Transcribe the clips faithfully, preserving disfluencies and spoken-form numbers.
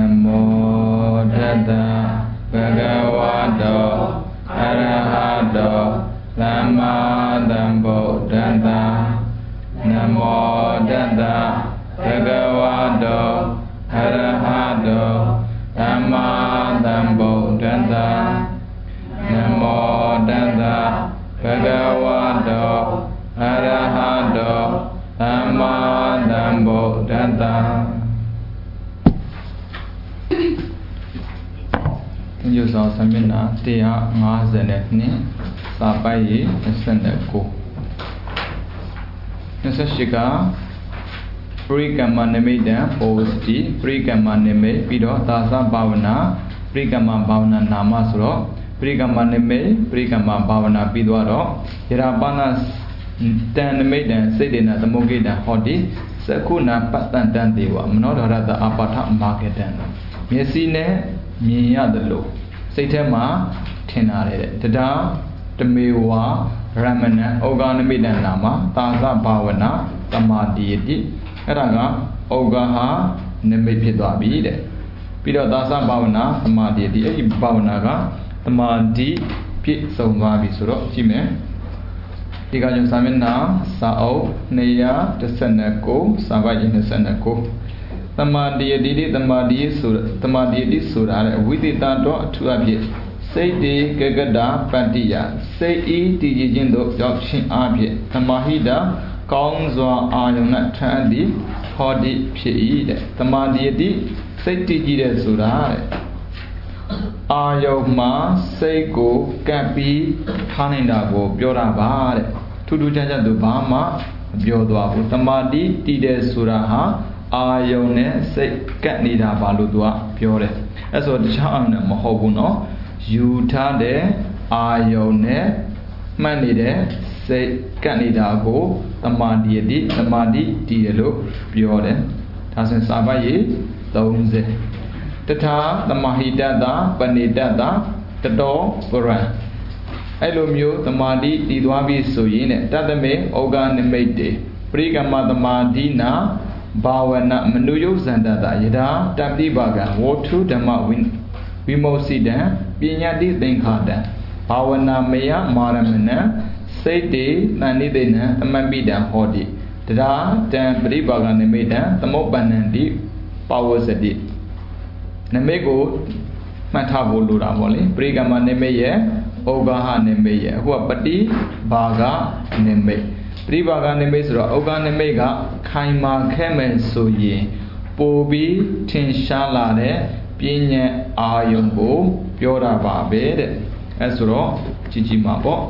Namo Tassa Bhagavato Arahato Samma Sambuddhassa. Namo Tassa Bhagavato Arahato Samma Sambuddhassa. Namo Tassa Bhagavato Arahato Samma Sambuddhassa. Như sau samina tia ngã zene ni sapai sende ko. Nasashika Prikama Nimeda Posti Prikama Nime Pido Tasa Bhavana Prikama Bhavana Nama Suro Prikama Nime Prikama Bhavana Pidwaro Hirapana Tan Nimeda Sedina Tamogida Hodi Sakuna Patan Dandewa Mnodharata Apatha Marketan Mesine Miyadalo Saitama Tenare Tada Tamewa Ramana Oganamida Nama Tasa Bhavana Tamadiyati Eraga Ogaha Nemepidwabide Pido Tasa Bhavana Tamadiyati Bhavanaga Tamadi Pit Somvabi Suro Chime Tigajo Samina Sao Neya Tesenako Savajin Senako Tamadiyati Tamadi Sura Tamadiyati Sura Vidita to Abit Say de Gagada Pantia Say E Tijindo Jokshin Abit Tamahida Kongzwa Ayona Tradi Hodi Pie Tamadiyati Say Tijide Sura Ayoma Seiko Kapi Hanindago Biorabare Tudu Jaja Dubama Biodwa Tamadi Tide Suraha Ayone Say Katnida Baludwa Biore As what the Chan Mahobuno Yuta de Ayone Manide Say Kanidago Tamadi Tamadi Dielo Biore Tasin Savaye Donze Tata Tamahidada Panidada Tado Buran Elomio Tamadi Didwabi Soyin Tadame Oganimate Prigama Tamadina Bhavana Manuyo Zandada Yada Tabdi Baga Wotu Dama Win Vimosida Pinyadi Thinkada Bhavana Maya Maramana Saiti Nanidina Tamabida Hodi Tada Tam Pribaga Nemeda Tamobanandi Pawasadi Namego Matabo Lura Moli Prigama Nemeye Ogaha Nemeye Huapati Baga Neme Pribaga Nemesra Oga Nemega Kaima Kemen Soye Pobi Tinshalade Pinya Ayongo Piora Babe Esro Chichimabo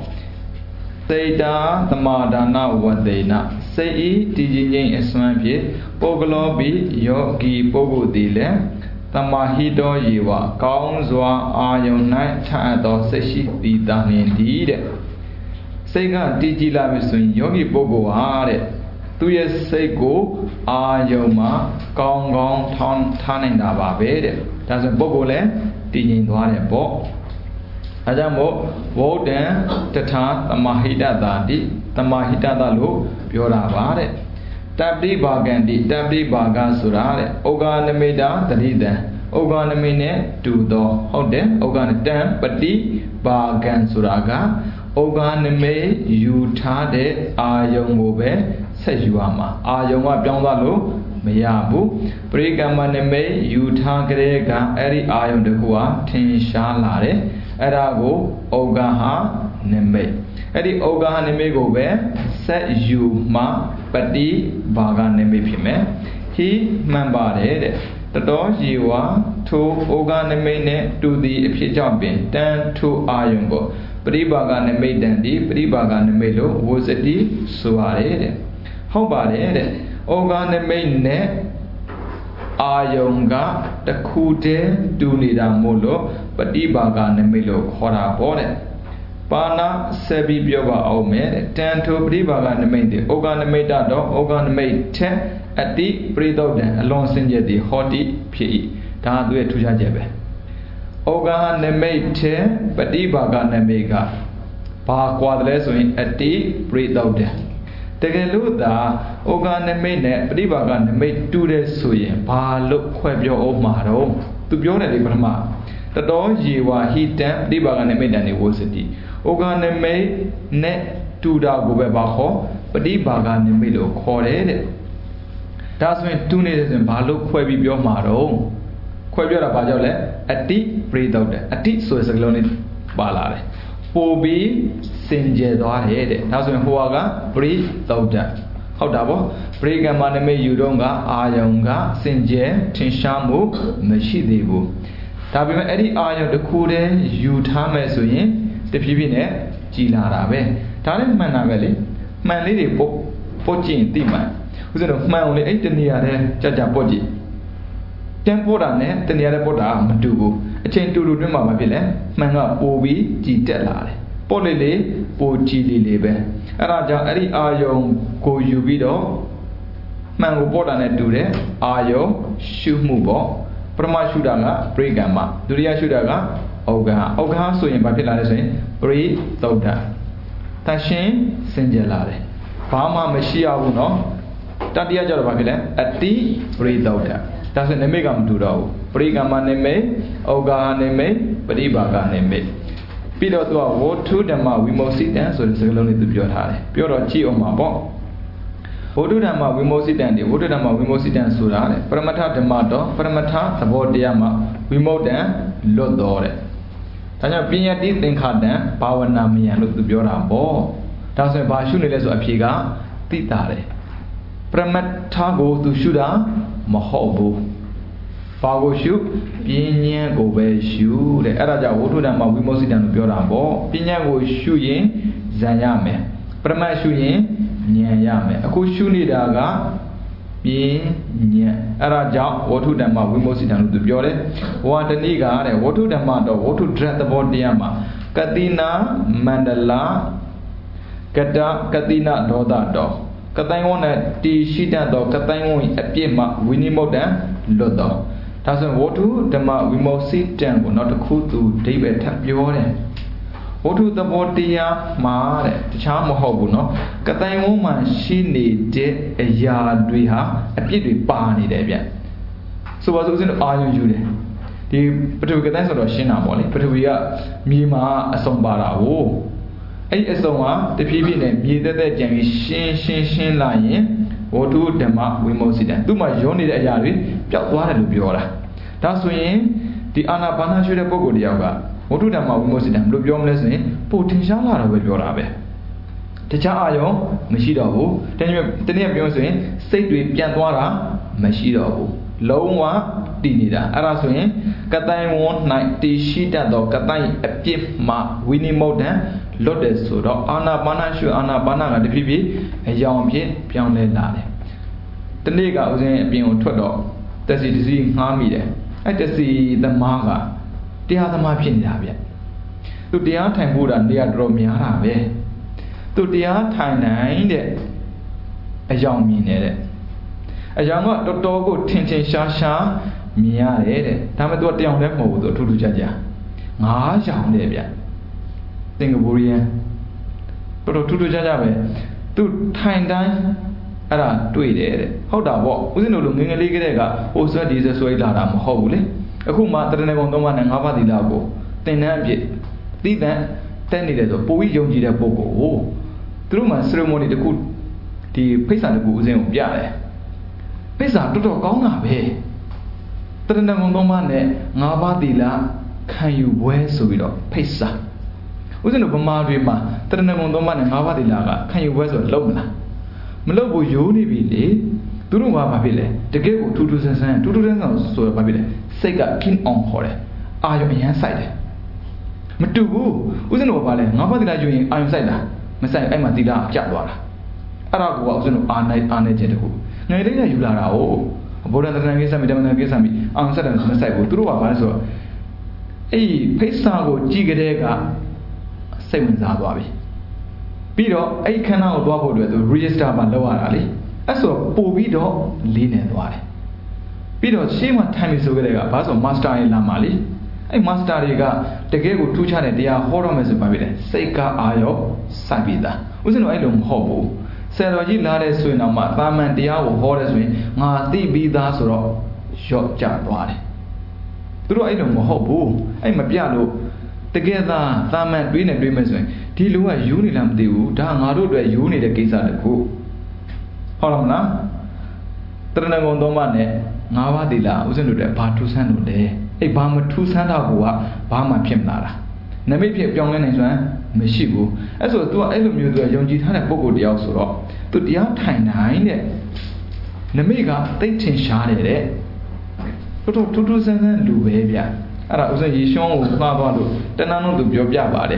Seida Tamadana Wadena Sei Tijin Esmapie Poglobi Yogi Pogo Dile Tamahido Yiwa Kaungzwa Ayonai Tado Seshi Didanindide Sega Dijila Visun Yogi Pogo Are Tuye Sego Ayoma Gong Gong Ton Taninda Babe That's a Bogole Dijin Dware Bo Ajamo Woden Tata Tamahida Dadi Tamahida Dalu Piora Vare Tabdi Bagandi Tabdi Baga Surare Oganamida Tadida Oganamine Tudo Hode Oganatan Pati Bagan Suraga Oganame Utade Ayongobe Sejuama Ayonga Piangalo Mayabu Prigamaneme Utah Grega Eri Ayon de Hua Tinshalare Erago Ogaha Neme Eri Ogaha Neme Gobe Set you ma Pati Baga Neme Pime He Mambare The door Jiwa to Oga Neme to the Pijabin Dan to Ayongo Pribaga Neme Dandi Pribaga Nemelo was a di Suare How about it? Oga Neme ne Ayonga the Kute Dunida Molo Padibaga Nemelo Hora Bore Pana Sebi Bioba Ome Tanto Pribaga Neme Oga Neme Dado Oga Neme Te at the Pridoden along Sinja the Hoti P. Da do it to Jajebe Oga Neme Te Padibaga Nemega Pa Quadles at the Pridoden တကယ်လို့သာဩဃနမိတ်နဲ့ပฏิဘာကနမိတ်တူတဲ့ဆိုရင်ဘာလို့ခွဲပြောအောင်မှာတော့သူပြောတယ်လေပထမတတော်ယေဝဟိတံပฏิဘာကနမိတ်တံနေဝစတိဩဃနမိတ်နဲ့တူတာကိုပဲပါခေါ်ပฏิဘာကနမိတ်လို့ခေါ်တယ်တဲ့ဒါဆိုရင်တူနေတယ်ဆိုရင်ဘာလို့ခွဲပြီးပြောမှာတော့ခွဲပြောတာဘာကြောင့်လဲအတိပရိသုတ်တယ်အတိဆိုတဲ့စကားလုံးလေးပါလာတယ်ပို့ပြီးစင်ကြယ်သွားတယ်တဲ့ဒါဆိုရင်ဟိုကပရိသုတ်တယ်ဟုတ်တာပေါ့ပရိကမ္မနမိတ်ယူတော့ကအာယုံကစင်ကြယ်ထင်ရှားမှုမရှိသေးဘူးဒါပေမဲ့အဲ့ဒီအာယုံတစ်ခုတည်းယူထားမယ်ဆိုရင်တဖြည်းဖြည်းနဲ့ကြည်လာတာပဲဒါလည်းမှန်တာပဲလေမှန်လေးတွေပုတ်ပုတ်ကြည့်ရင်သိမှန်ဦးဇင်းတို့မှန်အောင်လေအဲ့တနေရာတည်းကြကြပုတ်ကြည့်တန်ပို့တာနဲ့တနေရာတည်းပုတ်တာမတူဘူးအချိန်တူတူတွင်းမှာမဖြစ်လဲမှန်ကပိုပြီးကြည်တက်လာတယ်ပုတ်လေးလေးပိုကြည်လေးလေးပဲအဲ့ဒါကြောင့်အဲ့ဒီအာယုံကိုယူပြီးတော့မှန်ကိုပုတ်တာနဲ့တူတယ်အာယုံရှုမှုပေါ့ပထမရှုတာကပရိကမ္မဒုတိယရှုတာကဩဃဩဃဆိုရင်ဘာဖြစ်လာလဲဆိုရင်ပရိသုတ်တာတရှင်စင်ကြယ်လာတယ်ဘာမှမရှိရဘူးเนาะတတိယကျတော့ဘာဖြစ်လဲအတိပရိသုတ်တာဒါဆိုနိမိတ်ကမတူတော့ဘူးပရိကမ္မနိမိတ်ဩဃနိမိတ်ပฏิဘာကနိမိတ်ပြီးတော့သူကဝဋ္ထုဓမ္မဝိမု ക്തി တံဆိုတဲ့စကားလုံးလေးသူပြောထားတယ်ပြောတော့ကြည့်အောင်ပါပေါ့ဝဋ္ထုဓမ္မဝိမု ക്തി တံဒီဝဋ္ထုဓမ္မဝိမု ക്തി တံဆိုတာတဲ့ပရမတ္ထဓမ္မတော့ပရမတ္ထသဘောတရားမှာဝိမု ക്തി တံလွတ်တော်တဲ့ဒါကြောင့်ပညာတိသင်္ခါတံဘာဝနာမယံလို့သူပြောတာပေါ့ဒါဆိုရင်ဘာရှုနေလဲဆိုအဖြေကသိတာတယ်ပရမတ္ထကိုသူရှုတာမဟုတ်ဘူးဘာကိုရှုပညာကိုပဲရှုတဲ့အဲ့ဒါကြောင့်ဝဋ္ထုဓမ္မဝိမု ക്തി တံလို့ပြောတာပေါ့ပညာကိုရှုရင်ဇံရမယ်ပရမတ်ရှုရင်ဉာဏ်ရမယ်အခုရှုနေတာကပညာအဲ့ဒါကြောင့်ဝဋ္ထုဓမ္မဝိမု ക്തി တံလို့သူပြောတယ်ဝါတဏိကတဲ့ဝဋ္ထုဓမ္မတော့ဝဋ္ထုဒရသဘောတရားမှာကတိနာမန္တလာကတကတိနာဒေါသတော်ကတိုင်းဝန်းနဲ့တီရှိတတ်သောကတိုင်းဝန်းအပြစ်မှဝိနိမုတ်တံလွတ်တော်ဒါဆိုရင်ဝဋ္ထုဓမ္မဝိမု ക്തി တံကိုနောက်တစ်ခုသူဒိဗ္ဗေထပ်ပြောတယ်ဝဋ္ထုသဘောတရားမှာတဲ့တခြားမဟုတ်ဘူးเนาะကတိုင်းဝန်းမှာရှိနေတဲ့အရာတွေဟာအပြစ်တွေပါနေတယ်ဗျဆိုပါစို့ဦးဇင်းတို့အာယုံယူတယ်ဒီပထဝီကတိုင်းဆိုတော့ရှင်းတာပေါ့လေပထဝီကမြေမှာအစုံပါတာကိုအဲ့ဒီအစုံကတဖြည်းဖြည်းနဲ့မြေသက်သက်ကြံပြီးရှင်းရှင်းရှင်းလာရင်ဝဋ္ထုဓမ္မဝိမု ക്തി တံသူ့မှာရောနေတဲ့အရာတွေပျောက်သွားတယ်လို့ပြောတာဒါဆိုရင်ဒီအာနာပါနရှုတဲ့ပုဂ္ဂိုလ်တယောက်ကဝဋ္ထုဓမ္မဝိမု ക്തി တံဘယ်လိုပြောမလဲဆိုရင်ပိုထင်ရှားလာတော့ပဲပြောတာပဲတခြားအာယုံမရှိတော့ဘူးတနည်းတနည်းပြောဆိုရင်စိတ်တွေပြန့်သွားတာမရှိတော့ဘူးလုံးဝတည်နေတာအဲ့ဒါဆိုရင်ကတိုင်းဝန်း၌တည်ရှိတတ်သောကတိုင်းအပြစ်မှဝိနိမုတ်တံလွတ်တယ်ဆိုတော့အာနာပါနရှုအာနာပါနကတဖြည်းဖြည်းအယောင်ဖြစ်ပြောင်းလဲလာတယ်တနေ့ကဦးဇင်းအပြင်ကိုထွက်တော့တက်စီတစီငှားမိတယ်အဲ့တက်စီသမားကတရားသမားဖြစ်နေတာဗျသူတရားထိုင်ဖို့တာနေရာတော်တော်များတာပဲသူတရားထိုင်နိုင်တဲ့အယောင်မြင်နေတဲ့အယောင်ကတော်တော်ကိုထင်ထင်ရှားရှားမြင်ရတယ်တဲ့ဒါပေမဲ့သူကတရားလည်းမဟုတ်ဘူးသူအထူးထူးခြားခြားငါးယောင်တယ်ဗျစင်ကာပူရီယန်တော်တော်ထူးထူးခြားခြားပဲသူထိုင်တိုင်းအဲ့ဒါတွေ့တယ်တဲ့ဟုတ်တာပေါ့ဦးဇင်းတို့လိုငငယ်လေးကလေးကဟိုဆွဲဒီဆွဲဆွဲလာတာမဟုတ်ဘူးလေအခုမှတရဏဂုံသုံးပါးနဲ့ငါးပါးသီလကိုသင်တန်းအဖြစ်သိတန်တက်နေတယ်ဆိုပိုပြီးယုံကြည်တဲ့ပုဂ္ဂိုလ်ကိုသူတို့မှ ceremony တခုဒီဖိတ်စာတခုဦးဇင်းကိုပြတယ်ဖိတ်စာတော်တော်ကောင်းတာပဲတရဏဂုံသုံးပါးနဲ့ငါးပါးသီလခံယူပွဲဆိုပြီးတော့ဖိတ်စာဦးဇင်းတို့ဗမာတွေမှာတရဏဂုံသုံးပါးနဲ့ငါးပါးသီလကခံယူပွဲဆိုတော့လုံးမလားမလုံးဘူးယိုးနေပြီလေသူတို့ကဘာဖြစ်လဲတကယ်ကိုထူးထူးဆန်းဆန်းထူးထူးဆန်းဆန်းဆိုတော့ဘာဖြစ်လဲစိတ်က keen on ခေါ်တယ်အာယုံအရန်ဆိုင်တယ်မတူဘူးဦးဇင်းတို့ကဘာလဲငါးပါးသီလယူရင်အာယုံဆိုင်လားမဆိုင်အဲ့မှာသီလကျသွားတာအဲ့ဒါကိုကဦးဇင်းတို့အာနိုင်အာနေခြင်းတခုငယ်လေးကယူလာတာ哦ဘုရားတရဏကိစ္စမိဓမ္မကိစ္စမိအာယုံဆိုင်တယ်မဆိုင်ဘူးသူတို့ကဘာလဲဆိုတော့အဲ့ဖိတ်စာကိုကြည့်ကြတဲ့ကစိတ်ဝင်စားသွားပြီပြီးတော့အဲ့ခန္ဓာကိုသွားဖို့အတွက်သူ register မှာလောက်ရတာလေအဲ့ဆိုပို့ပြီးတော့လေးနေသွားတယ်ပြီးတော့ရှေ့မှာထိုင်ပြီးဆိုကြတဲ့ကဘာဆို master ရေးလာမှာလေအဲ့ master တွေကတကယ်ကိုထူးခြားတဲ့တရားဟောတော့မယ်ဆိုပါပြီလေစိတ်ကအာရုံစိုက်ပြီးသားဦးဇင်းတို့အဲ့လိုမဟုတ်ဘူးဆယ်တော်ကြီးလာတဲ့ဆိုရင်တော့မှသာမန်တရားကိုဟောတယ်ဆိုရင်ငါသိပြီးသားဆိုတော့ရော့ကျသွားတယ်သူတို့အဲ့လိုမဟုတ်ဘူးအဲ့မပြလို့တကယ်သာသာမန်တွေးနေတွေးမယ်ဆိုရင်ဒီလူကယူနေလားမသိဘူးဒါငါတို့အတွက်ယူနေတဲ့ကိစ္စတခုဟုတ်လားမလားတရဏဂုံသုံးပါးနဲ့ငါးပါးသီလဥစဉ်တို့တဲ့ဘာထူးဆန်းလို့လဲအဲ့ဘာမထူးဆန်းတာကဘာမှဖြစ်မလာတာနမိတ်ဖြစ်ပြောင်းလဲနိုင်စွမ်းမရှိဘူးအဲ့ဆို तू ကအဲ့လိုမျိုး तू ယုံကြည်ထားတဲ့ပုံကိုယ်တယောက်ဆိုတော့ तू တရားထိုင်နိုင်တဲ့နမိတ်ကသိထင်ရှားတယ်တဲ့တို့ထူးထူးဆန်းဆန်းလူပဲဗျအဲ့ဒါဥစဉ်ရေရှုံးကိုသွားသွားလို့တဏှာလုံး तू ပြောပြပါတယ်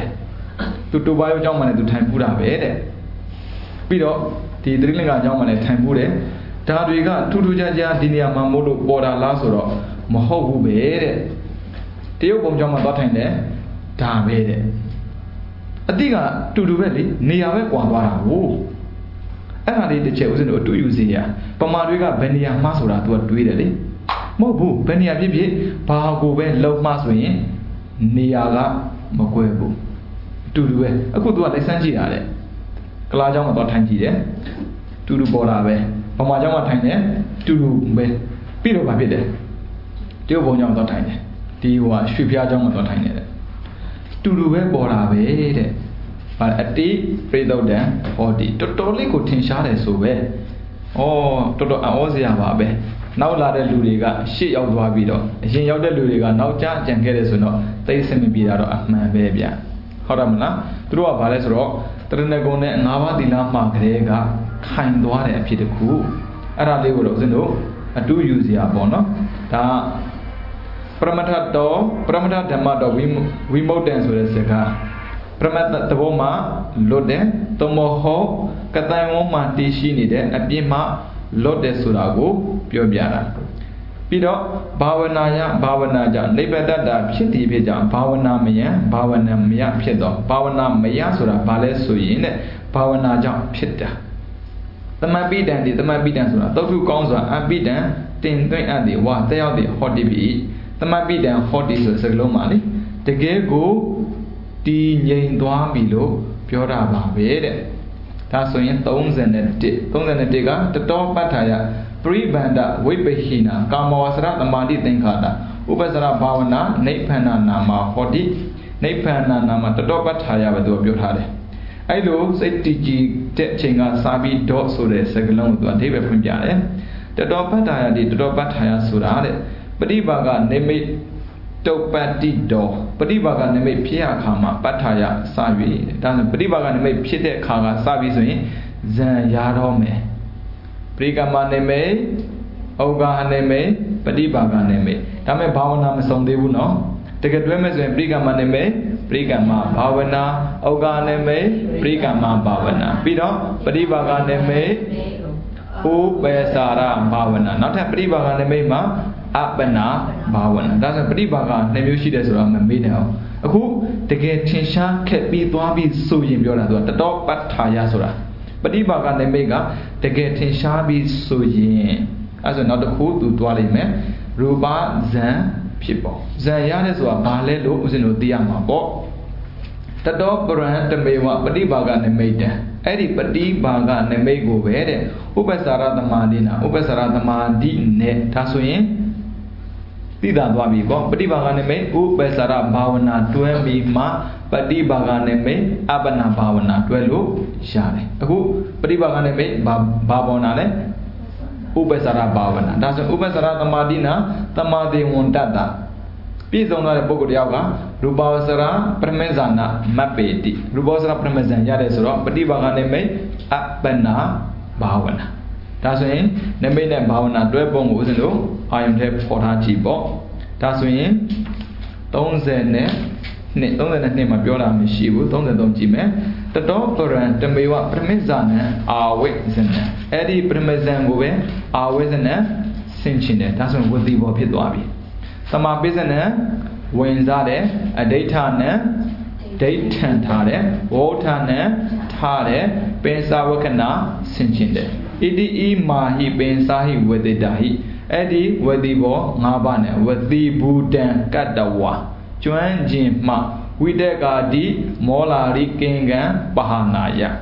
तू တူပါရုံအကြောင်းမှလည်း तू ထိုင်ပူတာပဲတဲ့ပြီးတော့ဒီသတိလင်္ကာအကြောင်းမှလည်းထိုင်ပူတယ်ဒါတွေကထူးထူးခြားခြားဒီနေရာမှာမို့လို့ပေါ်တာလားဆိုတော့မဟုတ်ဘူးပဲတဲ့တရုတ်ပုံကြောင့်မှသွားထိုင်တယ်ဒါပဲတဲ့အတိကတူတူပဲလေနေရာပဲကွာသွားတာဟုတ်အဲ့ဒါလေးတစ်ချက်ဦးဇင်းတို့အတူယူစီရပမာတွေကဘယ်နေရာမှာဆိုတာ तू ကတွေးတယ်လေမဟုတ်ဘူးဘယ်နေရာဖြစ်ဖြစ်ဘာကိုပဲလုံးမှဆိုရင်နေရာကမကွဲဘူးအတူတူပဲအခု तू ကလိုက်စမ်းကြည့်တာတဲ့ကလားเจ้าမှာသွားထိုင်ကြည့်တယ်တူတူပေါ်တာပဲပမာเจ้าမှာထိုင်တယ်တူတူပဲပြီးတော့ဘာဖြစ်တယ်တရုတ်ဘုံเจ้าမှာသွားထိုင်တယ်ဒီဟိုကရွှေဖျားเจ้าမှာသွားထိုင်တယ်တူတူပဲပေါ်တာပဲတဲ့။ဘာအတိပြိသုတ်တံဟောဒီတော်တော်လေးကိုထင်ရှားတယ်ဆိုပဲ။ဩတော်တော်အောစရာပါပဲ။နောက်လာတဲ့လူတွေကရှေ့ရောက်သွားပြီးတော့အရင်ရောက်တဲ့လူတွေကနောက်ကျကြံခဲ့တယ်ဆိုတော့သိစင်မပြေတာတော့အမှန်ပဲဗျ။ဟုတ်တယ်မလား။သူတို့ကဘာလဲဆိုတော့တရဏဂုံနဲ့ငါးပါးသီလမှာကလေးကခိုင်သွားတဲ့အဖြစ်တစ်ခု။အဲ့ဒါလေးကိုတော့ဦးဇင်းတို့အတူယူစရာပေါ့နော်။ဒါပရမတ္ထတော်ပရမတ္ထဓမ္မတော်ဝိဝိမုတ်တန်ဆိုတဲ့စကားပရမတ္ထတဘောမှာလွတ်တယ်တမောဟောကတိုင်ဝမှာတည်ရှိနေတဲ့အပြစ်မှလွတ်တယ်ဆိုတာကိုပြောပြတာပြီးတော့ဘာဝနာယဘာဝနာကြောင့်နိဗ္ဗတတ္တဖြစ်တည်ဖြစ်ကြောင့်ဘာဝနာမယံဘာဝနာမယဖြစ်တော့ဘာဝနာမယဆိုတာဘာလဲဆိုရင်တဲ့ဘာဝနာကြောင့်ဖြစ်တာသမပိတံဒီသမပိတံဆိုတာသုတ်ထုကောင်းစွာအပိတံတင်သွင်းအပ်သည်ဝါတက်ရောက်သည်ဟောတိပိသမပိတံဟောတိဆိုစကားလုံးမှာလေတကယ်ကိုတည်ငြိမ်သွားပြီလို့ပြောတာပါပဲတဲ့ဒါဆိုရင်၃၁ ၃၁ကတတောပဋ္ဌာယပရိဗန္ဒဝိပဟိနာကာမဝဆရသမာဓိသင်္ခါတာဥပ္ပစရဘာဝနာနိဗ္ဗာန်နာမဟောတိနိဗ္ဗာန်နာမတတောပဋ္ဌာယပဲသူပြောထားတယ်အဲ့လိုစိတ်တည်ကြည်တဲ့အချိန်ကစာပြီးဒေါ့ဆိုတဲ့စကားလုံးကိုသူအဓိပ္ပာယ်ဖွင့်ပြတယ်တတောပဋ္ဌာယဒီတတောပဋ္ဌာယဆိုတာတဲ့ပฏิဘာကနိမိတ်တုပ္ပတ္တိတော်ပฏิဘာကနိမိတ်ဖြစ်အခါမှာပဋ္ဌာယစပြီဒါဆိုပฏิဘာကနိမိတ်ဖြစ်တဲ့အခါကစပြီဆိုရင်ဇံရတော့မယ်ပရိကမနိမိတ်ဩဃာနိမိတ်ပฏิဘာကနိမိတ်ဒါမဲ့ဘာဝနာမဆုံးသေးဘူးเนาะတကယ်တွဲမဲ့ဆိုရင်ပရိကမနိမိတ်ပရိကမဘာဝနာဩဃာနိမိတ်ပရိကမဘာဝနာပြီးတော့ပฏิဘာကနိမိတ်ဥပေစာရဘာဝနာနောက်ထပ်ပฏิဘာကနိမိတ်မှာအပနာဘာဝနာဒါဆိုပฏิဘာကနှစ်မျိုးရှိတယ်ဆိုတော့မမေ့နဲ့အောင်အခုတကယ်ထင်ရှားခက်ပြီးသွားပြီးဆိုရင်ပြောတာသူကတတောပဋ္ဌာယဆိုတာပฏิဘာကနိမိတ်ကတကယ်ထင်ရှားပြီးဆိုရင်အဲဆိုနောက်တစ်ခုသူသွားလိမ့်မယ်ရူပဇံဖြစ်ပေါ်ဇံရတယ်ဆိုတာဘာလဲလို့ဦးဇင်းတို့သိရမှာပေါ့တတောပရံတမေဝပฏิဘာကနိမိတ်တံအဲ့ဒီပฏิဘာကနိမိတ်ကိုပဲတဲ့ဥပ္ပစာရသမာဓိနာဥပ္ပစာရသမာဓိနဲ့ဒါဆိုရင်သိတာသွားပြီပေါ့ပฏิဘာကနိမိတ်ဥပ္ပစာရဘာဝနာတွဲပြီးမှပฏิဘာကနိမိတ်အပ္ပနာဘာဝနာတွဲလို့ရတယ်အခုပฏิဘာကနိမိတ်ဘာဘာဘာဝနာလဲဥပ္ပစာရဘာဝနာဒါဆိုဥပ္ပစာရသမာဓိနာသမာဓိဝန္တတပြည့်စုံတဲ့ပုဂ္ဂိုလ်တယောက်ကရူပဝဆရာပရမေဇာနာမပ္ပေတိရူပဝဆရာပရမေဇန်ရတယ်ဆိုတော့ပฏิဘာကနိမိတ်အပ္ပနာဘာဝနာဒါဆိုရင်နိမိတ်နဲ့ဘာဝနာတွဲပုံကိုဦးဇင်းတို့အာယုံထဲပေါ်ထားကြည့်ပေါ့ဒါဆိုရင်၃၀နဲ့နှစ်၃၂မှာပြောတာမရှိဘူး၃၃ကြည့်မယ်တတောပရံတမေဝပရမေဇာနံအာဝိဇနံအဲ့ဒီပရမေဇန်ကိုပဲအာဝိဇနံဆင်ချင်တယ်ဒါဆိုရင်ဝတိဘောဖြစ်သွားပြီသမာပိစနံဝင်စားတယ်အဋိဋ္ဌနံဒိဋ္ဌံထားတယ်ဝေါဌနံထားတယ်ပင်စာဝကနာဆင်ချင်တယ်ဣတိဤမာဟိပင်စာဟိဝတိတာဟိအဲ့ဒီဝတိဘော၅ပါးနဲ့ဝတိဘူတံကတ္တဝါကျွမ်းကျင်မှဝိတကာတိမောလာရိကင်္ဂံပဟာနာယ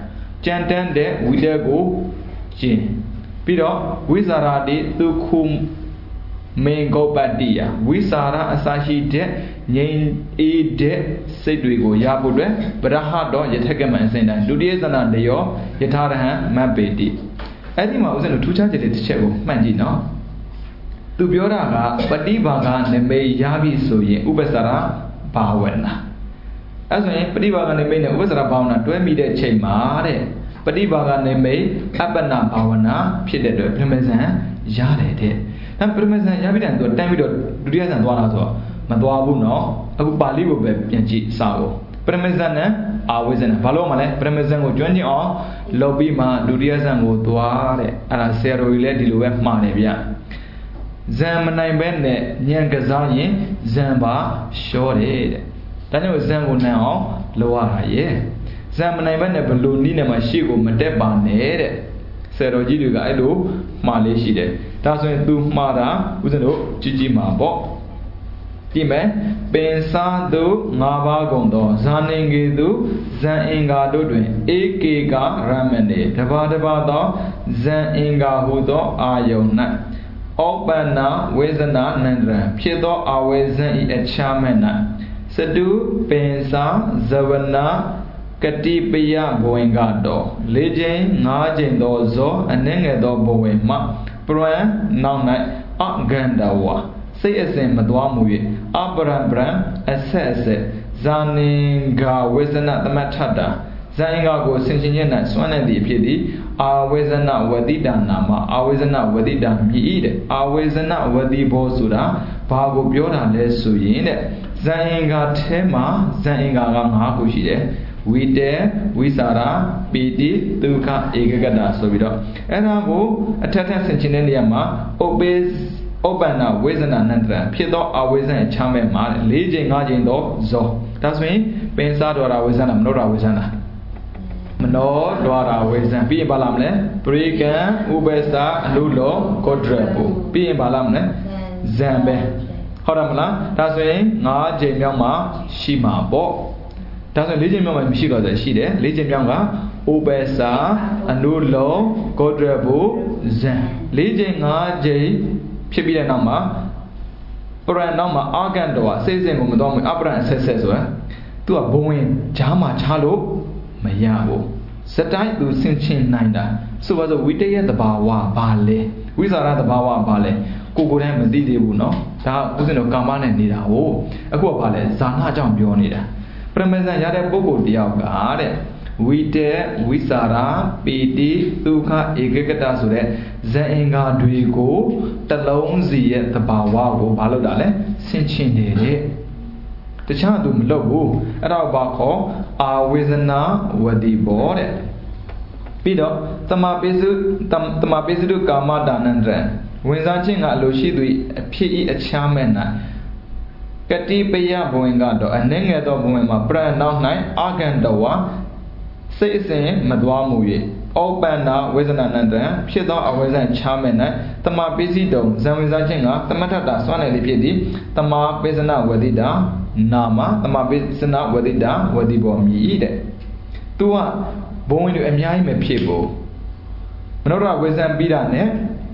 ကြံတန်းတဲ့ဝိတက်ကိုကျင့်ပြီးတော့ဝိဇာရတိသူခုမေဂောပတ္တိယဝိစာရအစာရှိတဲ့ငြိမ်အေးတဲ့စိတ်တွေကိုရဖို့အတွက်ပရဟတော့ယထကမအစဉ်တိုင်းဒုတိယဇဏတယောယထာရဟံမတ်ပေတိအဲ့ဒီမှာဦးဇင်းတို့ထူးခြားချက်တစ်ချက်ကိုမှတ်ကြည့်နော်သူပြောတာကပฏิဘာဂနမိတ်ရပြီဆိုရင်ဥပ္ပစရဘာဝနာအဲ့ဆိုရင်ပฏิဘာဂနမိတ်နဲ့ဥပ္ပစရဘာဝနာတွဲမိတဲ့ချိန်မှာတဲ့ပฏิဘာဂနမိတ်အပ္ပနာဘာဝနာဖြစ်တဲ့အတွက်ပရမဇန်ရတယ်တဲ့ဒါပရမဇန်ရပြီတဲ့သူတန်းပြီးတော့ဒုတိယဇန်သွားတာဆိုတော့မသွားဘူးနော်အခုပါဠိကိုပဲပြန်ကြည့်စာကိုပရမဇန်နဲ့အာဝိဇ္ဇနာဘာလို့မလဲပရမဇန်ကိုကျွမ်းကျင်အောင်လုပ်ပြီးမှဒုတိယဇန်ကိုသွားတဲ့အဲ့ဒါဆရာတော်ကြီးလည်းဒီလိုပဲမှားတယ်ဗျဇန်မနိုင်ပဲနဲ့ညံကစားရင်ဇန်ပါလျှောတယ်တဲ့ဒါကြောင့်ဇန်ကိုနိုင်အောင်လုပ်ရတာရဲ့ဇန်မနိုင်ပဲနဲ့ဘလို့နီးနေမှာရှေ့ကိုမတက်ပါနဲ့တဲ့ဆရာတော်ကြီးတွေကအဲ့လိုမှားလေးရှိတယ်ဒါဆိုရင် तू မှားတာဦးဇင်းတို့ကြည့်ကြည့်မှာပေါ့ကြည့်မယ်ပင်စားသူငါးပါးကုန်သောဇာနေကေသူဇန်အင်္ဂါတို့တွင်ဧကေကရမနေတပါးတပါးသောဇန်အင်္ဂါဟုသောအာယုန်၌ဩပ္ပနာဝေဇနာနန္တရံဖြစ်သောအဝေဇံဤအခြားမဲ့၌စတုပင်စားဇဝနာကတိပယဘဝင်ကတော့လေးချိန်ငါးချိန်သောဇောအနှဲငယ်သောဘဝင်မှပရံနောက်၌အဂန္တဝါစိတ်အစဉ်မသွားမှု၍အပရံပရံအဆက်အဆက်ဇာနင်္ဂဝေဇနသမထတာဇာအင်္ဂါကိုဆင်ခြင်ခြင်း၌စွမ်းနိုင်သည့်အဖြစ်သည်အာဝေဇနဝတိတာနာမအာဝေဇနဝတိတာမြည်တဲ့အာဝေဇနဝတိဘောဆိုတာဘာကိုပြောတာလဲဆိုရင်တဲ့ဇာအင်္ဂါထဲမှာဇာအင်္ဂါက၅ခုရှိတယ်ဝိတေဝိစာရာပီတိဒုက္ခဧကဂတဆိုပြီးတော့အဲ့ဒါကိုအထက်ထက်ဆင်ခြင်တဲ့နေရာမှာဥပ္ပေဩပ္ပန္နဝေဇနာနန္တရံဖြစ်သောအဝေဇံချမ်းမဲ့မှာ၄ချိန်၅ချိန်သောဇောဒါဆိုရင်ပင်စားတော်ရာဝေဇနာမနောရာဝေဇနာမနောဒွါရာဝေဇံပြီးရင်ပါလာမလဲပရိကံဥပ္ပစာအလူလောကောဒရပုပြီးရင်ပါလာမလဲဇံပဲဟုတ်တယ်မလားဒါဆိုရင်၅ချိန်မြောက်မှာရှိမှာပေါ့ဒါဆို၄ချိန်မြောက်မှာမရှိတော့တယ်ရှိတယ်၄ချိန်မြောက်ကဥပ္ပစာအနုလောကောဒရပုဇံ၄ချိန်၅ချိန်ဖြစ်ပြီးတဲ့နောက်မှာပရံနောက်မှာအာဂန္တောစိတ်စဉ်ကိုမတော်ဘူးအပရံအဆက်ဆက်ဆိုတာသူကဘဝင်ဂျားမှာချလို့မရဘူးစတိုင်းသူဆင်ခြင်နိုင်တာဆိုပါစို့ဝိတ္တရဲ့သဘာဝဘာလဲဝိဇာရသဘာဝဘာလဲကိုကိုယ်တိုင်မသိသေးဘူးเนาะဒါဥစဉ်တော့ကာမနဲ့နေတာဟိုအခုကဘာလဲဇာနာကြောင့်ပြောနေတာပရမဇန်ရတဲ့ပုဂ္ဂိုလ်တယောက်ကတဲ့ဝိတေဝိစာရာပီတိဒုက္ခဧကဂတဆိုတဲ့ဇန်အင်္ဂါတွေကိုတလုံးစီရဲ့သဘာဝကိုဘာလို့တာလဲဆင်ခြင်နေတဲ့တခြားသူမလုပ်ဘူးအဲ့တော့ဘာခေါ်အာဝေဇနာဝတိဘောတဲ့ပြီးတော့တမပိစုတမပိစုကာမဒါနန္တရံဝင်စားခြင်းကအလိုရှိသူအဖြစ်ဤအခြားမဲ့၌ကတိပယဘဝင်ကတော့အနှဲငယ်သောဘဝင်မှာပရဏနောက်၌အာဂန္တဝါစိတ်အစဉ်မသွားမှု၍ဩပ္ပန္နဝေဇနာနန္တံဖြစ်သောအဝေဇံချားမဲ့၌တမပိစိတုံဇံဝင်စားခြင်းကသမထတာစွမ်းနယ်လေးဖြစ်သည်တမပိစနဝတိတာနာမတမပိစနဝတိတာဝတိဘောမြည်တဲ့သူကဘုံဝင်တွေအများကြီးမဖြစ်ဘူးမနောရဝေဇံပြီးတာနဲ့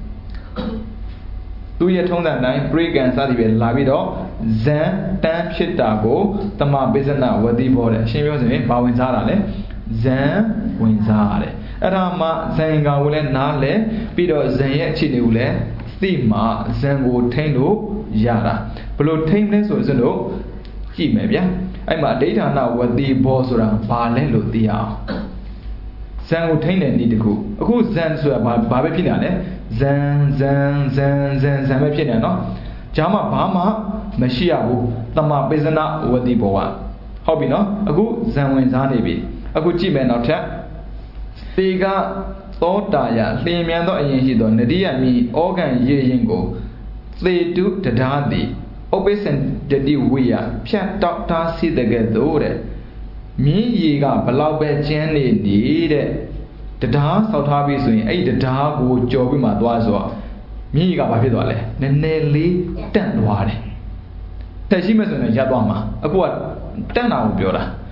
သူရဲ့ထုံးစံတိုင်းပရိကံစသည်ပဲလာပြီးတော့ဇံတန်းဖြစ်တာကိုတမပိစနဝတိဘောတဲ့အရှင်းပြောဆိုရင်ဘာဝင်စားတာလဲဇံဝင်စားရတယ်အဲ့ဒါမှဇံကကိုလည်းနားလဲပြီးတော့ဇံရဲ့အခြေအနေကိုလည်းသိမှဇံကိုထိန်းလို့ရတာဘယ်လိုထိန်းလဲဆိုရင်တို့ကြည့်မယ်ဗျာအဲ့မှာအဋ္ဌာဏဝတိဘောဆိုတာဘာလဲလို့သိရအောင်ဇံကိုထိန်းတဲ့နည်းတစ်ခုအခုဇံဆိုတာဘာဘာပဲဖြစ်နေတာလဲဇံဇံဇံဇံဇံပဲဖြစ်နေနော်ဂျာမှာဘာမှမရှိရဘူးတမပိစနဝတိဘောကဟုတ်ပြီနော်အခုဇံဝင်စားနေပြီအခုကြည့်မယ်နောက်ထပ်သေကသောတာယလျင်မြန်သောအရင်ရှိသောနတိယမိဩဂန်ရေရင်ကိုသေတုတရားသည်ဥပ္ပစ္စံတတိဝိယဖြတ်တောက်ထားစီတဲ့ကဲ့သို့တဲ့မြင်းရီကဘလောက်ပဲကျန်းနေနေတဲ့တရားဆောက်ထားပြီဆိုရင်အဲ့ဒီတရားကိုကြော်ပြီးမှသွားဆိုတော့မြင်းရီကဘာဖြစ်သွားလဲနည်းနည်းလေးတန့်သွားတယ်တက်ရှိမဲ့ဆိုရင်ရပ်သွားမှာအခုကတန့်တာကိုပြောတာ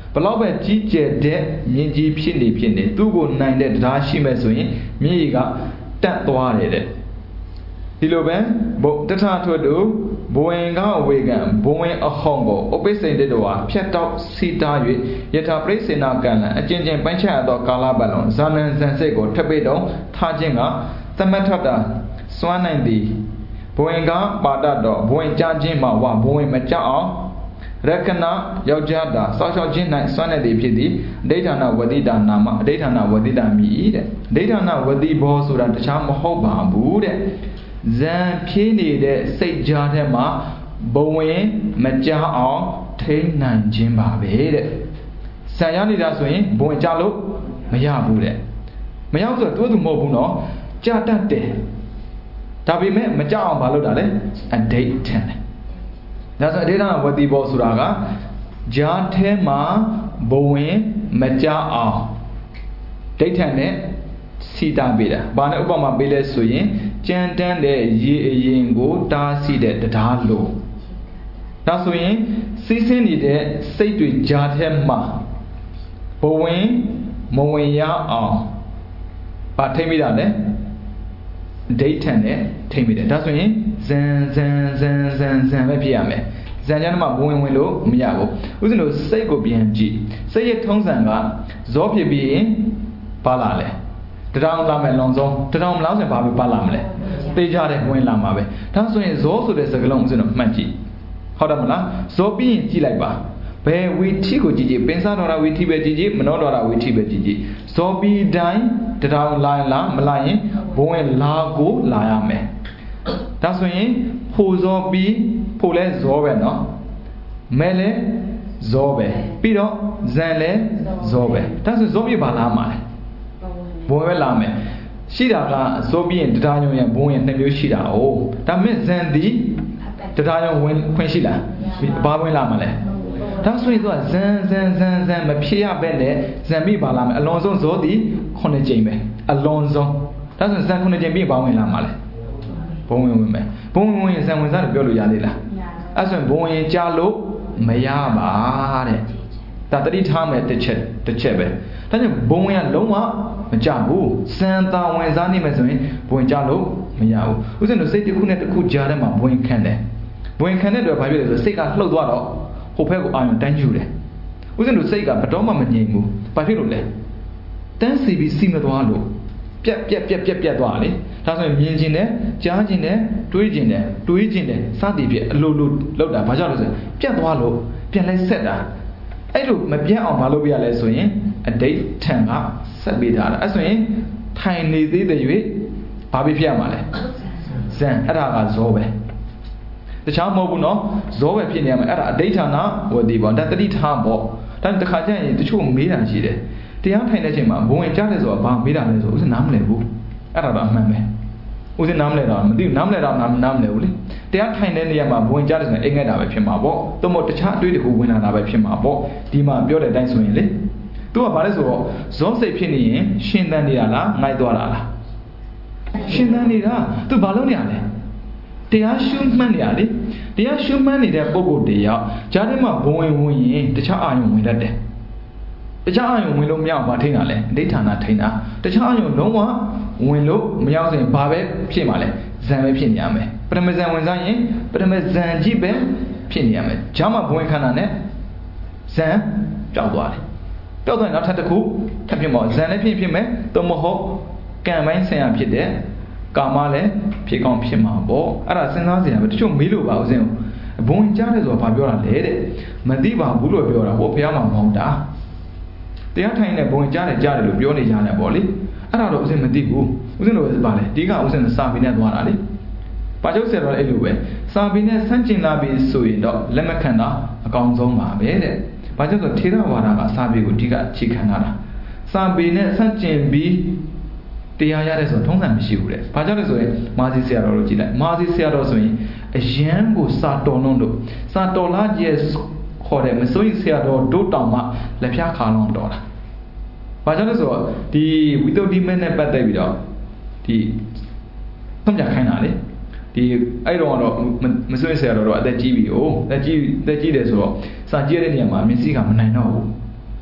ဘလောက်ပဲကြီးကျယ်တဲ့မြင့်ကြီးဖြစ်နေဖြစ်နေသူ့ကိုနိုင်တဲ့တရားရှိမဲ့ဆိုရင်မြင့်ကြီးကတက်သွားတယ်တဲ့ဒီလိုပဲတထထွတ်တို့ဘဝင်ကအဝေကံဘဝင်အဟောင်းကိုဥပိ္ပစိန်တေတော်ဟာဖြတ်တောက်စီတာ၍ယထာပရိစေနာကံလံအကျဉ်းချင်းပိုင်းခြားသောကာလပတ်လုံးဇာနံဇန်စိတ်ကိုထပ်ပိတ်တော့ထားခြင်းကသမထတာစွမ်းနိုင်သည်ဘဝင်ကပါတတ်တော့ဘဝင်ကြခြင်းမှာဝဘဝင်မကြောက်အောင်ရကနာယောက်ျားတာစောက်ရှောက်ခြင်း၌စွမ်းနေသည်ဖြစ်သည်အဋ္ဌာဏဝတိတာနာမအဋ္ဌာဏဝတိတာမြည်တဲ့အဋ္ဌာဏဝတိဘောဆိုတာတခြားမဟုတ်ပါဘူးတဲ့ဇံဖြင်းနေတဲ့စိတ်ကြားထဲမှာဘဝင်မကြောက်အောင်ထိန်းနိုင်ခြင်းပါပဲတဲ့ဇံရနေတာဆိုရင်ဘဝင်ကြောက်လို့မရဘူးတဲ့မရောက်ဆိုတော့သူ့သူမဟုတ်ဘူးနော်ကြာတတ်တယ်ဒါပေမဲ့မကြောက်အောင်မလုပ်တာလေအဋ္ဌာဏဒါဆိုအဋ္ဌာဏဝတိဘောဆိုတာကဂျားထဲမှာဘဝင်မကြောက်အောင်ဒိဋ္ဌံနဲ့စီတာပေးတာဘာနဲ့ဥပမာပေးလဲဆိုရင်ကြမ်းတမ်းတဲ့ရေအရင်ကိုတားဆီးတဲ့တရားလို့ဒါဆိုရင်စီးဆင်းနေတဲ့စိတ်တွေဂျားထဲမှာဘဝင်မဝင်ရအောင်ဗာထိမ့်မိတာလေဒိဋ္ဌံနဲ့ထိမ့်မိတယ်ဒါဆိုရင်ဇန်ဇန်ဇန်ဇန်ဇန်ပဲဖြစ်ရမယ်ဇန်ကျမ်းမှာဘဝင်ဝင်လို့မရဘူးဥစဉ်လို့စိတ်ကိုပြန်ကြည့်စိတ်ရဲ့ထုံးစံကဇောဖြစ်ပြီးရင်ပါလာလေတထောင်လာမယ်လွန်ဆုံးတထောင်မလောက်ဆိုရင်ဘာပဲပါလာမလဲသိကြတဲ့ဝင်လာမှာပဲဒါဆိုရင်ဇောဆိုတဲ့စကားလုံးဥစဉ်တော့မှတ်ကြည့်ဟုတ်တယ်မလားဇောပြီးရင်ကြည့်လိုက်ပါဘယ်ဝီထိကိုကြည့်ကြည့်ပင်စားတော်တာဝီထိပဲကြည့်ကြည့်မနောတော်တာဝီထိပဲကြည့်ကြည့်ဇောပြီးတိုင်းတထောင်လာလားမလာရင်ဘဝင်လာကိုလာရမယ်ဒါဆိုရင်ဖို့ဇောပြီးဖို့လဲဇောပဲเนาะမဲလဲဇောပဲပြီးတော့ဇန်လဲဇောပဲဒါဆိုဇောပြီးပါလာမှာလဲဘဝင်ပဲလာမယ်ရှိတာကဇောပြီးရင်တရားယုံရင်ဘဝင်နှစ်မျိုးရှိတာ哦ဒါမဲ့ဇန်ဒီတရားယုံဝင်ခွင့်ရှိလားဘာဝင်လာမှာလဲဒါဆိုရင်သူကဇန်ဇန်ဇန်ဇန်မဖြစ်ရပဲနဲ့ဇန်ပြီးပါလာမယ်အလွန်ဆုံးဇောဒီခုနှစ်ကြိမ်ပဲအလွန်ဆုံးဒါဆိုဇန်ခုနှစ်ကြိမ်ပြီးဘာဝင်လာမှာလဲဘုံဝင်ဝင်မယ်ဘုံဝင်ဝင်ဇန်ဝင်စားတယ်ပြောလို့ရသေးလားအဲ့ဆိုရင်ဘုံဝင်ကြားလို့မရပါတဲ့ဒါတတိထားမယ်တစ်ချက်တစ်ချက်ပဲဒါကြောင့်ဘုံဝင်ကလုံးဝမကြဘူးစံတာဝင်စားနေမယ်ဆိုရင်ဘုံကြားလို့မရဘူးဥစဉ်တို့စိတ်တစ်ခုနဲ့တစ်ခုကြားထဲမှာဘုံခံတယ်ဘုံခံတဲ့အတွက်ဘာဖြစ်လဲဆိုစိတ်ကလှုပ်သွားတော့ဟိုဘက်ကိုအာရုံတန်းယူတယ်ဥစဉ်တို့စိတ်ကဘတော်မှမငြိမ်ဘူးဘာဖြစ်လို့လဲတန်းစီပြီးစီမသွားလို့ပြက်ပြက်ပြက်ပြက်ပြက်သွားလေဒါဆိုရင်မြင်ကျင်တယ်ကြားကျင်တယ်တွေးကျင်တယ်တွေးကျင်တယ်စသည်ဖြင့်အလိုလိုလောက်တာဘာကြောင့်လဲဆိုရင်ပြက်သွားလို့ပြန်လဲဆက်တာအဲ့လိုမပြတ်အောင်မလုပ်ပြရလဲဆိုရင်အဋ္ဌထံကဆက်ပေးထားတာအဲ့ဆိုရင်ထိုင်နေသေးတဲ့၍ဘာဖြစ်ရမှာလဲဇန်အဲ့ဒါကဇောပဲတခြားမဟုတ်ဘူးနော်ဇောပဲဖြစ်နေရမှာအဲ့ဒါအဋ္ဌဌာနဝတိပေါ့ဒါတတိထားပေါ့ဒါတခါကျရင်တချို့မေးတာရှိတယ်တရားထိုင်တဲ့အချိန်မှာဘုံဝင်ကြားတယ်ဆိုတာဘာမေးတာလဲဆိုဥစဉ်နားမလည်ဘူးအဲ့ဒါတော့အမှန်ပဲဥစဉ်နားမလဲတော့မသိဘူးနားမလဲတော့နားနားမလဲဘူးလေတရားထိုင်တဲ့နေရာမှာဘဝင်ကြားတယ်ဆိုရင်အိမ်ငက်တာပဲဖြစ်မှာပေါ့သို့မဟုတ်တခြားအတွေ့အကြုံဝင်လာတာပဲဖြစ်မှာပေါ့ဒီမှာပြောတဲ့အတိုင်းဆိုရင်လေသူကဘာလဲဆိုတော့ဇောစိတ်ဖြစ်နေရင်ရှင်သန်နေတာလားငိုက်သွားတာလားရှင်သန်နေတာသူဘာလုပ်နေရလဲတရားရှုမှတ်နေရလေတရားရှုမှတ်နေတဲ့ပုံကိုယ်တည်းရောက်ကြားထဲမှာဘဝင်ဝင်ရင်တခြားအာယုံဝင်တတ်တယ်တခြားအာယုံဝင်လို့မရဘာထိန်းတာလဲအဋ္ဌာဏထိန်းတာတခြားအာယုံလုံးဝဝင်လို့မရအောင်ဆိုရင်ဘာပဲဖြစ်မှာလဲဇန်ပဲဖြစ်နေရမယ်ပထမဇန်ဝင်စားရင်ပထမဇန်ကြီးပဲဖြစ်နေရမယ်ဂျာမဘဝင်ခန္ဓာနဲ့ဇန်ပျောက်သွားတယ်ပျောက်သွားရင်နောက်ထပ်တစ်ခုထပ်ဖြစ်မှာဇန်လည်းဖြစ်ဖြစ်မယ်သို့မဟုတ်ကံပိုင်းဆင်ရဖြစ်တဲ့ကာမလည်းဖြစ်ကောင်းဖြစ်မှာပေါ့အဲ့ဒါစဉ်းစားစရာပဲတချို့မေးလို့ပါဦးစင်းဘဝင်ကြားတယ်ဆိုတာဘာပြောတာလဲတဲ့မသိပါဘူးလို့ပြောတာဟိုဘုရားမှာမဟုတ်တာတရားထိုင်တဲ့ဘဝင်ကြားတယ်ကြားတယ်လို့ပြောနေကြတယ်ပေါ့လေအဲ့ဒါတော့ဦးစင်းမသိဘူးဦးစင်းတို့ပါလေဒီကဦးစင်းစာပီနဲ့သွားတာလေပါချုပ်ဆရာတော်အဲ့လိုပဲစာပီနဲ့ဆန့်ကျင်လာပြီဆိုရင်တော့လက်မခံတာအကောင်းဆုံးပါပဲတဲ့ဘာကြောင့်ဆိုထေရဝါဒကစာပီကိုအဓိကအခြေခံတာစာပီနဲ့ဆန့်ကျင်ပြီးတရားရတဲ့ဆိုထုံးစံမရှိဘူးတဲ့ဘာကြောင့်လဲဆိုရင်မာစီဆရာတော်တို့ကြည့်လိုက်မာစီဆရာတော်ဆိုရင်အယံကိုစာတော်လုံးတို့စာတော်လာကျဲခေါ်တယ်မစိုးရင်ဆရာတော်တို့တောင်မှလက်ဖြားခါလုံးတော်တာဘာကြောင့်လဲဆိုတော့ဒီဝိသုဒ္ဓိမနဲ့ပတ်သက်ပြီးတော့ဒီသုံးပြခိုင်းတာလေဒီအဲ့တော့တော့မစိုးရင်ဆရာတော်တို့အသက်ကြီးပြီ哦အသက်ကြီးအသက်ကြီးတယ်ဆိုတော့စာကြည့်တဲ့နေရာမှာမျက်စိကမနိုင်တော့ဘူး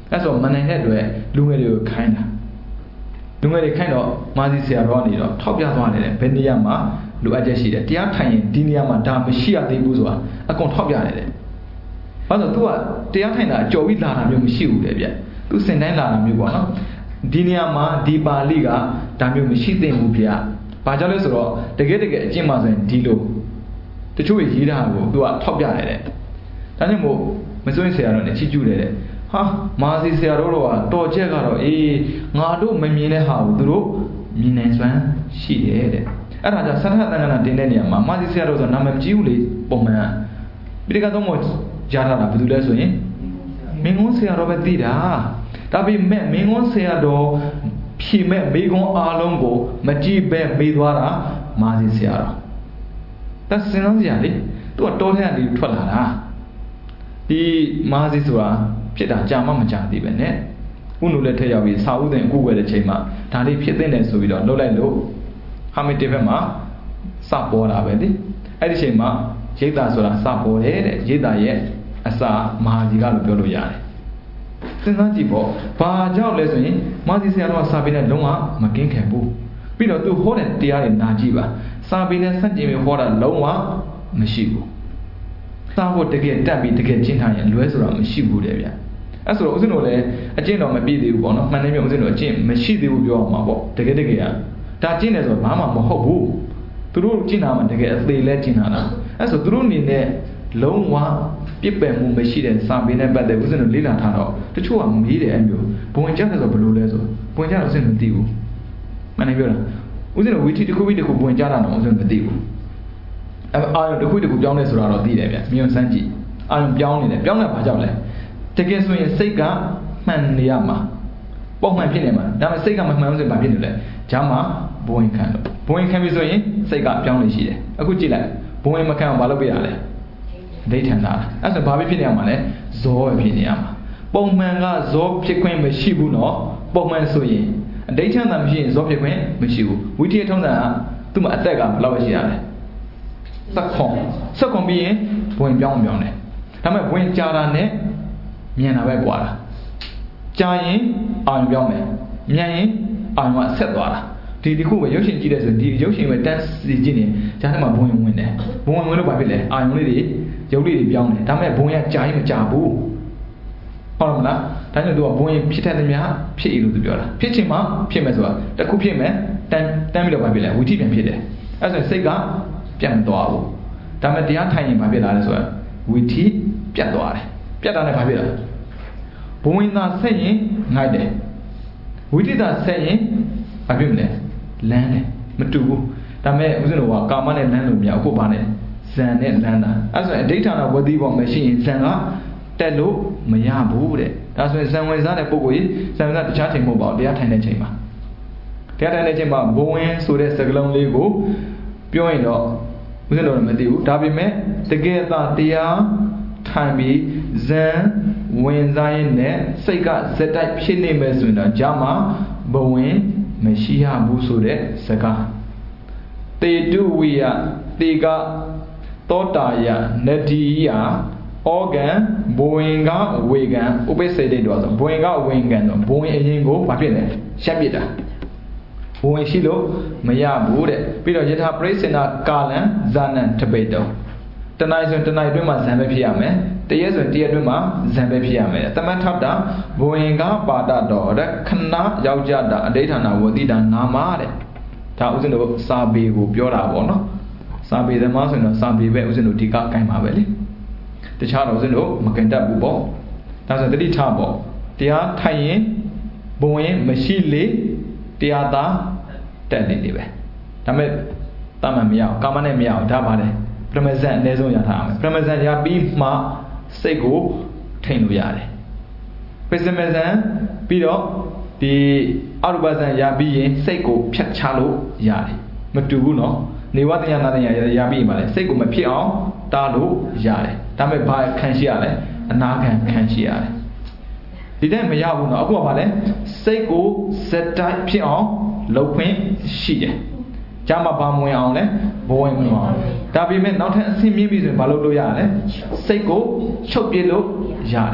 အဲ့ဆိုမနိုင်တဲ့အတွက်လူငယ်တွေကိုခိုင်းတာလူငယ်တွေခိုင်းတော့မာစီဆရာတော်ကနေတော့ထောက်ပြသွားတယ်ဘယ်နေရာမှာလိုအပ်ချက်ရှိတယ်တရားထိုင်ရင်ဒီနေရာမှာဒါမရှိရသေးဘူးဆိုတာအကုန်ထောက်ပြတယ်တဲ့ဘာလို့ तू ကတရားထိုင်တာကြော်ပြီးလာတာမျိုးမရှိဘူးတဲ့ဗျ तू စင်တိုင်းလာတာမျိုးပေါ့နော်ဒီနေရာမှာဒီပါဠိကဒါမျိုးမရှိသင့်ဘူးဗျဘာကြောင့်လဲဆိုတော့တကယ်တကယ်အကျင့်မှဆိုရင်ဒီလိုတချို့ရေးတာကို तू ကထောက်ပြတယ်တဲ့ဒါကြောင့်မို့မစိုးရင်ဆရာတော်နဲ့ချီးကျူးတယ်တဲ့ဟာမာစီဆရာတော်တို့ကတော်ချက်ကတော့အေးငါတို့မမြင်တဲ့ဟာကိုသူတို့မြင်နိုင်စွမ်းရှိတယ်တဲ့အဲ့ဒါကြောင့်သရထသံဃာတင်တဲ့နေရာမှာမာစီဆရာတော်ဆိုနာမည်မကြီးဘူးလေပုံမှန်ပိဋကတော့မို့ကြားရတာဘာလို့လဲဆိုရင်မင်းကုန်းဆရာတော်ပဲသိတာဒါပေမဲ့မင်းကုန်းဆရာတော်ဖြေမဲ့မိကုန်းအားလုံးကိုမကြည့်ပဲမေးသွားတာမာစီဆရာတော်ဒါစဉ်းစားကြရလေသူကတော်ထဲကနေထွက်လာတာဒီမာစီဆိုတာဖြစ်တာကြာမှမကြာသေးပဲနဲ့ဥနုလည်းထည့်ရောက်ပြီးစာဥသင်အခုွယ်တဲ့ချိန်မှာဒါလေးဖြစ်တဲ့တယ်ဆိုပြီးတော့လှုပ်လိုက်လို့ဟာမီတေဘက်မှာစပေါ်တာပဲလေအဲ့ဒီချိန်မှာရိတ်တာဆိုတာစပေါ်တယ်တဲ့ရိတ်တာရဲ့အစာမဟာကြီးကလို့ပြောလို့ရတယ်စဉ်းစားကြည့်ပေါ့ဘာကြောင့်လဲဆိုရင်မာစီဆရာတော်ကစာပေနဲ့လုံးဝမကင်းခင်ဘူးပြီးတော့သူဟောတဲ့တရားတွေနာကြည့်ပါစာပေနဲ့စัจကျင်ပြီးဟောတာလုံးဝမရှိဘူးစာဖို့တကယ်တက်ပြီးတကယ်ကျင့်ထားရင်လွဲဆိုတာမရှိဘူးတဲ့ဗျအဲ့ဆိုတော့ဦးဇင်းတို့လည်းအကျင့်တော်မပြည့်သေးဘူးပေါ့နော်မှန်တယ်မျိုးဦးဇင်းတို့အကျင့်မရှိသေးဘူးပြောအောင်ပါပေါ့တကယ်တကယ်ကဒါကျင့်တယ်ဆိုတော့ဘာမှမဟုတ်ဘူးသူတို့ကျင့်တာမှတကယ်အသေးလဲကျင့်တာလားအဲ့ဆိုသူတို့အနေနဲ့လုံးဝပြစ်ပယ်မှုမရှိတဲ့စာပေနဲ့ပတ်သက်ဦးဇင်းတို့လေ့လာထားတော့တချို့ကမေးတယ်အမျိုးဘဝင်ကြတယ်ဆိုဘယ်လိုလဲဆိုဘဝင်ကြတော့ဦးဇင်းမသိဘူးမှန်တယ်ပြောတာဦးဇင်းတို့ဝီထီတစ်ခုပြီးတစ်ခုဘဝင်ကြတာတော့ဦးဇင်းမသိဘူးအဲအာရုံတစ်ခုတစ်ခုပြောင်းလဲဆိုတာတော့သိတယ်ဗျမြင်စမ်းကြည့်အာရုံပြောင်းနေတယ်ပြောင်းလဲဘာကြောင့်လဲတကယ်ဆိုရင်စိတ်ကမှန်နေရမှာပုံမှန်ဖြစ်နေမှာဒါပေမဲ့စိတ်ကမမှန်ဘူးဆိုရင်ဘာဖြစ်နေလဲဂျာမှာဘဝင်ခံတော့ဘဝင်ခံပြီဆိုရင်စိတ်ကပြောင်းနေရှိတယ်အခုကြည့်လိုက်ဘဝင်မခံအောင်ဘာလုပ်ပြရလဲဒိဋ္ဌံတာအဲ့ဆိုဘာဖြစ်ဖြစ်နေရမှာလဲဇောပဲဖြစ်နေရမှာပုံမှန်ကဇောဖြစ်ခွင့်မရှိဘူးနော်ပုံမှန်ဆိုရင်အဒိဋ္ဌံတာမရှိရင်ဇောဖြစ်ခွင့်မရှိဘူးဝိထီထုံးတာကသူ့မှာအသက်ကဘယ်လောက်ပဲရှိရလဲစက်ခွန်စက်ခွန်ပြီးရင်ဘဝင်ပြောင်းပြောင်းတယ်ဒါပေမဲ့ဘဝင်ကြာတာနဲ့မြင်တာပဲကွာတာကြာရင်အာရုံပြောင်းမယ်မြန်ရင်အာရုံကဆက်သွားတာဒီဒီခုပဲရုပ်ရှင်ကြည့်တဲ့ဆိုဒီရုပ်ရှင်ပဲတန်းစီကြည့်နေဂျားထဲမှာဘဝင်ဝင်တယ်ဘဝင်ဝင်လို့ဘာဖြစ်လဲအာရုံလေးတွေရုပ်လေးတွေပြောင်းတယ်ဒါပေမဲ့ဘဝင်ကကြာရင်မကြာဘူးဟုတ်မလားဒါကြောင့်သူကဘဝင်ဖြစ်တဲ့နေရာဖြစ်လို့သူပြောတာဖြစ်ချင်မှဖြစ်မယ်ဆိုတာတခုဖြစ်မယ်တန်းတန်းပြီးတော့ဘာဖြစ်လဲဝီထိပြန်ဖြစ်တယ်အဲ့ဆိုစိတ်ကပြန်သွားဘူးဒါပေမဲ့တရားထိုင်ရင်ဘာဖြစ်လာလဲဆိုတော့ဝီထိပြတ်သွားတယ်ပြတ်တာနဲ့ဘာဖြစ်လဲဘဝင်သာဆက်ရင်ငိုက်တယ်ဝိတိသာဆက်ရင်ဘာဖြစ်မလဲလမ်းတယ်မတူဘူးဒါပေမဲ့ဦးဇင်းတို့ကကာမနဲ့လမ်းလို့မရအခုဘာနဲ့ဇန်နဲ့လမ်းတာအဲ့ဆိုရင်အဋ္ဌာဏဝတိဘောမရှိရင်ဇန်ကတက်လို့မရဘူးတဲ့ဒါဆိုရင်ဇန်ဝင်စားတဲ့ပုဂ္ဂိုလ်ကြီးဇန်ဝင်စားတခြားချိန်မဟုတ်ပါဘူးတရားထိုင်တဲ့ချိန်မှာတရားထိုင်တဲ့ချိန်မှာဘဝင်ဆိုတဲ့စကားလုံးလေးကိုပြောရင်တော့ဦးဇင်းတို့လည်းမသိဘူးဒါပေမဲ့တကယ်သာတရားထိုင်ပြီးဇန်ဝင်စားရင်နဲ့စိတ်ကဇက်တိုက်ဖြစ်နေမယ်ဆိုရင်တော့ဂျာမှာဘဝင်မရှိရဘူးဆိုတဲ့စကားတေတုဝိယတေကသောတာယနတိယဩဂံဘဝင်ကဝေကံဥပိ္ပစေတိတော်ဆိုဘဝင်ကဝေကံတော့ဘဝင်အရင်ကိုဘာဖြစ်လဲရှက်ပြစ်တာဘဝင်ရှိလို့မရဘူးတဲ့ပြီးတော့ယထာပရိစ္ဆေနကာလံဇာနံတပိတောတဏှာဆိုတဏှာအတွင်းမှာဇံပဲဖြစ်ရမယ်တရက်ဆိုတရက်အတွင်းမှာဇံပဲဖြစ်ရမယ်သမထတာဘဝင်ကပါဒတော်ရခဏယောက်ျားတာအဋ္ဌာဏဝတိတာနာမတဲ့ဒါဥစဉ်တို့စာပေကိုပြောတာပေါ့နော်စာပေသမားဆိုရင်တော့စာပေပဲဥစဉ်တို့ဒီကကိုင်းပါပဲလေတခြားတော့ဥစဉ်တို့မကင်တတ်ဘူးပေါ့ဒါဆိုတတိထပေါ့တရားထိုင်ရင်ဘဝင်မရှိလေတရားသာတက်နေနေပဲဒါပေမဲ့တမန်မရအောင်ကာမနဲ့မရအောင်ဒါပါလေပရမဇန်အနည်းဆုံးရထားအောင်ပရမဇန်ရပြီးမှစိတ်ကိုထိန်လို့ရတယ်ပစ္စမဇန်ပြီးတော့ဒီအရူပဇန်ရပြီးရင်စိတ်ကိုဖြတ်ချလို့ရတယ်မတူဘူးနော်နေဝတ္တယနာတယရပြီးမှလည်းစိတ်ကိုမဖြစ်အောင်တားလို့ရတယ်ဒါပေမဲ့ဘာခံရှိရလဲအနာခံခံရှိရတယ်ဒီတဲ့မရဘူးနော်အခုကဘာလဲစိတ်ကိုစက်တိုက်ဖြစ်အောင်လုပ်ခွင့်ရှိတယ်ဂျာမဘာမဝင်အောင်လဲဘဝင်ဝင်အောင်ဒါပေမဲ့နောက်ထပ်အဆင့်မြင့်ပြီဆိုရင်ဘာလုပ်လို့ရလဲစိတ်ကိုချုပ်ပြလို့ရတယ်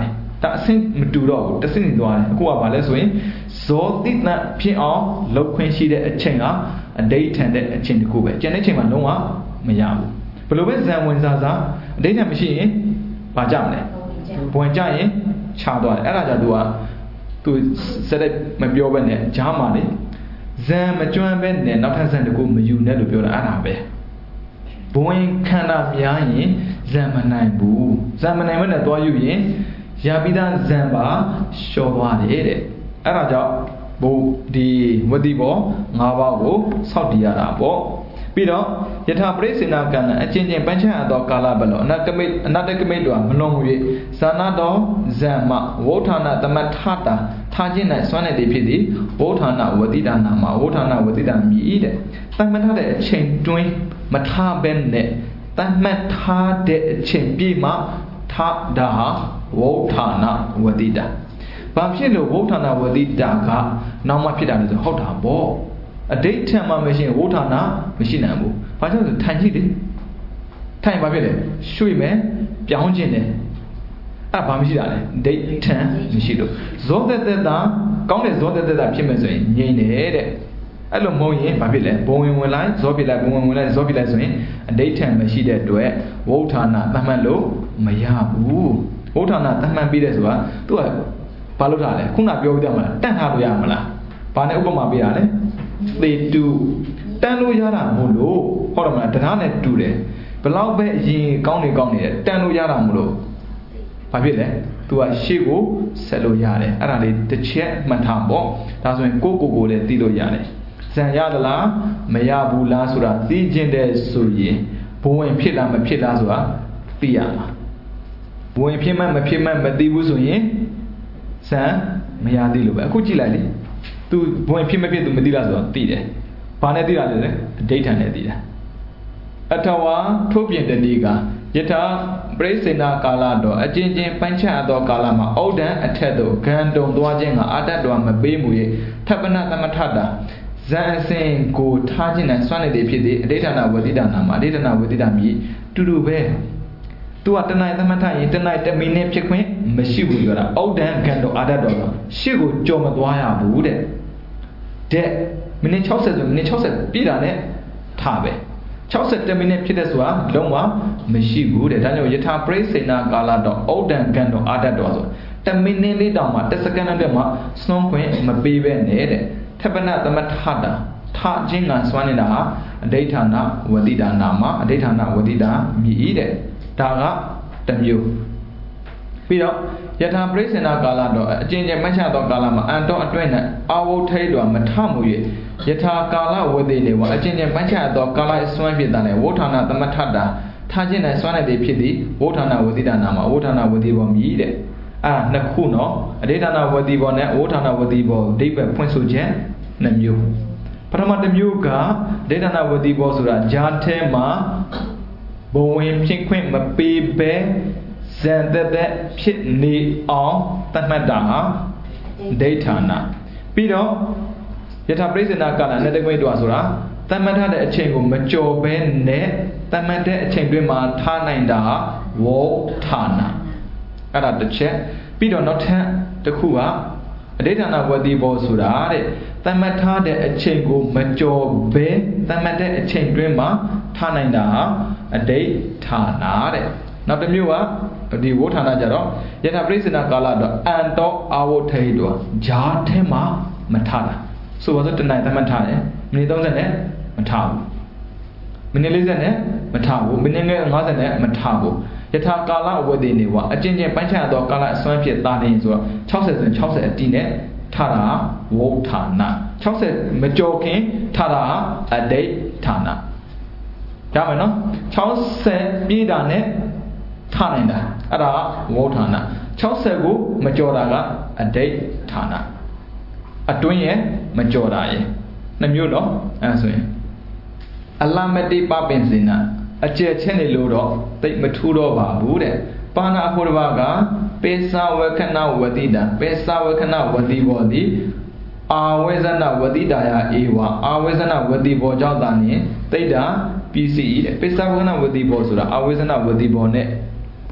ဒါအဆင့်မတူတော့ဘူးတစ်ဆင့်နေသွားတယ်အခုကဘာလဲဆိုရင်ဇောတိတဖြစ်အောင်လောက်ခွင့်ရှိတဲ့အချိန်ကအဋိဋ္ဌံတဲ့အချိန်တစ်ခုပဲကျန်တဲ့အချိန်မှာလုံးဝမရဘူးဘယ်လိုပဲဇံဝင်စားစားအဋိဋ္ဌံမရှိရင်ဘာကြမလဲဘဝင်ကြရင်ခြားသွားတယ်အဲ့ဒါကြောင့် तू က तू စက်တဲ့မပြောဘဲနဲ့ဂျားမှာလေဇံမကျွမ်းပဲနဲ့နောက်ထပ်ဇံတစ်ခုမယူနဲ့လို့ပြောတာအဲ့ဒါပဲဘဝင်ခန္ဓာများရင်ဇံမနိုင်ဘူးဇံမနိုင်မနဲ့သွားယူရင်ရပိသဇံပါလျှော်သွားတယ်တဲ့အဲ့ဒါကြောင့်ဘုဒီဝတိဘော၅ပါးကိုစောင့်တည်ရတာပေါ့ပြီးတော့ယထာပရိစေနာကံအချင်းချင်းပန်းချအပ်သောကာလဘလောအနတ္တမိတ်အနတ္တကမိတ်တို့မလွန်၍ဇာနာတော်ဇံမဝဋ္ဌာဏသမထတာထားခြင်း၌စွမ်းနေသည်ဖြစ်သည်ဝဋ္ဌာဏဝတိဒါနာမှာဝဋ္ဌာဏဝတိဒါမြည်တဲ့တတ်မှတ်ထားတဲ့အချိန်တွင်းမထားဘဲနဲ့တတ်မှတ်ထားတဲ့အချိန်ပြည့်မှထားတာဝဋ္ဌာဏဝတိဒါဘာဖြစ်လို့ဝဋ္ဌာဏဝတိဒါကနောက်မှဖြစ်တာလဲဆိုဟုတ်တာပေါ့အဋိဋ္ဌံမှာမရှိရင်ဝဋ္ဌာဏမရှိနိုင်ဘူး။ဘာကြောင့်လဲထိုင်ကြည့်လေ။ထိုင်ဘာဖြစ်လဲ။ရွှေ့မယ်ပြောင်းခြင်းတယ်။အဲ့ဘာမရှိတာလဲ။ဒိဋ္ဌံမရှိလို့ဇောတတတကောင်းတဲ့ဇောတတတဖြစ်မယ်ဆိုရင်ငြိမ့်တယ်တဲ့။အဲ့လိုမဟုတ်ရင်ဘာဖြစ်လဲ။ဘုံဝင်ဝင်လိုက်ဇောဖြစ်လိုက်ဘုံဝင်ဝင်လိုက်ဇောဖြစ်လိုက်ဆိုရင်အဋိဋ္ဌံမရှိတဲ့အတွက်ဝဋ္ဌာဏသတ်မှတ်လို့မရဘူး။ဝဋ္ဌာဏသတ်မှတ်ပြီးတဲ့ဆိုတာသူကဘာလုပ်တာလဲ။ခုနပြောပြတယ်မလား။တန့်ထားလို့ရမလား။ဘာနဲ့ဥပမာပေးတာလဲ။သေတူတန်လို့ရတာမို့လို့ဟုတ်တယ်မလားတရားနဲ့တူတယ်ဘလောက်ပဲအရင်ကောင်းနေကောင်းနေတယ်တန်လို့ရတာမို့လို့ဘာဖြစ်လဲသူကရှေ့ကိုဆက်လို့ရတယ်အဲ့ဒါလေးတစ်ချက်မှတ်ထားပေါ့ဒါဆိုရင်ကိုကိုကိုလည်းသိလို့ရတယ်ဇံရသလားမရဘူးလားဆိုတာသိကျင်တဲ့ဆိုရင်ဘဝင်ဖြစ်လားမဖြစ်လားဆိုတာသိရမှာဘဝင်ဖြစ်မှမဖြစ်မှမသိဘူးဆိုရင်ဇံမရသေးလို့ပဲအခုကြည့်လိုက်လေသူဘဝင်ဖြစ်မဖြစ်သူမသိလားဆိုတော့သိတယ်ဘာနဲ့သိတာလဲအဋိဋ္ဌံနဲ့သိတာအထဝါထုတ်ပြင်တနည်းကယထာပရိစေနာကာလတော့အချင်းချင်းပန်းချသောကာလမှာဩဒံအထက်သို့ဂန်တုံသွားခြင်းကအတ္တတော်မပေးမှု၍ထပ်ပနသမထတာဇန်အစဉ်ကိုထားခြင်းနဲ့စွန့်နေသည်ဖြစ်သည်အဋိဋ္ဌာဏဝတိဒါနာမှာအဋိဋ္ဌာဏဝတိဒါမြည်တူတူပဲသူကတဏှာသမထရင်တဏှာတစ်မိနစ်ဖြစ်ခွင့်မရှိဘူးပြောတာဩဒံဂန်တုံအတ္တတော်ရှေ့ကိုကြော်မသွားရဘူးတဲ့တဲ့မိနစ်၆၀ဆိုမိနစ်၆၀ပြည့်တာနဲ့ထားပဲ၆၁မိနစ်ဖြစ်တဲ့ဆိုတာလုံးဝမရှိဘူးတဲ့ဒါကြောင့်ယထာပရိစေနာကာလတော့ဩဒံဂန်တော့အာဒတ်တော်ဆိုတမိနစ်လေးတောင်မှတစ်စက္ကန့်နဲ့တည်းမှစွန့်ခွင့်မပေးပဲနဲ့တဲ့ထပနသမထတာထားခြင်းကစွမ်းနေတာဟာအဋိဋ္ဌာဏဝတိဒါနာမှာအဋိဋ္ဌာဏဝတိဒါမြည်တဲ့ဒါကတစ်မျိုးပြီးတော့ယထာပရိစေနာကာလတော့အကျဉ်းချင်းမှတ်ချသောကာလမှာအန်တော်အတွင်းနဲ့အာဝုထိတ်တော်မထမှု၍ယထာကာလဝတိနေဝအကျဉ်းချင်းမှတ်ချသောကာလစွမ်းဖြစ်တာနဲ့ဝဋ္ဌာဏသမထတာထားခြင်းနဲ့စွမ်းနေသည်ဖြစ်သည်ဝဋ္ဌာဏဝတိဒါနာမှာဝဋ္ဌာဏဝတိဘောမြည်တဲ့အာနှစ်ခုနော်အဋိဋ္ဌာဏဝတိဘောနဲ့ဝဋ္ဌာဏဝတိဘောဒိဗ္ဗဖွင့်ဆိုခြင်းနှစ်မျိုးပထမတစ်မျိုးကဒိဋ္ဌာဏဝတိဘောဆိုတာဂျာထဲမှာဘဝင်ဖြစ်ခွင့်မပေးပဲဇန်သက်သက်ဖြစ်နေအောင်သတ်မှတ်တာဟာဒိဋ္ဌာဏပြီးတော့ယထာပရိစေနာကာလနဲ့တကွေ့တော်ဆိုတာသတ်မှတ်ထားတဲ့အချိန်ကိုမကျော်ဘဲနဲ့သတ်မှတ်တဲ့အချိန်တွင်းမှာထားနိုင်တာဟာဝဋ္ဌာဏအဲ့ဒါတစ်ချက်ပြီးတော့နောက်ထပ်တစ်ခုကအဋိဋ္ဌာဏဝတိဘောဆိုတာတဲ့သတ်မှတ်ထားတဲ့အချိန်ကိုမကျော်ဘဲသတ်မှတ်တဲ့အချိန်တွင်းမှာထားနိုင်တာဟာအဋိဋ္ဌာဏတဲ့နောက်တစ်မျိုးကဒီဝဋ္ဌာဏကြတော့ယထာပရိစေနာကာလတော့အန်တော်အာဝုထိတ်တော်ဂျားထဲမှာမထားတာဆိုတော့တဏှာသတ်မှတ်ထားတယ်မိနစ်၃၀နဲ့မထားဘူးမိနစ်၄၀နဲ့မထားဘူးမိနစ်၅၀နဲ့မထားဘူးယထာကာလဝတိနေကအချင်းချင်းပိုင်းခြားသောကာလအစွမ်းဖြစ်သားနေဆိုတော့၆၀ဆိုရင်၆၀အတိနဲ့ထားတာဝဋ္ဌာဏ၆၀မကြော်ခင်ထားတာအဋိဋ္ဌာဏရမယ်နော်၆၀ပြည့်တာနဲ့ထားနိုင်တာအဲ့ဒါဝဋ္ဌာဏ၆၀ကိုမကြော်တာကအဋိဋ္ဌာဏအတွင်းရဲ့မကြော်တာရဲ့နှစ်မျိုးတော့အဲဆိုရင်အလမတိပပင်စေနာအကျယ်ချက်နေလို့တော့တိတ်မထူးတော့ပါဘူးတဲ့ပါဏာအဖို့တစ်ပါးကပေသဝခဏဝတိတာပေသဝခဏဝတိဘောတိအာဝေဇနဝတိတာယဧဝအာဝေဇနဝတိဘောကြောင့်သာနေတိတ်တာပစ္စည်းတဲ့ပေသဝခဏဝတိဘောဆိုတာအာဝေဇနဝတိဘောနဲ့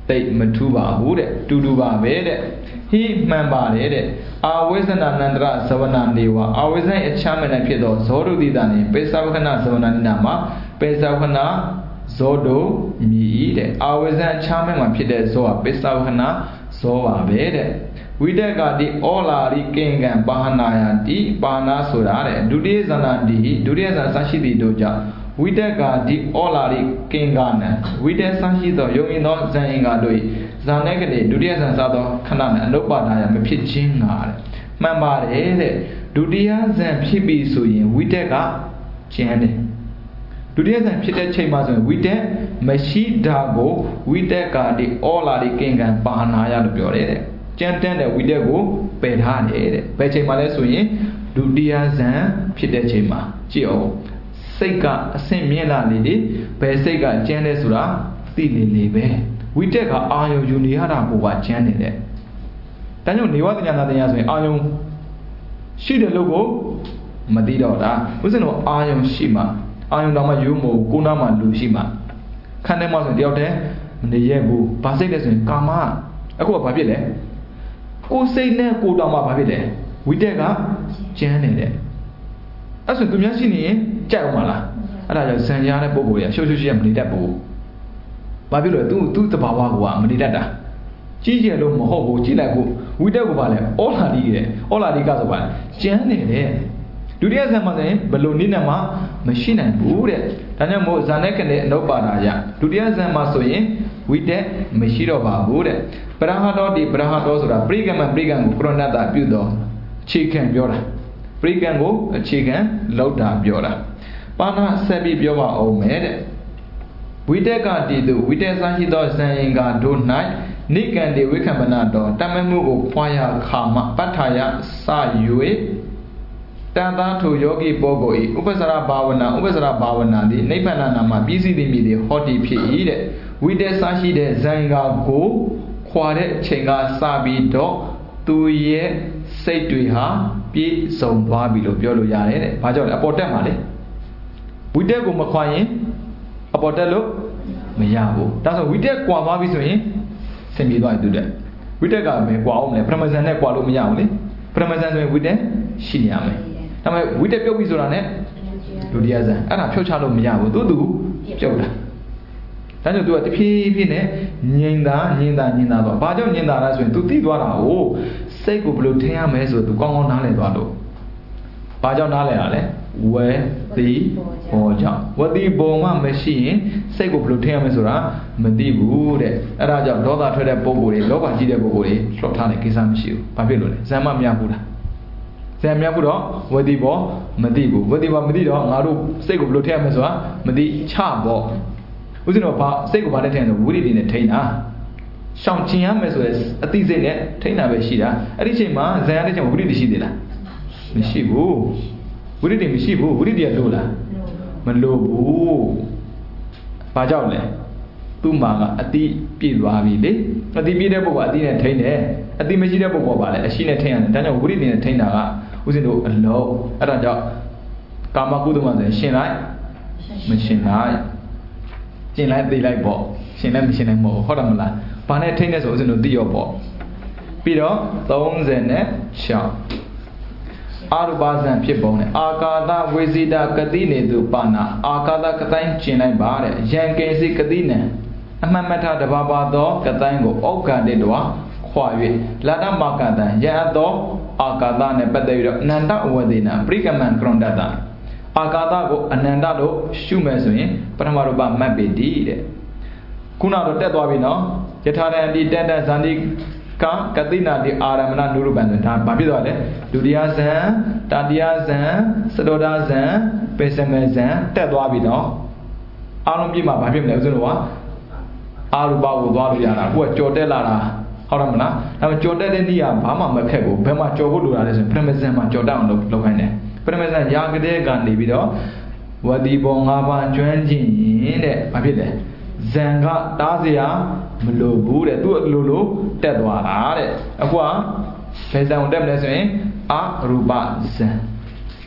တိတ်မထူပါဘူးတဲ့တူတူပါပဲတဲ့ဟိမှန်ပါတယ်တဲ့အာဝိဇ္ဇနာနန္တရဇဝနာနေဝအာဝိဇ္ဇိအချမ်းမဲ့ဖြစ်သောဇောတုတိတနေပေသဝခဏဇဝနာနိနာမှာပေသဝခဏဇောတုမြည်တဲ့အာဝိဇ္ဇအချမ်းမဲ့မှာဖြစ်တဲ့ဇောကပေသဝခဏဇောပါပဲတဲ့ဝိတက်ကတိဩလာရိကင်္ဂံပါဟနာယတိပါဏာဆိုတာတဲ့ဒုတိယဇဏတိဒုတိယဇဏသရှိတိတို့ကြောင့်ဝိတက်ကတိဩလာရိကင်္ဂနံဝိတက်သရှိသောယုံရင်သောဇံအင်္ဂါတို့ဇာနေကတိဒုတိယဇဏစားသောခဏနဲ့အနုပ္ပါဒာယမဖြစ်ခြင်းငါတဲ့မှန်ပါတယ်တဲ့ဒုတိယဇံဖြစ်ပြီဆိုရင်ဝိတက်ကကျန်တယ်ဒုတိယဇံဖြစ်တဲ့ချိန်မှာဆိုရင်ဝိတက်မရှိတာကိုဝိတက်ကတိဩလာရိကင်္ဂံပါဟနာယလို့ပြောတယ်တဲ့ကျန်တဲ့ဝိတက်ကိုပယ်ထားတယ်တဲ့ဘယ်ချိန်မှာလဲဆိုရင်ဒုတိယဇံဖြစ်တဲ့ချိန်မှာကြည့်အောင်စိတ်ကအဆင့်မြင့်လာလေလေဘယ်စိတ်ကကျန်လဲဆိုတာသိနေလေပဲဝိတက်ကအာယုံယူနေရတာကိုကကျန်နေတဲ့ဒါကြောင့်နေဝတညာနာတရားဆိုရင်အာယုံရှိတယ်လို့ကိုမသိတော့တာဥစဉ်တော့အာယုံရှိမှအာယုံတော်မှယူမို့ကိုနာမှလူရှိမှခန္ဓာမှဆိုတယောက်တည်းမနေရဘူးဘာစိတ်လဲဆိုရင်ကာမအခုကဘာဖြစ်လဲကိုယ်စိတ်နဲ့ကိုယ်တော်မှဘာဖြစ်လဲဝိတက်ကကျန်နေတယ်အဲ့ဆိုသူများရှိနေရင်ကြိုက်အောင်မလားအဲ့ဒါကြောင့်ဇံရတဲ့ပုံကိုယ်ရရှုပ်ရှုပ်ရှက်မနေတတ်ဘူးဘာဖြစ်လို့လဲသူသူတဘာဝကမနေတတ်တာကြီးကျယ်လို့မဟုတ်ဘူးကြည့်လိုက်ကိုဝိတက်ကိုပါလဲဩလာဒီတဲ့ဩလာဒီကဆိုပါကျန်နေတယ်ဒုတိယဇံမှာဆိုရင်ဘလို့နည်းနဲ့မှမရှိနိုင်ဘူးတဲ့ဒါကြောင့်မို့ဇာနဲ့ကနေအနုပ္ပါဒာယဒုတိယဇံမှာဆိုရင်ဝိတက်မရှိတော့ပါဘူးတဲ့ပရဟတောတိပရဟတောဆိုတာပရိကမပရိကံကိုပရဏတ္တပြုသောအခြေခံပြောတာပရိကံကိုအခြေခံလောက်တာပြောတာပါဏဆက်ပြီးပြောပါအောင်မယ်တဲ့ဝိတက်ကတိတုဝိတက်သရှိသောဇံအင်္ဂါတို့၌နိကံတိဝိခံမနာတော်တမမှုကိုဖွာရခါမပဋ္ဌာယစ၍တန်သာထုယောဂီပုဂ္ဂိုလ်၏ဥပ္ပစရဘာဝနာဥပ္ပစရဘာဝနာသည်နိဗ္ဗာန်နာမှာပြည့်စည်သည်မြည်သည်ဟောတိဖြစ်၏တဲ့ဝိတက်သရှိတဲ့ဇံအင်္ဂါကိုခွာတဲ့အချိန်ကစပြီးတော့သူရဲ့စိတ်တွေဟာပြည့်စုံသွားပြီလို့ပြောလို့ရတယ်တဲ့။ဘာကြောင့်လဲအပေါ်တက်မှာလေဝိတက်ကိုမခွာရင်အပေါ်တက်လို့မရဘူး။ဒါဆိုဝိတက်ကွာသွားပြီဆိုရင်ဆင်ပြေသွားပြီသူတဲ့ဝိတက်ကပဲကွာအောင်လေပရမဇန်နဲ့ကွာလို့မရဘူးလေပရမဇန်ဆိုရင်ဝိတက်ရှိနေရမယ်။ဒါပေမဲ့ဝိတက်ပြုတ်ပြီဆိုတာနဲ့ဒုတိယဇန်အဲ့ဒါဖြုတ်ချလို့မရဘူးသူသူပြုတ်တာ။ဒါကြောင့် तू ကတဖြည်းဖြည်းနဲ့ငြိမ်တာငြိမ်တာငြိမ်တာတော့ဘာကြောင့်ငြိမ်တာလဲဆိုရင် तू သိသွားတာကိုစိတ်ကိုဘယ်လိုထင်ရမလဲဆိုတော့ तू ကောင်းကောင်းနားလည်သွားလို့ဘာကြောင့်နားလည်တာလဲဝေတိဘောကြောင့်ဝတိဘောမှမရှိရင်စိတ်ကိုဘယ်လိုထင်ရမလဲဆိုတာမသိဘူးတဲ့အဲ့ဒါကြောင့်ဒေါသထွက်တဲ့ပုံကိုယ်တွေလောဘကြီးတဲ့ပုံကိုယ်တွေလှော့ထားတဲ့ကိစ္စမရှိဘူးဘာဖြစ်လို့လဲဇံမမရဘူးလားဇံမရဘူးတော့ဝတိဘောမသိဘူးဝတိဘောမသိတော့ငါတို့စိတ်ကိုဘယ်လိုထင်ရမလဲဆိုတာမသိချပေါ့ဦးဇင်းတော်ဘာစိတ်ကိုဘာနဲ့ထင်တယ်ဝိရိတိနဲ့ထိန်းတာရှောင်ကျင်ရမယ်ဆိုရင်အသိစိတ်နဲ့ထိန်းတာပဲရှိတာအဲ့ဒီချိန်မှာဇံရတဲ့ချိန်မှာဝိရိတိရှိသေးလားမရှိဘူးဝိရိတိမရှိဘူးဝိရိတိကလို့လားမလို့ဘူးဘာကြောင့်လဲသူ့မှာကအတိပြည့်သွားပြီလေအတိပြည့်တဲ့ပုဂ္ဂိုလ်အတိနဲ့ထိန်းတယ်အတိမရှိတဲ့ပုဂ္ဂိုလ်ကပါလေအရှိနဲ့ထိန်းရတယ်ဒါကြောင့်ဝိရိတိနဲ့ထိန်းတာကဦးဇင်းတို့အလုံးအဲ့ဒါကြောင့်ကာမကုသမှာဆိုရင်ရှင်လိုက်မရှင်လိုက်ကျင်လိုက်သိလိုက်ပေါ့ရှင်လည်းမရှင်နိုင်မဟုတ်ဟုတ်တယ်မလားဘာနဲ့ထိန်းနေဆိုဦးဇင်းတို့သိရောပေါ့ပြီးတော့သုံးဆယ်နဲ့ရှောင်းအာရူပဇံဖြစ်ပုံနဲ့အာကာသဝေစီတာကတိနေသူပါဏအာကာသကတိုင်းကျင်လိုက်ပါတဲ့ယံကေစီကတိနံအမှန်မထတဘာပါသောကတိုင်းကိုဩက္ကတိတော်ခွာ၍လာတမကတံယံအသောအာကာသနဲ့ပတ်သက်ပြီးတော့အနန္တအဝဒေနာပရိကမံကရွန်တတအာကာသကိုအနန္တလို့ရှုမယ်ဆိုရင်ပထမရူပမတ်ပေတိတဲ့ခုနတော့တက်သွားပြီနော်ယထာရံတိတတဇန္တိကကတိနာတိအာရမဏနုရူပံဆိုတာဘာဖြစ်သွားလဲဒုတိယဇံတတိယဇံသတောဒဇံပေစမေဇံတက်သွားပြီနော်အားလုံးပြည့်မှာဘာဖြစ်မလဲဦးဇင်းတို့ကအာရူပကိုသွားလို့ရတာအခုကကြော်တက်လာတာဟုတ်တယ်မလားဒါပေမဲ့ကြော်တက်တဲ့နေ့ကဘာမှမခက်ဘူးဘယ်မှာကြော်ဖို့လိုတာလဲဆိုရင်ပရမဇံမှာကြော်တက်အောင်လုပ်လုပ်ခိုင်းတယ်ပရမဇန်ရာကတဲ့ကနေပြီးတော့ဝတိဘော၅ပါးကျွမ်းကျင်ရင်တဲ့ဘာဖြစ်လဲဇံကတားစရာမလိုဘူးတဲ့သူ့အလိုလိုတက်သွားတာတဲ့အခုကဘယ်ဇံကိုတက်မလဲဆိုရင်အရူပဇံ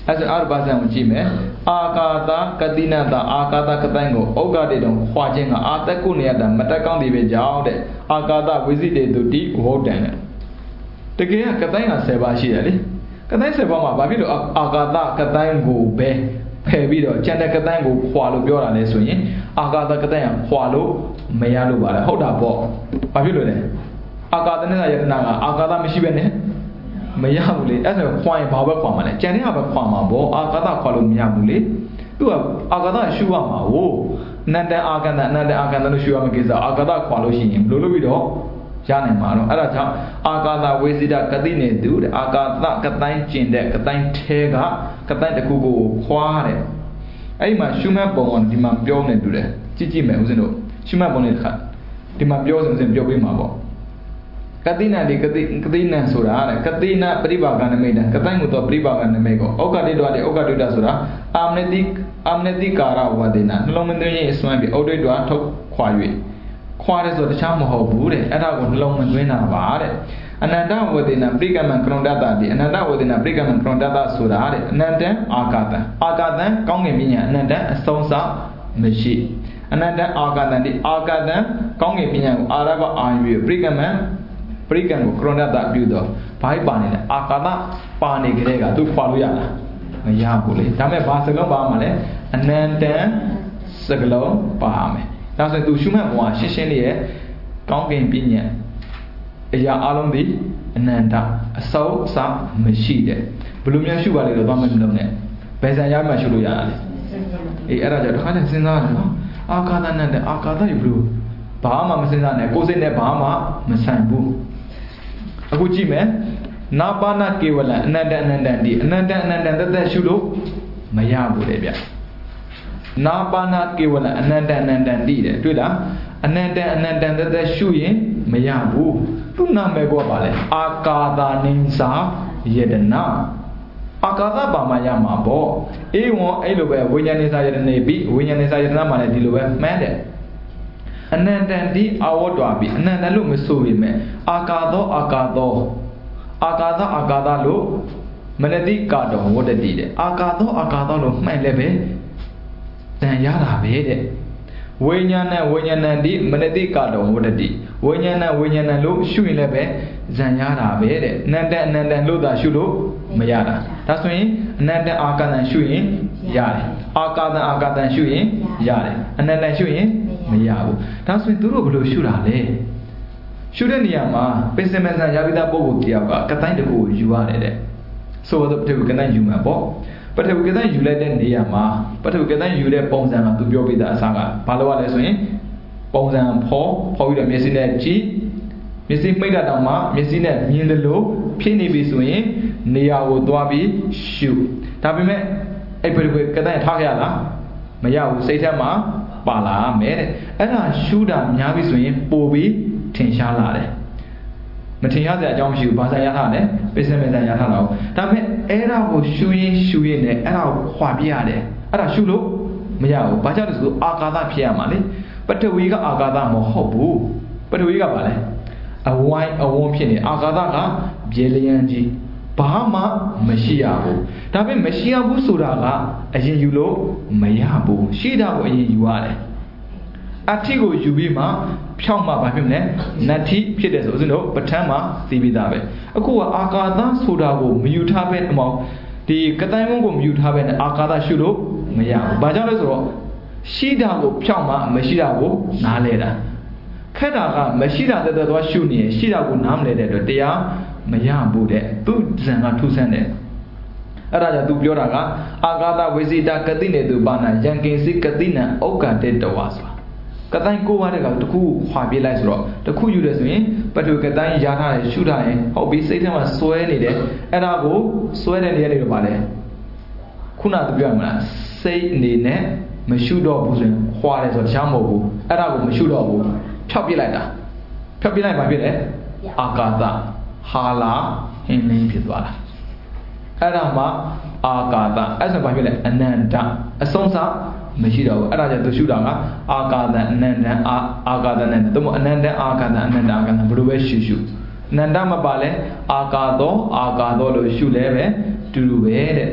အဲ့ဒါအားပါစံကိုကြည့်မယ်အာကာသကတိနတအာကာသကတိုင်းကိုဩဃတေတုံခွာခြင်းကအာတက်ကုနေရတာမတက်ကောင်းသေးပဲကြောင်းတဲ့အာကာသဝိဇိတေတုတိဝုဒ္ဒံတဲ့တကယ်ကကတိုင်းကဆယ်ပါးရှိတယ်လေကတိုင်းဆယ်ပါးမှာဘာဖြစ်လို့အာကာသကတိုင်းကိုပဲဖယ်ပြီးတော့ကျန်တဲ့ကတိုင်းကိုခွာလို့ပြောတာလဲဆိုရင်အာကာသကတိုင်းကခွာလို့မရလို့ပါလေဟုတ်တာပေါ့ဘာဖြစ်လို့လဲအာကာသနဲ့ယတနာကအာကာသမရှိပဲနဲ့မရဘူးလေအဲ့ဒါခွာရင်ဘာပဲခွာမှာလဲကျန်တဲ့ဟာပဲခွာမှာပေါ့အာကာသခွာလို့မရဘူးလေသူကအာကာသရှုရမှာဟိုအနန္တအာကန္တအနန္တအာကန္တလို့ရှုရမယ့်ကိစ္စအာကာသခွာလို့ရှိရင်ဘယ်လိုလုပ်ပြီးတော့ရနိုင်မှာတော့အဲ့ဒါကြောင့်အာကာသဝေစီတကတိနေသူတဲ့အာကာသကတိုင်းကျင်တဲ့ကတိုင်းထဲကကတိုင်းတစ်ခုကိုခွာတဲ့အဲ့ဒီမှာရှုမှတ်ပုံကဒီမှာပြောနေတူတယ်ကြည့်ကြည့်မယ်ဦးဇင်းတို့ရှုမှတ်ပုံလေးတစ်ခါဒီမှာပြောစဉ်စဉ်ပြောပေးမှာပေါ့ကတိနာဒီကတိကတိနံဆိုတာတဲ့ကတိနာပရိပါကနမိတ်ကတိုင်းကိုတော့ပရိပါကနမိတ်ကိုဩဃတိတောတဲ့ဩဃတိတဆိုတာအာမနတိအာမနတိကာရဝဒေနာနှလုံးမသွင်းရင်အစွမ်းပြီးဩဒိတောထုတ်ခွာ၍ခွာတယ်ဆိုတခြားမဟုတ်ဘူးတဲ့အဲ့ဒါကိုနှလုံးမသွင်းတာပါတဲ့အနန္တဝဒေနာပရိကမံကရုံတတတိအနန္တဝဒေနာပရိကမံကရုံတတဆိုတာတဲ့အနန္တအာကာတံအာကာတံကောင်းငင်ပညာအနန္တအဆုံးစမရှိအနန္တအာကာတံဒီအာကာတံကောင်းငင်ပညာကိုအာရဘအာယွေပရိကမံပရိကံကိုကရုဏတပြုတော့ဘာပါနေလဲအာကာသပါနေကြတဲ့ကသူခွာလို့ရလားမရဘူးလေဒါမဲ့ဘာစကလုံးပါမှာလဲအနန္တစကလုံးပါမယ်ဒါဆိုရင်သူရှုမှတ်ဘဝရှင်းရှင်းလေးရဲ့ကောင်းကင်ပညာအရာအလုံးဒီအနန္တအစောအစမရှိတဲ့ဘယ်လိုများရှုပါလဲတော့သွားမလို့နဲ့ဘယ်စံရမှရှုလို့ရတာလဲအေးအဲ့ဒါကြောင့်တစ်ခါတည်းစဉ်းစားတယ်နော်အာကာသနဲ့အာကာသယူလို့ဘာမှမစဉ်းစားနဲ့ကိုယ်စိတ်နဲ့ဘာမှမဆိုင်ဘူးအခုကြည့်မယ်နာပါဏကေဝလံအနန္တအနန္တန်ဒီအနန္တအနန္တန်တသက်ရှုလို့မရဘူးလေဗျနာပါဏကေဝလံအနန္တအနန္တန်ဒီတဲ့တွေ့လားအနန္တအနန္တန်တသက်ရှုရင်မရဘူးသူ့နာမည်ကပါလေအာကာသနိစာယတနာအာကာသပါမရမှာပေါ့အေဝံအဲ့လိုပဲဝိညာဉ်နိစာယတနေပြီဝိညာဉ်နိစာယတနာမှာလည်းဒီလိုပဲမှန်းတယ်အနန္တန်ဒီအဝတ္တဝပြီအနန္တလို့မဆိုပေမဲ့အာကာသောအာကာသောအာကာသအာကာသလို့မနတိကာတောဝတ္တတိတဲ့အာကာသောအာကာသောလို့မှန်လည်းပဲတန်ရတာပဲတဲ့ဝိညာဏဝိညာဏန်ဒီမနတိကာတောဝတ္တတိဝိညာဏဝိညာဏန်လို့ရှုရင်လည်းပဲဇံရတာပဲတဲ့အနန္တအနန္တလို့သာရှုလို့မရတာဒါဆိုရင်အနန္တအာကာသရှုရင်ရတယ်အာကာသအာကာသရှုရင်ရတယ်အနန္တရှုရင်မရဘူးဒါဆိုရင်သူတို့ဘယ်လိုရှုတာလဲရှုတဲ့နေရာမှာပိစမဇံရပိတာပုဂ္ဂိုလ်တယောက်ကကတိုင်းတကူယူရတယ်တဲ့ဆိုတော့ပထဝီကတိုင်းယူမှာပေါ့ပထဝီကတိုင်းယူလိုက်တဲ့နေရာမှာပထဝီကတိုင်းယူတဲ့ပုံစံကသူပြောပြတာအစားကဘာလို့ လဲဆိုရင်ပုံစံဖော်ဖော်ပြီးတော့မျက်စိနဲ့ကြည့်မျက်စိမိတ်တာတောင်မှမျက်စိနဲ့မြင်တယ်လို့ဖြစ်နေပြီဆိုရင်နေရာကိုသွားပြီးရှုဒါပေမဲ့အဲ့ပထဝီကတိုင်းထားခဲ့ရလားမရဘူးစိတ်ထဲမှာပါလာမယ်တဲ့အဲ့ဒါရှုတာများပြီဆိုရင်ပိုပြီးထင်ရှားလာတယ်မထင်ရှားစရာအကြောင်းမရှိဘူးဘာသာရထားလဲပိစမဇံရထားတာဟုတ်ဒါပေမဲ့အဲ့ဒါကိုရှုရင်းရှုရင်းနဲ့အဲ့ဒါကိုခွာပြရတယ်အဲ့ဒါရှုလို့မရဘူးဘာကြောင့်လဲဆိုတော့အာကာသဖြစ်ရမှာလေပထဝီကအာကာသမဟုတ်ဘူးပထဝီကဘာလဲအဝိုင်းအဝန်းဖြစ်နေအာကာသကပြေလျံကြီးဘာမှမရှိရဘူးဒါပေမဲ့မရှိရဘူးဆိုတာကအရင်ယူလို့မရဘူးရှိတာကိုအရင်ယူရတယ်အဋ္ဌိကိုယူပြီးမှဖြောက်မှဘာဖြစ်မလဲနတ္ထိဖြစ်တယ်ဆိုဦးဇင်းတို့ပဋ္ဌာန်းမှာသိပြီးသားပဲအခုကအာကာသဆိုတာကိုမယူထားပဲအမောင်ဒီကတိုင်းဝန်းကိုမယူထားပဲနဲ့အာကာသရှုလို့မရဘူးဘာကြောင့်လဲဆိုတော့ရှိတာကိုဖြောက်မှမရှိတာကိုနားလဲတာခက်တာကမရှိတာတက်တက်သွားရှုနေရင်ရှိတာကိုနားမလဲတဲ့အတွက်တရားမရဘူးတဲ့သူဇံကထူးဆန်းတယ်အဲ့ဒါကြောင့်သူပြောတာကအာကာသဝိဇိတာကတိနေသူပါဏယံကိစိကတိနံဩက္ကတေတဝါဆိုတာကတိုင်းကိုပါတဲ့ကတခုခွာပြလိုက်ဆိုတော့တခုယူတယ်ဆိုရင်ပထဝီကတိုင်းရထားတယ်ရှုထားရင်ဟုတ်ပြီစိတ်ထဲမှာစွဲနေတယ်အဲ့ဒါကိုစွဲတဲ့နေရာတွေတော့ပါလေခုနကပြောရမလားစိတ်အနေနဲ့မရှုတော့ဘူးဆိုရင်ခွာတယ်ဆိုတော့ရှားမဟုတ်ဘူးအဲ့ဒါကိုမရှုတော့ဘူးဖြောက်ပြလိုက်တာဖြောက်ပြလိုက်ပါဖြစ်တယ်အာကာသဟာလာဟင်းလင်းဖြစ်သွားတာအဲ့ဒါမှအာကာသအဲ့ဒါဘာဖြစ်လဲအနန္တအဆုံးစမရှိတော့ဘူးအဲ့ဒါကြောင့်သူရှုတာကအာကာသအနန္တအာအာကာသနဲ့တို့မအနန္တအာကာသအနန္တအာကာသဘယ်လိုပဲရှုရှုအနန္တမပါလဲအာကာသောအာကာသောလို့ရှုလဲပဲတူတူပဲတဲ့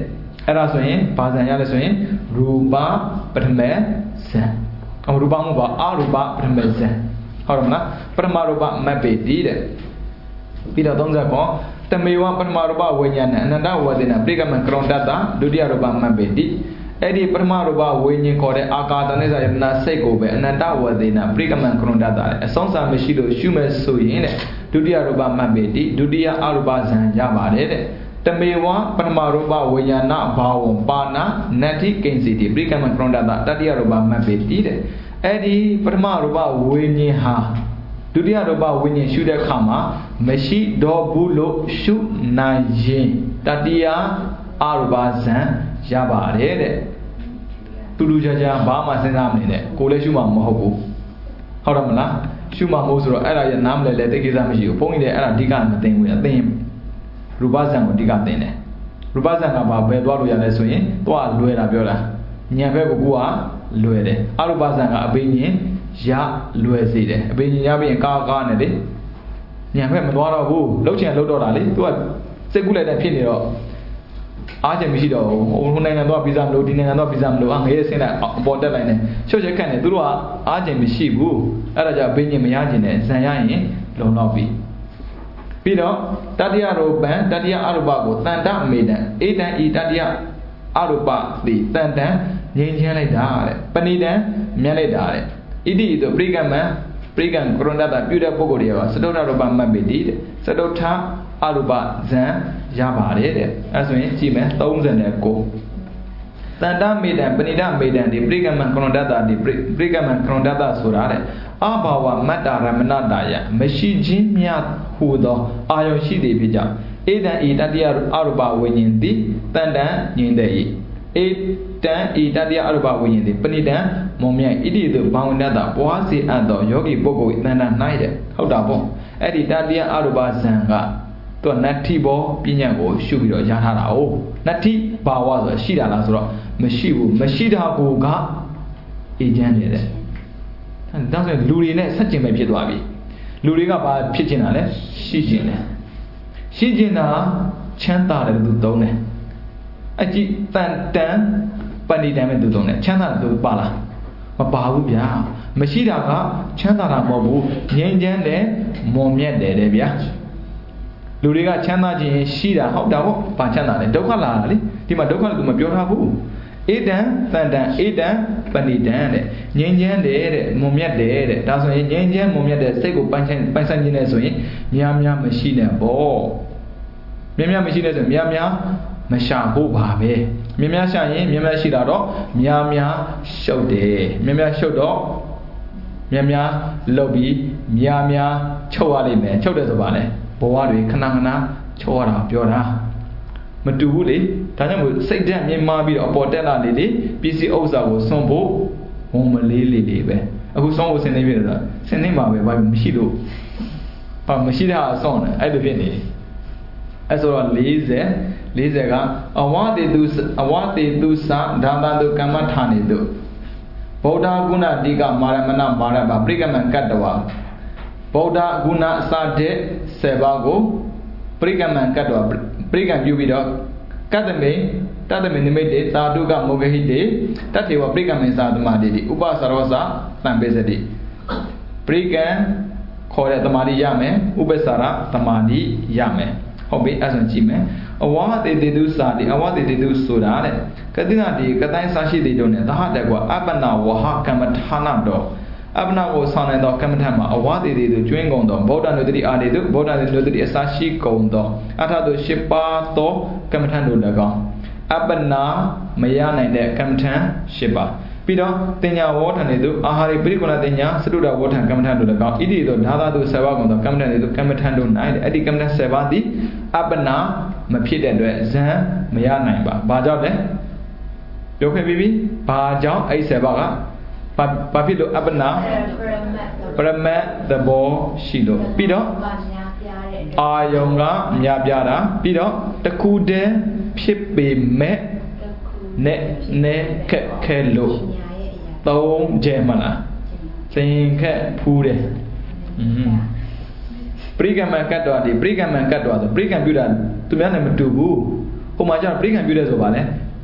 အဲ့ဒါဆိုရင်ဘာဇံရလဲဆိုရင်ရူပပထမဇံအရူပမှုပါအရူပပထမဇံဟုတ်တယ်မလားပထမရူပမတ်ပေတိတဲ့ပြီးတော့သုံးဆယ်ခေါ်တမေဝပထမရူပဝိညာဏအနန္တဝဒေနပရိကမံကရုံတတဒုတိယရူပမတ်ပေတိအဲ့ဒီပထမရူပဝိညာဉ်ခေါ်တဲ့အာကာသနဲ့စာယတနာစိတ်ကိုပဲအနန္တဝဒေနပရိကမံကရုံတတတဲ့အဆုံးစာမရှိလို့ရှုမဲ့ဆိုရင်တဲ့ဒုတိယရူပမတ်ပေတိဒုတိယအရူပဇံရပါတယ်တဲ့တမေဝပထမရူပဝိညာဏဘာဝံပါဏနတ္ထိကိဉ္စီတိပရိကမံကရုံတတတတိယရူပမတ်ပေတိတဲ့အဲ့ဒီပထမရူပဝိညာဉ်ဟာဒုတိယရူပဝိညာဉ်ရှုတဲ့အခါမှာမရှိတော့ဘူးလို့ရှုနိုင်ရင်တတိယအရူပဇံရပါတယ်တဲ့တူတူချာချာဘာမှစဉ်းစားမနေနဲ့ကိုလည်းရှုမှာမဟုတ်ဘူးဟုတ်တယ်မလားရှုမှာမဟုတ်ဆိုတော့အဲ့ဒါရနားမလဲလဲတိတ်ကိစ္စမရှိဘူးဘုန်းကြီးလည်းအဲ့ဒါအဓိကမသိဘူးအသိရူပဇံကိုအဓိကသိတယ်ရူပဇံကဘာပဲသွားလို့ရလဲဆိုရင်သွားလွယ်တာပြောတာဉာဏ်ဘက်ကကိုကလွယ်တယ်အရူပဇံကအဘိညာဉ်ရလွယ်စေတယ်အဘိညာဉ်ရပြီးရင်ကာကာနဲ့လေဉာဏ်ဘက်မသွားတော့ဘူးလှုပ်ချင်လှုပ်တော့တာလေသူကစိတ်ကူးလိုက်တဲ့ဖြစ်နေတော့အားချင်မရှိတော့ဘူးဟိုနိုင်ငံတော့ဗီဇာမလို့ဒီနိုင်ငံတော့ဗီဇာမလို့အငရဲဆင်းလိုက်အပေါ်တက်လိုက်နေချုပ်ချက်ခတ်နေသူတို့ကအားချင်မရှိဘူးအဲ့ဒါကြောင့်ဘိညာဉ်မရချင်တဲ့ဇံရရင်လုံလောက်ပြီပြီးတော့တတိယရူပံတတိယအရူပကိုတန်တမေတံအေတံဤတတိယအရူပသည်တန်တံငြိမ်းချမ်းလိုက်တာတဲ့ပဏိတံမြတ်လိုက်တာတဲ့ဣတိဆိုပရိကမံပရိကံကရုဏတပြုတဲ့ပုဂ္ဂိုလ်တွေကစတုထရူပမတ်ပိတိတဲ့စတုထအရူပဇံရပါတယ်တဲ့အဲဆိုရင်ကြည့်မယ်သုံး၉တန်တမေတံပဏိတမေတံဒီပရိကမံကရုဏတဒီပရိကမံကရုဏတဆိုတာတဲ့အဘာဝမတ္တရမဏတာယမရှိခြင်းမြတ်ဟူသောအာယုရှိသည်ဖြစ်ကြောင့်ဧတံဤတတိယအရူပဝိညာဉ်သည်တန်တံငြိမ့်တဲ့ဤဧတံဤတတိယအရူပဝိညာဉ်သည်ပဏိတံမုံမြတ်ဣတိသို့ဘာဝနတပွားစေအပ်သောယောဂီပုဂ္ဂိုလ်တန်တံ၌တဲ့ဟုတ်တာပေါ့အဲ့ဒီတတိယအရူပဇံကသူကနတ္ထိဘောပညာကိုရှုပြီးတော့ရထားတာ哦နတ္ထိဘာဝဆိုရှိတာလားဆိုတော့မရှိဘူးမရှိတာကိုကအေဂျင့်နေတဲ့ဒါဆိုရင်လူတွေနဲ့ဆက်ကျင်ပဲဖြစ်သွားပြီလူတွေကဘာဖြစ်ကျင်တာလဲရှိကျင်တယ်ရှိကျင်တာချမ်းသာတယ်သူသုံးတယ်အကြည့်တန်တန်ပဏိတံမဲ့သူသုံးတယ်ချမ်းသာတယ်သူပါလားမပါဘူးဗျာမရှိတာကချမ်းသာတာမဟုတ်ဘူးငြိမ်းချမ်းတယ်မွန်မြတ်တယ်တဲ့ဗျာလူတွေကချမ်းသာခြင်းရှိတာဟုတ်တာပေါ့ဘာချမ်းသာလဲဒုက္ခလာတာလေဒီမှာဒုက္ခလို့သူမပြောထားဘူးဧတံတန်တံဧတံပဏိတံတဲ့ငြိမ်းချမ်းတယ်တဲ့မွန်မြတ်တယ်တဲ့ဒါဆိုရင်ငြိမ်းချမ်းမွန်မြတ်တဲ့စိတ်ကိုပိုင်ဆိုင်ပိုင်ဆိုင်ခြင်းနဲ့ဆိုရင်များများမရှိနဲ့ပေါ့များများမရှိနဲ့ဆိုရင်များများမရှာဖို့ပါပဲများများရှာရင်များများရှိတာတော့များများရှုပ်တယ်များများရှုပ်တော့များများလှုပ်ပြီးများများချုပ်ရလိမ့်မယ်ချုပ်တယ်ဆိုပါလေဘဝတွေခဏခဏချုပ်ရတာပြောတာမတူဘူးလေဒါကြောင့်မို့စိတ်ဓာတ်မြင်မာပြီးတော့အပေါ်တက်လာလေလေပစ္စည်းဥစ္စာကိုစွန့်ဖို့ဝန်မလေးလေးလေးပဲအခုစွန့်ဖို့ဆင်းနေပြီဆိုတာဆင်းနေမှာပဲဘာမရှိလို့ဘာမရှိတာစွန့်တယ်အဲ့လိုဖြစ်နေအဲ့ဆိုတော့၄၀ ၄၀ကအဝတေတုအဝတေတုသဒါတတုကမ္မထာနေတုဗုဒ္ဓဂုဏတိကမာရမဏမာရပါပရိကမံကတ္တဝဗုဒ္ဓဂုဏအစတဲ့ဆယ်ပါးကိုပရိကမံကတ္တဝပရိကံပြုပြီးတော့ကတ္တမေတတ္တမေနိမိတ်တေသာတုကမောဂဟိတေတတ္ထေဝပရိကမေသာသမာတိဥပသရောစတံပေစတိပရိကံခေါ်တဲ့သမာဓိရမယ်ဥပ္ပစာရသမာဓိရမယ်ဟုတ်ပြီအဲ့ဆိုကြည့်မယ်အဝါတေတေတုစာတိအဝါတေတေတုဆိုတာတဲ့ကတိနာတိကတိုင်းစာရှိတေတို့နဲ့သဟတက်ကွာအပ္ပနာဝဟကမ္မထာနတော်အပ္ပနာကိုဆောင်နိုင်သောကမ္မထမှာအဝါတေတေတုကျွင်းကုန်သောဗုဒ္ဓနုတ္တိအာတေတုဗုဒ္ဓနုတ္တိအစာရှိကုန်သောအထတုရှစ်ပါးသောကမ္မထတို့၎င်းအပ္ပနာမရနိုင်တဲ့ကမ္မထရှစ်ပါးပြီးတော့တင်ညာဝေါထံတွေသူအာဟာရိပရိကုဏတင်ညာစတုဒဝေါထံကမ္မထတို့၎င်းဣတိတို့ဓာသာတို့ဆယ်ပါးကုန်သောကမ္မထတွေသူကမ္မထတို့၌အဲ့ဒီကမ္မထဆယ်ပါးသည်အပ္ပနာမဖြစ်တဲ့အတွက်ဇံမရနိုင်ပါဘာကြောင့်လဲပြောခဲ့ပြီးပြီဘာကြောင့်အဲ့ဆယ်ပါးကဘာဖြစ်လို့အပ္ပနာပရမတ်သဘောရှိလို့ပြီးတော့အာယုံကမြပြတာပြီးတော့တခုတည်းဖြစ်ပေမဲ့နဲ့နဲ့ခက်ခဲလို့သုံးကျဲမလားသင်ခက်ဖူးတယ်อืมပရိကမံကတ်တော်ဒီပရိကမံကတ်တော်ဆိုပရိကံပြုတာသူများနဲ့မတူဘူးဟိုမှာကျတော့ပရိကံပြုတယ်ဆိုပါလေ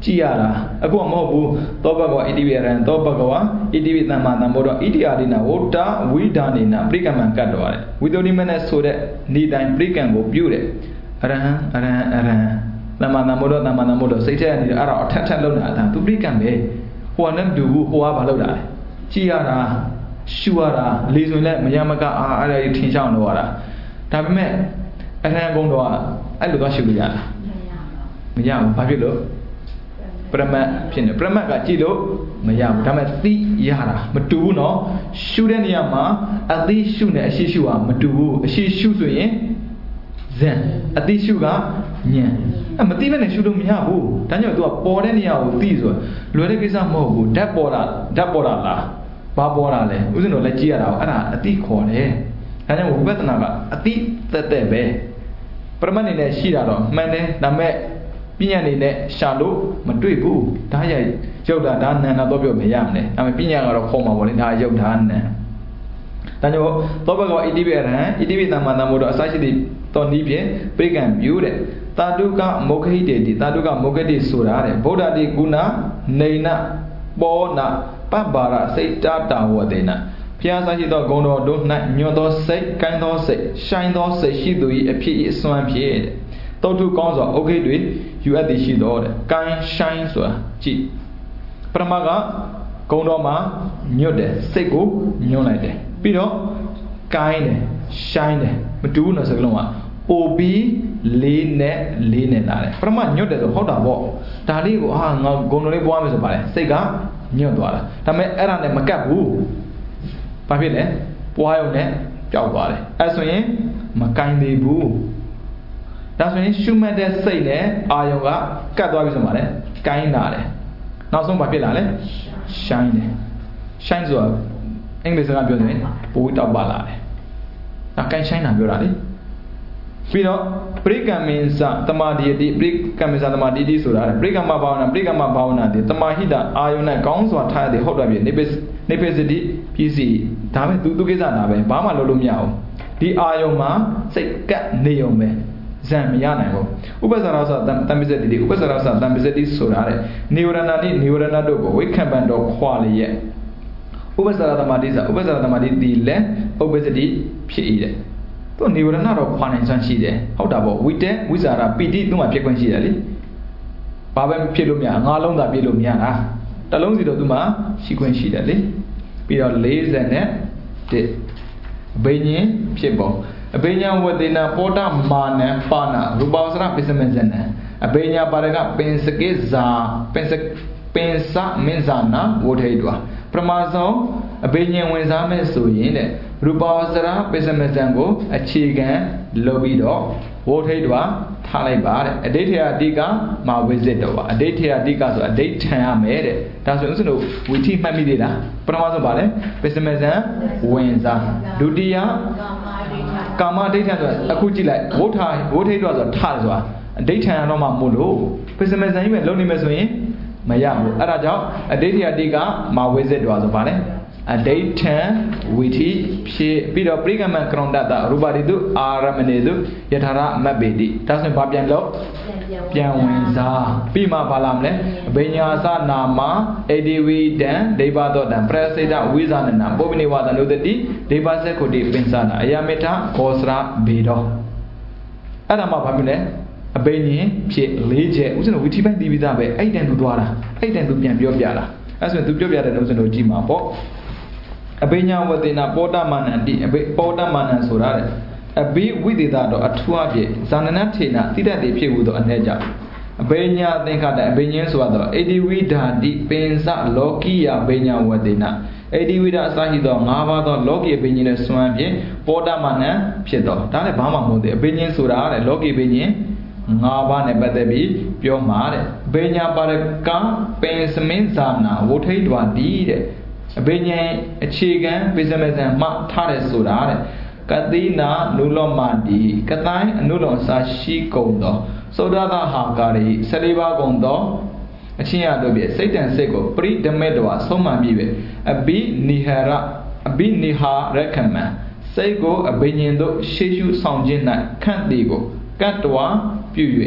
ကြည်ရတာအခုမဟုတ်ဘူးသောဘကောဣတိဝိရံသောဘကောဣတိဝိသမ္မာသမ္ဗောတော့ဣတိအာရိနာဝတ္တဝိဒါနိနာပရိကမံကတ်တော်ရတယ်ဝိသုဒ္ဓိမနဲ့ဆိုတဲ့ဤတိုင်းပရိကံကိုပြုတယ်အရဟံအရဟံအရဟံသမ္မာသမ္ဗောတော့သမ္မာသမ္ဗောတော့စိတ်ထဲကနေတော့အဲ့ဒါအထက်ထက်လောက်တာသူပရိကံပဲဟိုကလည်းမတူဘူးဟိုကဘာလောက်တာလဲကြည်ရတာရှူရတာလေဆိုရင်လည်းမယမကအာအဲ့ဒါထင်ရှားလို့ရတာဒါပေမဲ့အရဟံဘုံတော့အဲ့လိုတော့ရှူလို့ရတာမရဘူးဘာဖြစ်လို့ပရမတ်ဖြစ်နေပရမတ်ကကြည့်လို့မရဘူးဒါပေမဲ့သိရတာမတူဘူးเนาะရှုတဲ့နေရာမှာအသိရှုနဲ့အရှိရှုဟာမတူဘူးအရှိရှုဆိုရင်ဇန်အသိရှုကဉာဏ်အမသိမဲ့နဲ့ရှုလို့မရဘူးဒါကြောင့် तू ကပေါ်တဲ့နေရာကိုသိဆိုလွယ်တဲ့ကိစ္စမဟုတ်ဘူးဓာတ်ပေါ်တာဓာတ်ပေါ်တာလားဘာပေါ်တာလဲဥစဉ်တော့လက်ကြည့်ရတာအဲ့ဒါအသိခေါ်တယ်ဒါကြောင့်ဝိပဿနာကအသိသက်သက်ပဲပရမတ်နေနဲ့ရှိတာတော့မှန်တယ်ဒါပေမဲ့ပညာနေနဲ့ရှာလို့မတွေ့ဘူးဒါရိုက်ရုပ်တာဒါနန္တာတော့ပြောမရမလဲဒါပေမဲ့ပညာကတော့ခေါ်မှာပေါ့လေဒါရုပ်ဒါနံဒါကြောင့်သောဘကောဣတိပိရဟံဣတိပိသမ္မာသမ္ဗောတော့အစရှိသည့်တော်နည်းဖြင့်ပိကံပြုတဲ့တာတုကမောခိတေတိတာတုကမောခတိဆိုတာတဲ့ဗုဒ္ဓတိကုဏနေနပောနာပပ္ပါရစိတ်တာတာဝတေနဘုရားဆရှိသောဂုဏ်တော်တို့၌ညွတ်သောစိတ်ကိုင်းသောစိတ်ရှိုင်းသောစိတ်ရှိသူ၏အဖြစ်၏အစွမ်းဖြစ်တဲ့တောထုကောင်းစွာဩခိတွေယူအပ်သည်ရှိတော်တဲ့ကိုင်းရှိုင်းဆိုတာကြည့်ပရမကဂုဏ်တော်မှာညွတ်တယ်စိတ်ကိုညွှန်းလိုက်တယ်ပြီးတော့ကိုင်းတယ်ရှိုင်းတယ်မတူဘူးနော်စကလုံးကပိုပြီးလေးနဲ့လေးနဲ့လာတယ်ပရမညွတ်တယ်ဆိုဟုတ်တာပေါ့ဒါလေးကိုအာငါဂုဏ်တော်လေးပွားမယ်ဆိုပါလေစိတ်ကညွတ်သွားတာဒါပေမဲ့အဲ့ဒါနဲ့မကပ်ဘူးဘာဖြစ်လဲပွားရုံနဲ့ပျောက်သွားတယ်အဲ့ဆိုရင်မကိုင်းသေးဘူးဒါဆိုရင်ရှုမှတ်တဲ့စိတ်နဲ့အာယုံကကတ်သွားပြီဆိုမှလည်းကိုင်းလာတယ်နောက်ဆုံးဘာဖြစ်လာလဲရှိုင်းတယ်ရှိုင်းဆိုတာအင်္ဂလိပ်စကားပြောရင်ပိုတောက်ပါလာတယ်ဒါကိုင်းရှိုင်းတာပြောတာလေပြီးတော့ပရိကမ္မင်္စသမာဓိတိပရိကမ္မင်္စသမာဓိတိဆိုတာပရိကမ္မဘာဝနာပရိကမ္မဘာဝနာတိတမာဟိတအာယုန်နဲ့ကောင်းစွာထားတဲ့ဟုတ်တယ်ပြနေပနေပစတိပစ္စည်းဒါပဲသူသူကိစ္စဒါပဲဘာမှလုပ်လို့မရဘူးဒီအာယုန်မှာစိတ်ကပ်နေုံပဲဇံမရနိုင်ဘူးဥပ္ပဇ္ဇရာဆိုတံပစ္စတိဥပ္ပဇ္ဇရာဆိုတံပစ္စတိဆိုတာတဲ့နေဝရဏတိနေဝရဏတို့ကိုဝိခံပံတော်ခွာလျက်ဥပ္ပဇ္ဇရာသမတိဆိုဥပ္ပဇ္ဇရာသမတိဒီလဲဥပ္ပစ္စတိဖြစ်၏တဲ့သူနေဝရဏတော့ခွာနိုင်စွမ်းရှိတယ်ဟုတ်တာပေါ့ဝိတေဝိဇာရပိတိသူ့မှာဖြစ်ခွင့်ရှိတယ်လေဘာပဲဖြစ်လို့မရငါးလုံးသာပြည့်လို့မရတာတစ်လုံးစီတော့သူ့မှာရှိခွင့်ရှိတယ်လေပြီးတော့၄၀နဲ့တစ်အဘိညာဉ်ဖြစ်ပုံအဘိညာဝတေနပောတမာနံပါဏရူပဝဆရပစ္စမဇနံအဘိညာပါရကပင်စကိဇာပင်စပင်စမင်းဇာနာဝဋ္ဌိတွာပရမဇောအဘိညာဝင်စားမဲ့ဆိုရင်တဲ့ရူပဝဆရပစ္စမဇံကိုအခြေခံလုပ်ပြီးတော့ဝဋ္ဌိတွာထားလိုက်ပါတဲ့အဋိဋ္ဌယအတိကမာဝိဇ္ဇတောပါအဋိဋ္ဌယအတိကဆိုအဋိဋ္ဌံရမယ်တဲ့ဒါဆိုရင်ဥစ္စာတို့ဝိထိမှတ်မိသေးလားပထမဆုံးပါလေပစ္စမဇံဝင်စားဒုတိယကာမဒိဋ္ဌံဆိုတာအခုကြည့်လိုက်ဝဋ္ဌဝဋ္ဌိတွာဆိုတာထားတယ်ဆိုတာအဋိဋ္ဌံရတော့မှမို့လို့ပစ္စမဇံကြီးပဲလုံနေမယ်ဆိုရင်မရဘူးအဲ့ဒါကြောင့်အဋိဋ္ဌယအတိကမာဝိဇ္ဇတောဆိုပါလေအဋိဋ္ဌံဝိထိဖြစ်ပြီးတော့ပရိကမံကရုံတတရူပတိတုအာရမဏေတုယထာရမတ်ပေတိဒါဆိုရင်ဘာပြန်လို့ပြန်ဝင်စားပြီးမှဘာလာမလဲအဘိညာသနာမအေဒီဝိတံဒိဗ္ဗသောတံပရစေတဝိဇာနနာပုပ္ပနိဝါဒနုတတိဒိဗ္ဗစက္ခုတိပင်စနာအယမေထခောစရဘေတောအဲ့ဒါမှဘာဖြစ်လဲအဘိညာဖြစ်လေးချက်ဥစဉ်ဝိထိပိုင်းတည်ပြီးသားပဲအဲ့တန်သူသွားတာအဲ့တန်သူပြန်ပြောပြတာအဲ့ဆိုရင်သူပြောပြတဲ့ဥစဉ်တို့ကြည့်မှာပေါ့အဘိညာဝတေနပောတမာနံတိအဘိပောတမာနံဆိုတာတဲ့အဘိဝိသေသတော့အထူးအဖြစ်ဇာနနထေနတိတတ်တိဖြစ်ဟုသောအနေကြောင့်အဘိညာသင်္ခတအဘိညာဆိုတော့အေဒီဝိဓာတိပင်စလောကိယဘိညာဝတေနအေဒီဝိဓာအစရှိသော၅ပါးသောလောကီဘိညာနဲ့စွမ်းဖြင့်ပောတမာနံဖြစ်တော့ဒါလည်းဘာမှမဟုတ်သေးအဘိညာဆိုတာတဲ့လောကီဘိညာ၅ပါးနဲ့ပတ်သက်ပြီးပြောမှာတဲ့ဘိညာပါရကပင်စမင်းဇာနာဝဋ္ဌိတွာတိတဲ့အဘိညာအခြေခံပိစမဇံမှထားတယ်ဆိုတာတဲ့ကတိနာနုလောမတိကတိုင်းအနုလောစာရှိကုန်သောသောဒသဟာကာရိဆယ်လေးပါးကုန်သောအချင်းရတို့ပြစိတ်တန်စိတ်ကိုပရိဓမေတဝဆုံးမှပြီးပဲအဘိနိဟရအဘိနိဟာရခမံစိတ်ကိုအဘိညာဉ်တို့ရှေးရှုဆောင်ခြင်း၌ခန့်တီကိုကတ္တဝပြု၍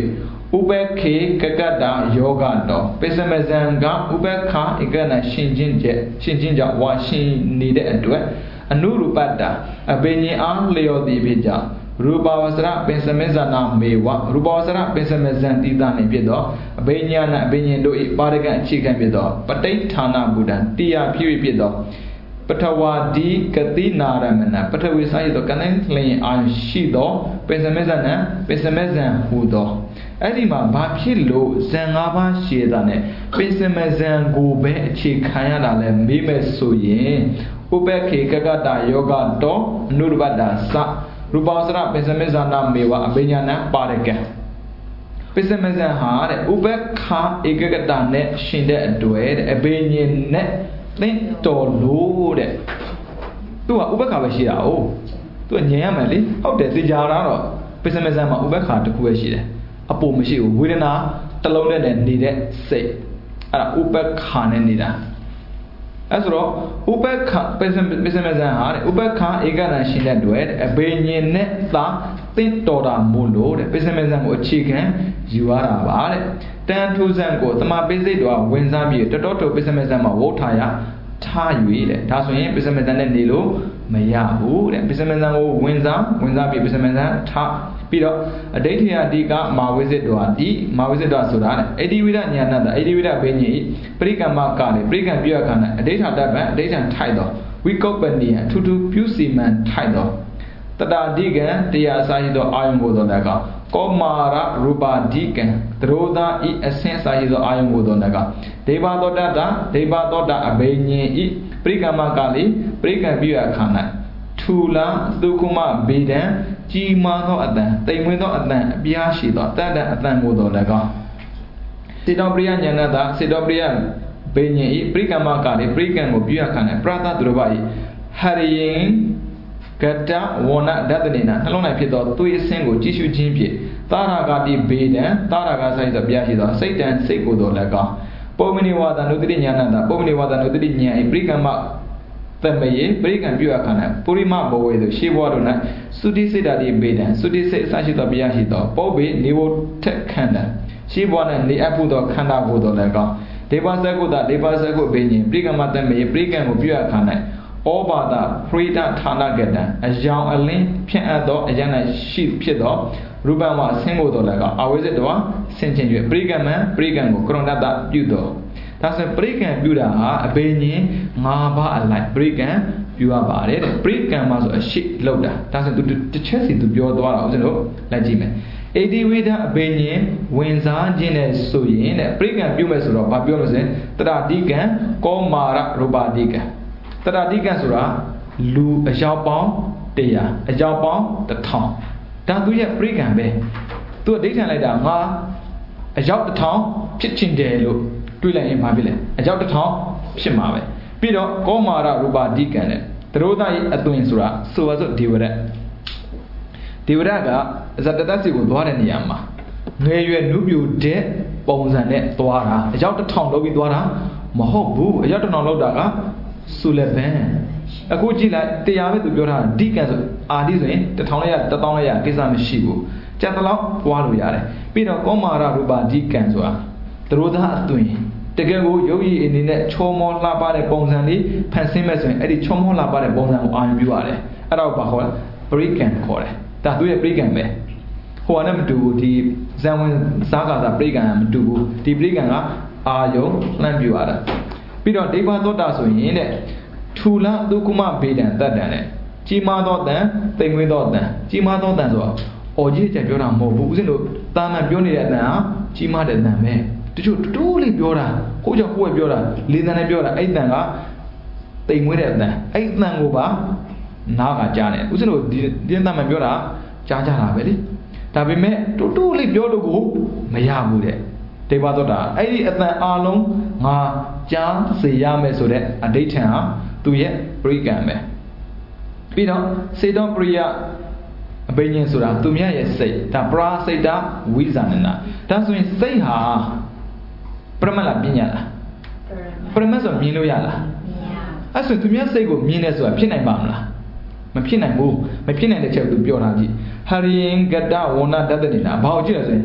ဥပက္ခေကကတ္တယောဂတော်ပိစမဇံကဥပက္ခဧကနာရှင်ချင်းချက်ရှင်ချင်းကြောင့်ဝါရှင်နေတဲ့အတွက်အနုရူပတ္တအဘိညာဉ်အားလျော်သည်ဖြစ်ကြောင့်ရူပဝဆရပိစမေဇနာမေဝရူပဝဆရပိစမေဇံတိတာနှင့်ဖြစ်သောအဘိညာဏအဘိညာဉ်တို့၏ပါရကံအခြေခံဖြစ်သောပဋိဌာနဘုဒ္ဓံတရားဖြစ်ဖြစ်သောပထဝါဒီကတိနာရမဏပထဝီစာရသောကနင်းလျင်အာရှိသောပိစမေဇနံပိစမေဇံဟူသောအဲ့ဒီမှာဘာဖြစ်လို့ဇံ၅ပါးရှည်တာနဲ့ပိစမေဇံကိုပဲအခြေခံရတာလဲမေးမယ်ဆိုရင်ဥပက္ခေကကတ္တယောဂတောအနုရပတ္တသရူပဝဆရပိစမေဇနာမေဝအဘိညာဏပါရကံပိစမေဇံဟာတဲ့ဥပက္ခဧကကတ္တနဲ့ရှင်တဲ့အတွေ့တဲ့အဘိညာဉ်နဲ့သင်တော်လို့တဲ့သူကဥပက္ခပဲရှိတာ哦သူကညင်ရမယ်လေဟုတ်တယ်သိကြတာတော့ပိစမေဇံမှာဥပက္ခတစ်ခုပဲရှိတယ်အပေါ်မရှိဘူးဝေဒနာတစ်လုံးနဲ့နေတဲ့စိတ်အဲ့ဒါဥပက္ခနဲ့နေတာအဲ့ဆိုတော့ဥပက္ခပိစပိစမေဇံဟာတဲ့ဥပက္ခဧကနာရှင်တဲ့တွေ့တဲ့အဘိညာဉ်နဲ့သာသင်တော်တာမို့လို့တဲ့ပိစမေဇံကိုအခြေခံယူရတာပါတဲ့တန်ထူဇံကိုသမာပိစိတ်တော်ဝင်စားပြီးတတော်တော်ပိစမေဇံမှာဝုထာရထားယူတဲ့ဒါဆိုရင်ပိစမေဇံနဲ့နေလို့မရဘူးတဲ့ပိစမေဇံကိုဝင်စားဝင်စားပြီးပိစမေဇံထားပြီးတော့အဋိဋ္ဌိယအဓိကမာဝိဇ္ဇတော်ဒီမာဝိဇ္ဇတော်ဆိုတာတဲ့အဋ္ဌိဝိဒညာဏတအဋ္ဌိဝိဒဘိညာဉ်ပရိကမ္မကလေပရိကံပြုရခန္ဓာအဋ္ဌာတပံအဋ္ဌံထိုက်တော်ဝိကုပ္ပနိယထူထူပြုစီမံထိုက်တော်တတအဓိကံတရားစာရှိသောအာယုံကိုတော်လည်းကောကောမာရရူပါဓိကံသရောသာဤအဆင့်စာရှိသောအာယုံကိုတော်လည်းကောဒေဝသောတတဒေဝသောတအဘိညာဉ်ဤပရိကမ္မကလေပရိကံပြုရခန္ဓာထူလာသုကုမဗေဒံကြီးမားသောအတန်တိမ်မွေးသောအတန်အပြားရှိသောတန်တန်အတန်ကိုတော်လည်းကောစေတောပရိယဉာဏတစေတောပရိယဘိညာဉ်ဤပရိကမ္မကလေပရိကံကိုပြုရခန္ဓာပရသသူတော်ဘာဤဟရိယင်ကတဝဏဒတ္တနေနာနှလုံး၌ဖြစ်သောသွေးအဆင်းကိုကြည့်ရှုခြင်းဖြင့်သာရဂတိဗေဒံသာရဂဆိုင်သောပြားရှိသောစိတ်တန်စိတ်ကိုတော်လည်းကောပုံမနိဝါဒနုတ္တိဉာဏတပုံမနိဝါဒနုတ္တိဉာဏ်ဤပရိကမ္မတမယေပရိကံပြုရခန္ဓာပုရိမဘဝေသို့ရှေးဘဝတို့၌သုတိစိတ်ဓာတိဗေဒံသုတိစိတ်အစရှိသောပြားရှိသောပုဗ္ဗေနေဝထက်ခန္ဓာရှေးဘဝ၌နေအပ်ဖို့သောခန္ဓာကိုယ်တော်လည်းကောင်းဒေဝဇဂုတဒေဝဇဂုဘိညာဉ်ပရိကမ္မတမယေပရိကံကိုပြုရခန္ဓာဩဘာဒပရိဒဌာနကတံအယောင်အလင်းဖြန့်အပ်သောအရဏရှိဖြစ်သောရူပံဝဆင်းကိုတော်လည်းကောင်းအဝိဇ္ဇတော်ဆင်ခြင်၍ပရိကမ္မပရိကံကိုကရုဏတပြုတော်ဒါဆိုပရိကံပြုတာဟာအဘိညာဉ်၅ပါးအလိုက်ပရိကံပြုရပါတယ်တဲ့ပရိကံမှာဆိုအရှိလောက်တာဒါဆိုသူတစ်ချက်စီသူပြောသွားတာဦးဇင်းတို့လက်ကြည့်မယ်အေဒီဝိဒအဘိညာဉ်ဝင်စားခြင်းနဲ့ဆိုရင်တဲ့ပရိကံပြုမယ်ဆိုတော့ဘာပြောမလဲတတတိကံကောမာရရူပါတိကံတတတိကံဆိုတာလူအယောက်ပေါင်းတရာအယောက်ပေါင်းတစ်ထောင်ဒါသူရဲ့ပရိကံပဲသူအဓိဋ္ဌာန်လိုက်တာငါအယောက်တစ်ထောင်ဖြစ်ချင်တယ်လို့တွေးလိုက်ရင်ဘာဖြစ်လဲအယောက်တစ်ထောင်ဖြစ်မှာပဲပြီးတော့ကောမာရရူပါတိကံနဲ့သရောသရဲ့အသွင်ဆိုတာဆိုပါစို့ဒေဝရတ်ဒေဝရတ်ကအဇတတစီကိုသွားတဲ့နေရာမှာငယ်ရွယ်နုပြိုတဲ့ပုံစံနဲ့သွားတာအယောက်တစ်ထောင်လောက်ပြီးသွားတာမဟုတ်ဘူးအယောက်တစ်ထောင်လောက်တာကဆိုလက်ပန်အခုကြည့်လိုက်တရားပဲသူပြောတာဒီကံဆိုအာဒီဆိုရင်တစ်ထောင်လိုက်ရတစ်သောင်းလိုက်ရကိစ္စမရှိဘူးကြက်တလောက်သွားလို့ရတယ်ပြီးတော့ကောမာရရူပါဒီကံဆိုတာသရောသအသွင်တကယ်ကိုရုပ်ရည်အနေနဲ့ချောမောလှပတဲ့ပုံစံလေးဖန်ဆင်းမဲ့ဆိုရင်အဲ့ဒီချောမောလှပတဲ့ပုံစံကိုအာရုံပြုရတယ်အဲ့ဒါကိုဘာခေါ်လဲပရိကံခေါ်တယ်ဒါသူရဲ့ပရိကံပဲဟိုကလည်းမတူဘူးဒီဇံဝင်စားကာသာပရိကံကမတူဘူးဒီပရိကံကအာယုံလှမ်းပြုရတာပြီးတော့ဒိဗ္ဗသောတာဆိုရင်တဲ့ထူလသုကုမဘေဒံတတ္တံနဲ့ကြီးမားသောတန်တိမ်မွေးသောတန်ကြီးမားသောတန်ဆိုတော့အော်ကြီးကြပြောတာမဟုတ်ဘူးဦးဇင်းတို့တာမန်ပြောနေတဲ့အတန်ဟာကြီးမားတဲ့တန်ပဲတချို့တိုးလေးပြောတာကိုကြောင့်ကိုယ်ပြောတာလေးတန်နဲ့ပြောတာအဲ့တန်ကတိမ်မွေးတဲ့အတန်အဲ့တန်ကိုပါနားကကြားနေဦးဇင်းတို့ဒီဒီတန်မှပြောတာကြားကြတာပဲလေဒါပေမဲ့တိုးတိုးလေးပြောလို့ကိုမရဘူးတဲ့ဒေဝသောတာအဲ့ဒီအတန်အားလုံးငါကြားစေရမယ်ဆိုတဲ့အဋိဋ္ဌံဟာသူရဲ့ပရိကံပဲပြီးတော့စေတောပရိယအဘိညာဉ်ဆိုတာသူမြတ်ရဲ့စိတ်ဒါပရာစိတ်တာဝိဇာဏနာဒါဆိုရင်စိတ်ဟာပရမတ်လားပညာလားပရမတ်ဆိုမြင်လို့ရလားအဲ့ဆိုသူမြတ်စိတ်ကိုမြင်တယ်ဆိုတာဖြစ်နိုင်ပါမလားမဖြစ်နိုင်ဘူးမဖြစ်နိုင်တဲ့ချက်ကိုသူပြောတာကြည့်ဟရိယင်ကတဝဏတတ္တနိနာဘာကိုကြည့်လဲဆိုရင်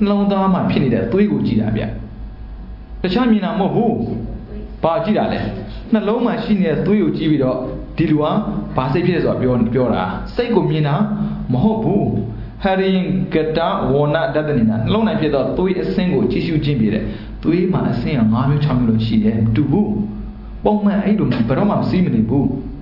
လုံးသားမှဖြစ်နေတဲ့သွေးကိုကြည့်တာဗျတခြားမြင်တာမဟုတ်ဘူးဘာကြည့်တာလဲနှလုံးမှာရှိနေတဲ့သွေးကိုကြည့်ပြီးတော့ဒီလူကဘာစိတ်ဖြစ်လဲဆိုတာပြောပြောတာစိတ်ကိုမြင်တာမဟုတ်ဘူးဟရင်ကတာဝဏတတနိနာနှလုံး၌ဖြစ်သောသွေးအဆင်းကိုကြည့်ရှုခြင်းဖြစ်တဲ့သွေးမှာအဆင်းက၅မျိုး၆မျိုးလို့ရှိတယ်တူဘူးပုံမှန်အဲ့လိုဘယ်တော့မှမစည်းမနေဘူး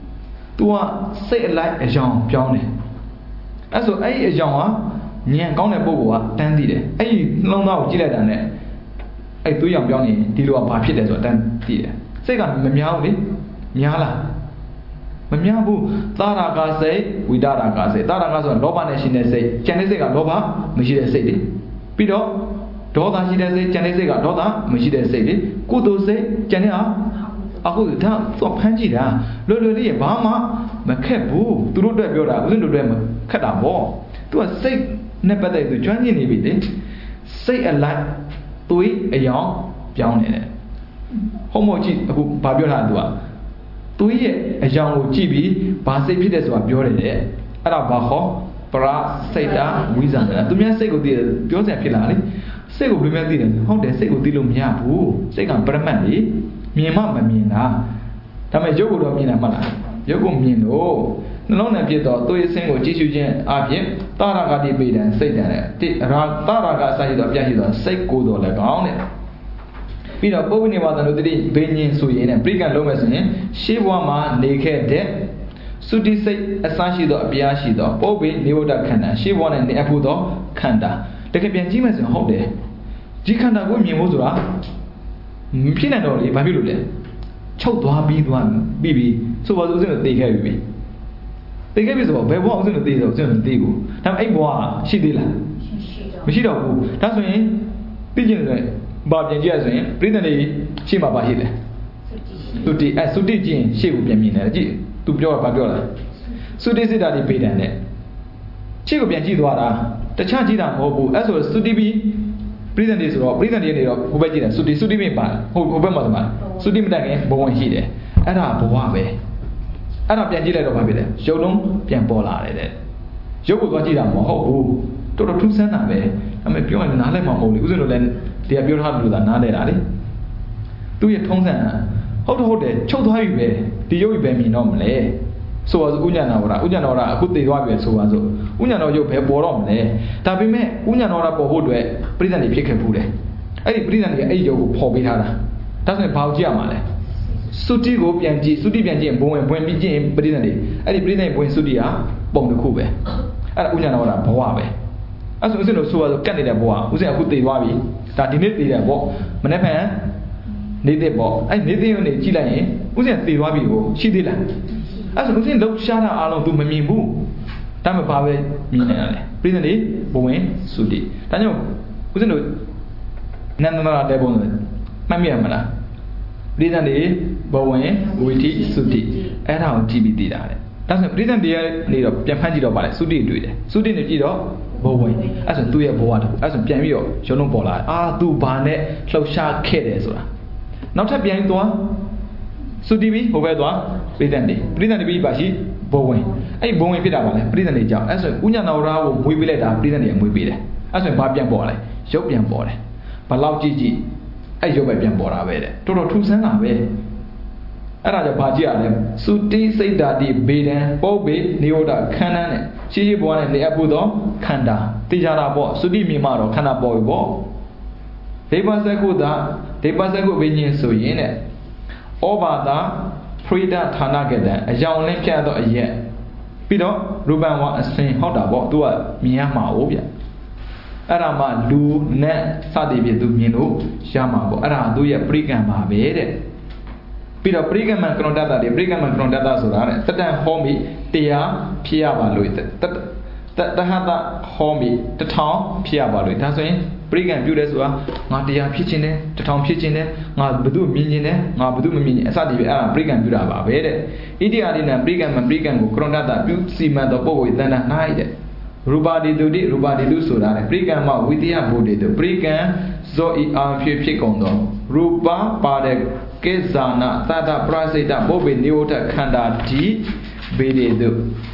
तू ကစိတ်အလိုက်အယောင်ပြောင်းတယ်အဲ့ဆိုအဲ့ဒီအယောင်ကညံကောင်းတဲ့ပုဂ္ဂိုလ်ကတန်းသိတယ်အဲ့ဒီနှလုံးသားကိုကြည့်လိုက်တာနဲ့အဲ့သွေးရောင်ပြောင်းနေဒီလိုကဘာဖြစ်တယ်ဆိုတာတန်းသိတယ်စိတ်ကမများဘူးလေများလားမများဘူးသာရကစိတ်ဝိဒရာကစိတ်သာရကဆိုတာလောဘနဲ့ရှိတဲ့စိတ်ကျန်တဲ့စိတ်ကလောဘမရှိတဲ့စိတ်လေပြီးတော့ဒေါသရှိတဲ့စိတ်ကျန်တဲ့စိတ်ကဒေါသမရှိတဲ့စိတ်လေကုသိုလ်စိတ်ကျန်တဲ့ဟာအခုဒါသူဖမ်းကြည့်တာလွယ်လွယ်လေးဘာမှမခက်ဘူးသူတို့အတွက်ပြောတာဦးဇင်းတို့အတွက်မခက်တာပေါ့သူကစိတ်နဲ့ပတ်သက်သူကျွမ်းကျင်နေပြီလေစိတ်အလိုက်သွေးအယောင်ပြောင်းနေတယ်ဟုတ်မဟုတ်ကြည့်အခုဘာပြောတာသူကသွေးရဲ့အယောင်ကိုကြည့်ပြီးဘာစိတ်ဖြစ်တယ်ဆိုတာပြောတယ်တဲ့အဲ့ဒါဘာဟောပရာစိတ်တာဝိဇ္ဇာသူများစိတ်ကိုသိတယ်ပြောစရာဖြစ်လာလေစိတ်ကိုဘယ်လိုများသိတယ်ဟုတ်တယ်စိတ်ကိုသိလို့မရဘူးစိတ်ကပရမတ်လေမြင်မှမမြင်တာဒါပေမဲ့ရုပ်ကိုတော့မြင်တာမှလားရုပ်ကိုမြင်လို့နှလုံးနဲ့ဖြစ်တော့သွေးအဆင်းကိုကြည့်ရှုခြင်းအပြင်တာရကတိပေတံစိတ်တံတဲ့တိရာတာရကအစာရတော့ပြည့်ရှိတော့စိတ်ကိုယ်တော်လည်းကောင်းတဲ့ပြီးတော့ပုဗ္ဗနိဝါဒနုတ္တိဘေညင်ဆိုရင်နဲ့ပြိကံလုံးမဲ့ဆိုရင်ရှေးဘဝမှာနေခဲ့တဲ့သုတိစိတ်အစရှိသောအပြားရှိသောပုဗ္ဗေနိဝဒခန္ဓာရှေးဘဝနဲ့နေအပ်ဖို့သောခန္ဓာတကယ်ပြန်ကြည့်မဲ့ဆိုရင်ဟုတ်တယ်ဒီခန္ဓာကိုမြင်ဖို့ဆိုတာမဖြစ်နိုင်တော့လေဘာဖြစ်လို့လဲချုပ်သွားပြီးသွားပြီးပြီးဆိုပါစို့ဦးဇင်းတို့သိခဲ့ပြီသိခဲ့ပြီဆိုတော့ဘယ်ဘဝဦးဇင်းတို့သိတော့ဦးဇင်းတို့သိဘူးဒါပေမဲ့အဲ့ဘဝရှိသေးလားမရှိတော့ဘူးဒါဆိုရင်သိကျင်ဆိုရင်ဘာပြန်ကြည့်ရဆိုရင်ပြိဿနေရှေ့မှာပါရှိတယ်သုတိအဲသုတိကျင်ရှေ့ကိုပြန်မြင်တယ်ကြည့်သူပြောတာဘာပြောလဲသုတိစိတ္တာဒီပေတံနဲ့ရှေ့ကိုပြန်ကြည့်သွားတာတခြားကြည့်တာမဟုတ်ဘူးအဲဆိုသုတိပြီးပြိဿနေဆိုတော့ပြိဿနေနေတော့ဟိုဘက်ကြည့်တယ်သုတိသုတိမြင်ပါဟိုဟိုဘက်မှာဆိုမှာသုတိမတက်ခင်ဘဝဝင်ရှိတယ်အဲ့ဒါဘဝပဲအဲ့ဒါပြန်ကြည့်လိုက်တော့ဘာဖြစ်လဲရုပ်လုံးပြန်ပေါ်လာတယ်တဲ့ရုပ်ကိုသွားကြည့်တာမဟုတ်ဘူးတော်တော်ထူးဆန်းတာပဲဒါပေမဲ့ပြောရင်နားလဲမှာမဟုတ်ဘူးဥစဉ်လို့လည်းတရားပြောထားလို့သာနားလဲတာလေသူ့ရဲ့ထုံးစံဟုတ်တော့ဟုတ်တယ်ချုပ်သွားပြီပဲဒီရုပ်ကြီးပဲမြင်တော့မလဲဆိုပါစို့ဥညာဏဝရဥညာဏဝရအခုတည်သွားပြီဆိုပါစို့ဥညာဏရုပ်ပဲပေါ်တော့မလဲဒါပေမဲ့ဥညာဏဝရပေါ်ဖို့အတွက်ပြိဿနေဖြစ်ခဲ့ဘူးတယ်အဲ့ဒီပြိဿနေကအဲ့ဒီရုပ်ကိုပေါ်ပေးထားတာဒါဆိုရင်ဘာကိုကြည့်ရမှာလဲသုတိကိုပြန်ကြည့်သုတိပြန်ကြည့်ရင်ဘုံဝင်ဘွင်ပြီးကြည့်ရင်ပြိဿနေအဲ့ဒီပြိဿနေဘွင်သုတိဟာပုံတစ်ခုပဲအဲ့ဒါဥညာဏဝရဘဝပဲအဲ့ဆိုဦးဇင်းတို့ဆိုရဆိုကတ်နေတဲ့ဘဝဦးဇင်းအခုတည်သွားပြီဒါဒီနေ့တည်တယ်ပေါ့မနေ့ဖန်နေတဲ့ပေါ့အဲ့နေတဲ့ရုံနေကြည့်လိုက်ရင်ဦးဇင်းတည်သွားပြီကိုရှိသေးလားအဲ့ဆိုဦးဇင်းလောက်ရှားတာအားလုံး तू မမြင်ဘူးဒါမှဘာပဲမြင်နေတာလဲပြိဿနေဘဝင်သုတိဒါကြောင့်ဦးဇင်းတို့နန္ဒနာတဲ့ပုံစံမှတ်မိရမလားပြိဿနေဘဝင်ဝိထိသုတိအဲ့ဒါကိုကြည့်ပြီးတည်တာတဲ့ဒါဆိုပြိဿနေနေတော့ပြန်ဖတ်ကြည့်တော့ပါလေသုတိတွေ့တယ်သုတိနေကြည့်တော့ဘဝင်အဲ့ဆိုသူ့ရဲ့ဘဝတခုအဲ့ဆိုပြန်ပြီးတော့ရုံလုံးပေါ်လာတယ်အာ तू ဘာနဲ့လှုပ်ရှားခဲ့တယ်ဆိုတာနောက်ထပ်ပြန်ပြီးသွားသုတိပြီးဟိုဘက်သွားပြိဿနေပြိဿနေပြီးပါရှိဘဝင်အဲ့ဘဝင်ဖြစ်တာပါလေပြိဿနေကြောင့်အဲ့ဆိုဥညာဏဝရကိုမွေးပေးလိုက်တာပြိဿနေကမွေးပေးတယ်အဲ့ဆိုဘာပြန်ပေါ်လဲရုပ်ပြန်ပေါ်တယ်ဘလောက်ကြည့်ကြည့်အဲ့ရုပ်ပဲပြန်ပေါ်တာပဲတဲ့တော်တော်ထူးဆန်းတာပဲအဲ့ဒါကြောင့်ဘာကြည့်ရလဲသုတိစိတ်ဓာတိဘေဒံပုပ္ပေနိဝဒခန္ဓာနဲ့ရှိရှိဘဝနဲ့နေအပ်ဖို့သောခန္ဓာသိကြတာပေါ့သုတိမြင်မှတော့ခန္ဓာပေါ်ပြီပေါ့ဒေပစကုတာဒေပစကုဘိညာဉ်ဆိုရင်တဲ့ဩဘာသာဖရိဒဌာနကတံအယောင်လင်းဖြတ်တော့အရက်ပြီးတော့ရူပံဝအစင်ဟုတ်တာပေါ့သူကမြင်ရမှာ哦ဗျအဲ့ဒါမှလူနဲ့စသည်ဖြင့်သူမြင်လို့ရမှာပေါ့အဲ့ဒါသူရဲ့ပရိကံပါပဲတဲ့ပြီးတော့ပရိကမံကရွန်တတ္တတွေပရိကမံကရွန်တတ္တဆိုတာတဲ့တတန်ဟောမိတရားဖြစ်ရပါလို့တတတဟတဟောမိတထောင်ဖြစ်ရပါလို့ဒါဆိုရင်ပရိကံပြုတယ်ဆိုတာငါတရားဖြစ်ခြင်းတယ်တထောင်ဖြစ်ခြင်းတယ်ငါဘု து မြင်ခြင်းတယ်ငါဘု து မမြင်ခြင်းအစသည်ပဲအဲ့ဒါပရိကံပြုတာပါပဲတဲ့ဣတိအာရိနံပရိကံမပရိကံကိုကရွန်တတ္တပြုစီမံသောပုဂ္ဂိုလ်တဏ္ဍ၌တဲ့ရူပါတိတုတိရူပါတိတုဆိုတာတဲ့ပရိကံမဝိတယဘုဒ္ဓေတုပရိကံဇောဤအာဖြစ်ဖြစ်ကုန်သောရူပပါတဲ့ကေဇာနာသတ္တပရစိတ္တပုပ္ပေနိဝဋ္ဌခန္ဓာတိဘေဒေတု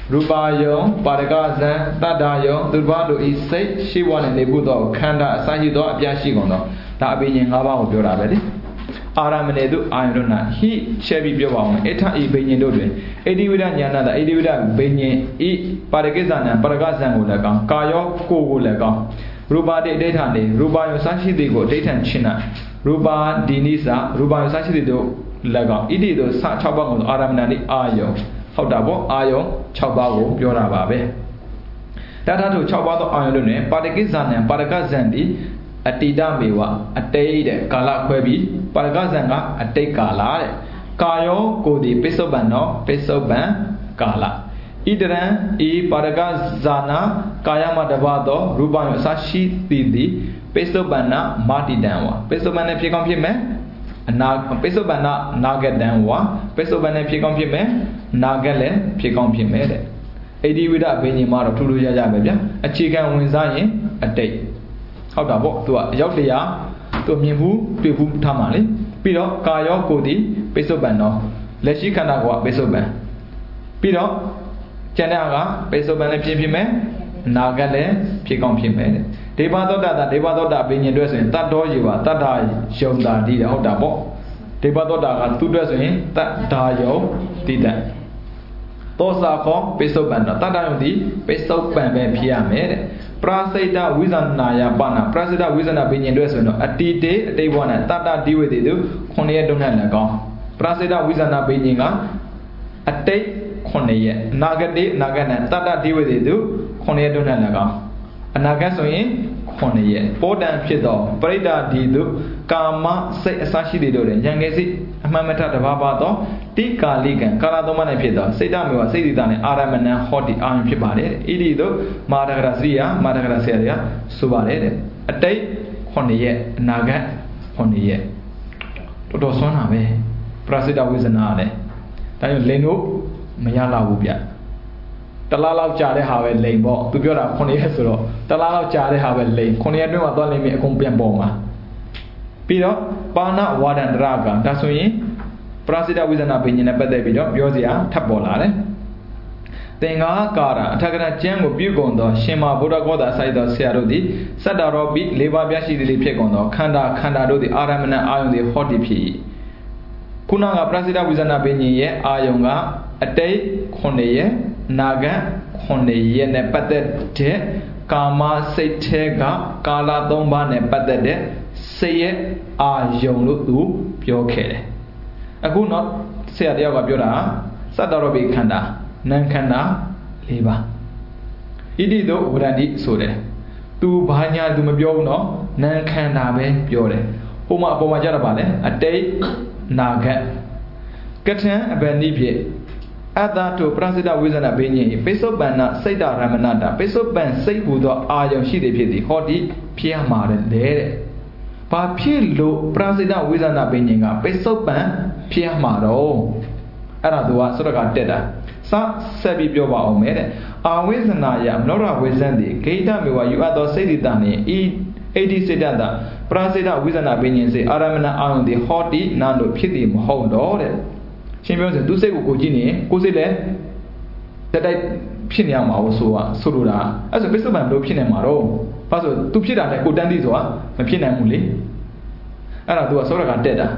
Rubayong, Paragazan, Tadayong, Durbado is say, she won in the Buddha, Kanda, Sahido, Yashigono, Tabin Hava of Yorabedi. Aramanedu, I don't know. He, Chevy Biobam, Eta e Benny Dodwin, Edividan Yanada, Edividan, Benny, E. Paragazan and Paragazan Ulagan, Kayo, Kugulagan, Ruba de Detane, Ruba Yosashi Digo, Datan China, Ruba Dinisa, Ruba Yosashi Digo, Lagan, Idido, Sachabang, Aramanani, Ayo. How double Ayo, Chabago, Yorababe. That had to Chabado Ayone, Paragazan and Paragazandi, a Tidamiwa, a Tade, Kala Quebi, Paragazanga, a Te Kala, Kayo, Godi, Pesobano, Pesoban, Kala. Idran, E. Paragazana, Kayama Davado, Ruban Sashi, Didi, Pesobana, Marti Danwa, Pesobana Picompume. Nag Pesobana Naga Danwa, Pesobana Picompume, Nagale Picompume. Edi without Benny Mara Tulu Yabia, a chicken wins a day. How about to a Yotia, to Mimu, Pipu Tamali, Pido, Kayo, Kodi, Pesobano, Leshikanagua, Pesoban. Pido, Chanaga, Pesoban Pime, Nagale, Picompume. They bought that they bought that being in dressing, that door you are, that I showed that did out that book. They bought that two dressing, that Dayo did that. Those are called Peso Banda, Tadayoti, Peso Bambe Piame, Praseda Wizanaya Bana, Praseda Wizana being in dressing, a tea day, they want a Tata deal with it, Konya Donalagon. Praseda Wizana being a day, Konya, Nagade, Nagana, Tata deal with it, Konya Donalagon. Anagasoin, Konya, Podan Pido, Preda Didu, Kama, say Sashi Dido, Yangesi, Mamata de Babato, Tika Ligan, Karadoman Pido, Sedamua, Sedidan, Aramana, Hoti, Arm Pibare, Idido, Madagrasia, Madagrasia, Subare, a day, Konya, Naga, Konya. Toto Sonabe, Prasida Wizanade, Tayo Leno, Mayala Ubia. Talala Jade have a lane ball to go up Konya, Talala Jade have a lane, Konya do not only make a compian bomber. Peter, Pana, Wad and Draga, that's why Prasida with an opinion about the video, Yosia, Tabolare. Tenga Kara, Tagana Jam of Bugondo, Shema Budagoda side of Siarodi, Sadarobi, Leva Biashi di Pegondo, Kanda, Kanda do the Aramana Ion the Hoti P. Kunanga Prasida with an opinion, Ayonga, a day, Koneye. Naga, Honey, ne Patete, Kama Setega, Kala Domba ne Patete, say it, Ah, Yolu, Pioke. I could not say a Diaga Bura, Sadarobi Kanda, Nankana, Liba. Idido would I need so there. Tu Banya Dumabiono, Nankana Biore, Homa Bomajarabale, a day, Naga. Gatan, a Benipie. Ada to Prasida Wizana Benny, Peso Bana, Seda Ramanada, Peso Ban, Seibudo, Ayon Shidi Pidi, Hoti, Piamar, there. Papilo, Prasida Wizana Beninga, Peso Ban, Piamaro. Aradua, Soraga Deda. Sa Sabi Bioba Omere, A Wizanaya, Nora Wizandi, Gaita Miwa, you are the Sedidani, E. eighty Sedada, Prasida Wizana Benin, say Aramana on the Hoti, Nando Pidi, hold order. Champions do say Gojini, Gozile, that I Pinama also, Surura, as a best of my Pinamaro, Paso, two Pina, I go down this one, my Pinamuli. And I do a sort of data.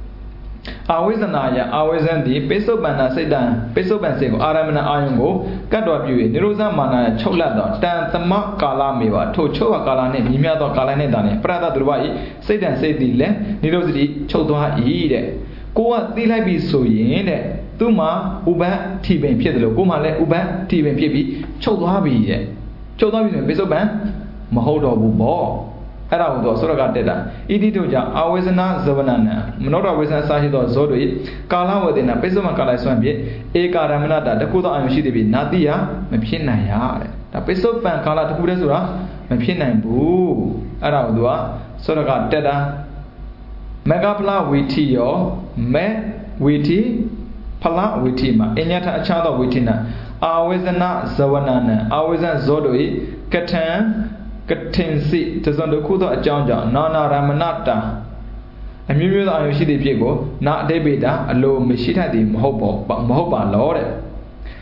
Always an aya, always and the Peso Bana Sedan, Peso Bansego, Aramana Ayongo, Gadwa Bue, Nirosa Mana, Cholado, Dan Tama Kalamiwa, Tochoa Kalane, Nimiado Kalane Dane, Prada Dubai, Sedan Sedile, Nirosi, Chotoa Ede. Goa Dilabi so yin, Duma, Uba, Tiben Piedlo, Gumale, Uba, Tiben Pibi, Chodabi, Chodabi, Besoban, Mahodo Bubo, Arado, Soraga Deda, Iditoja, always a Zavanana, Monora was a Sahido Zodui, Kala within a Pesoma Kala Swambi, Eka Ramanada, the Kuda and Shidibi, Nadia, Mepina Yare, the Peso Pan Kala to Kudazura, Mepina Boo, Aradua, Soraga Deda. Megapla Witio, Me Witi, Pala Witima, Enyata Chada Witina, always a na Zawanana, always a Zodoi, Katan, Katinsi, Tazondo Kudo a Janja, Nana Ramanata. A mule I Shidi Piego, not Debida, a low Mishita di Mohobo, but Mohoba Lord.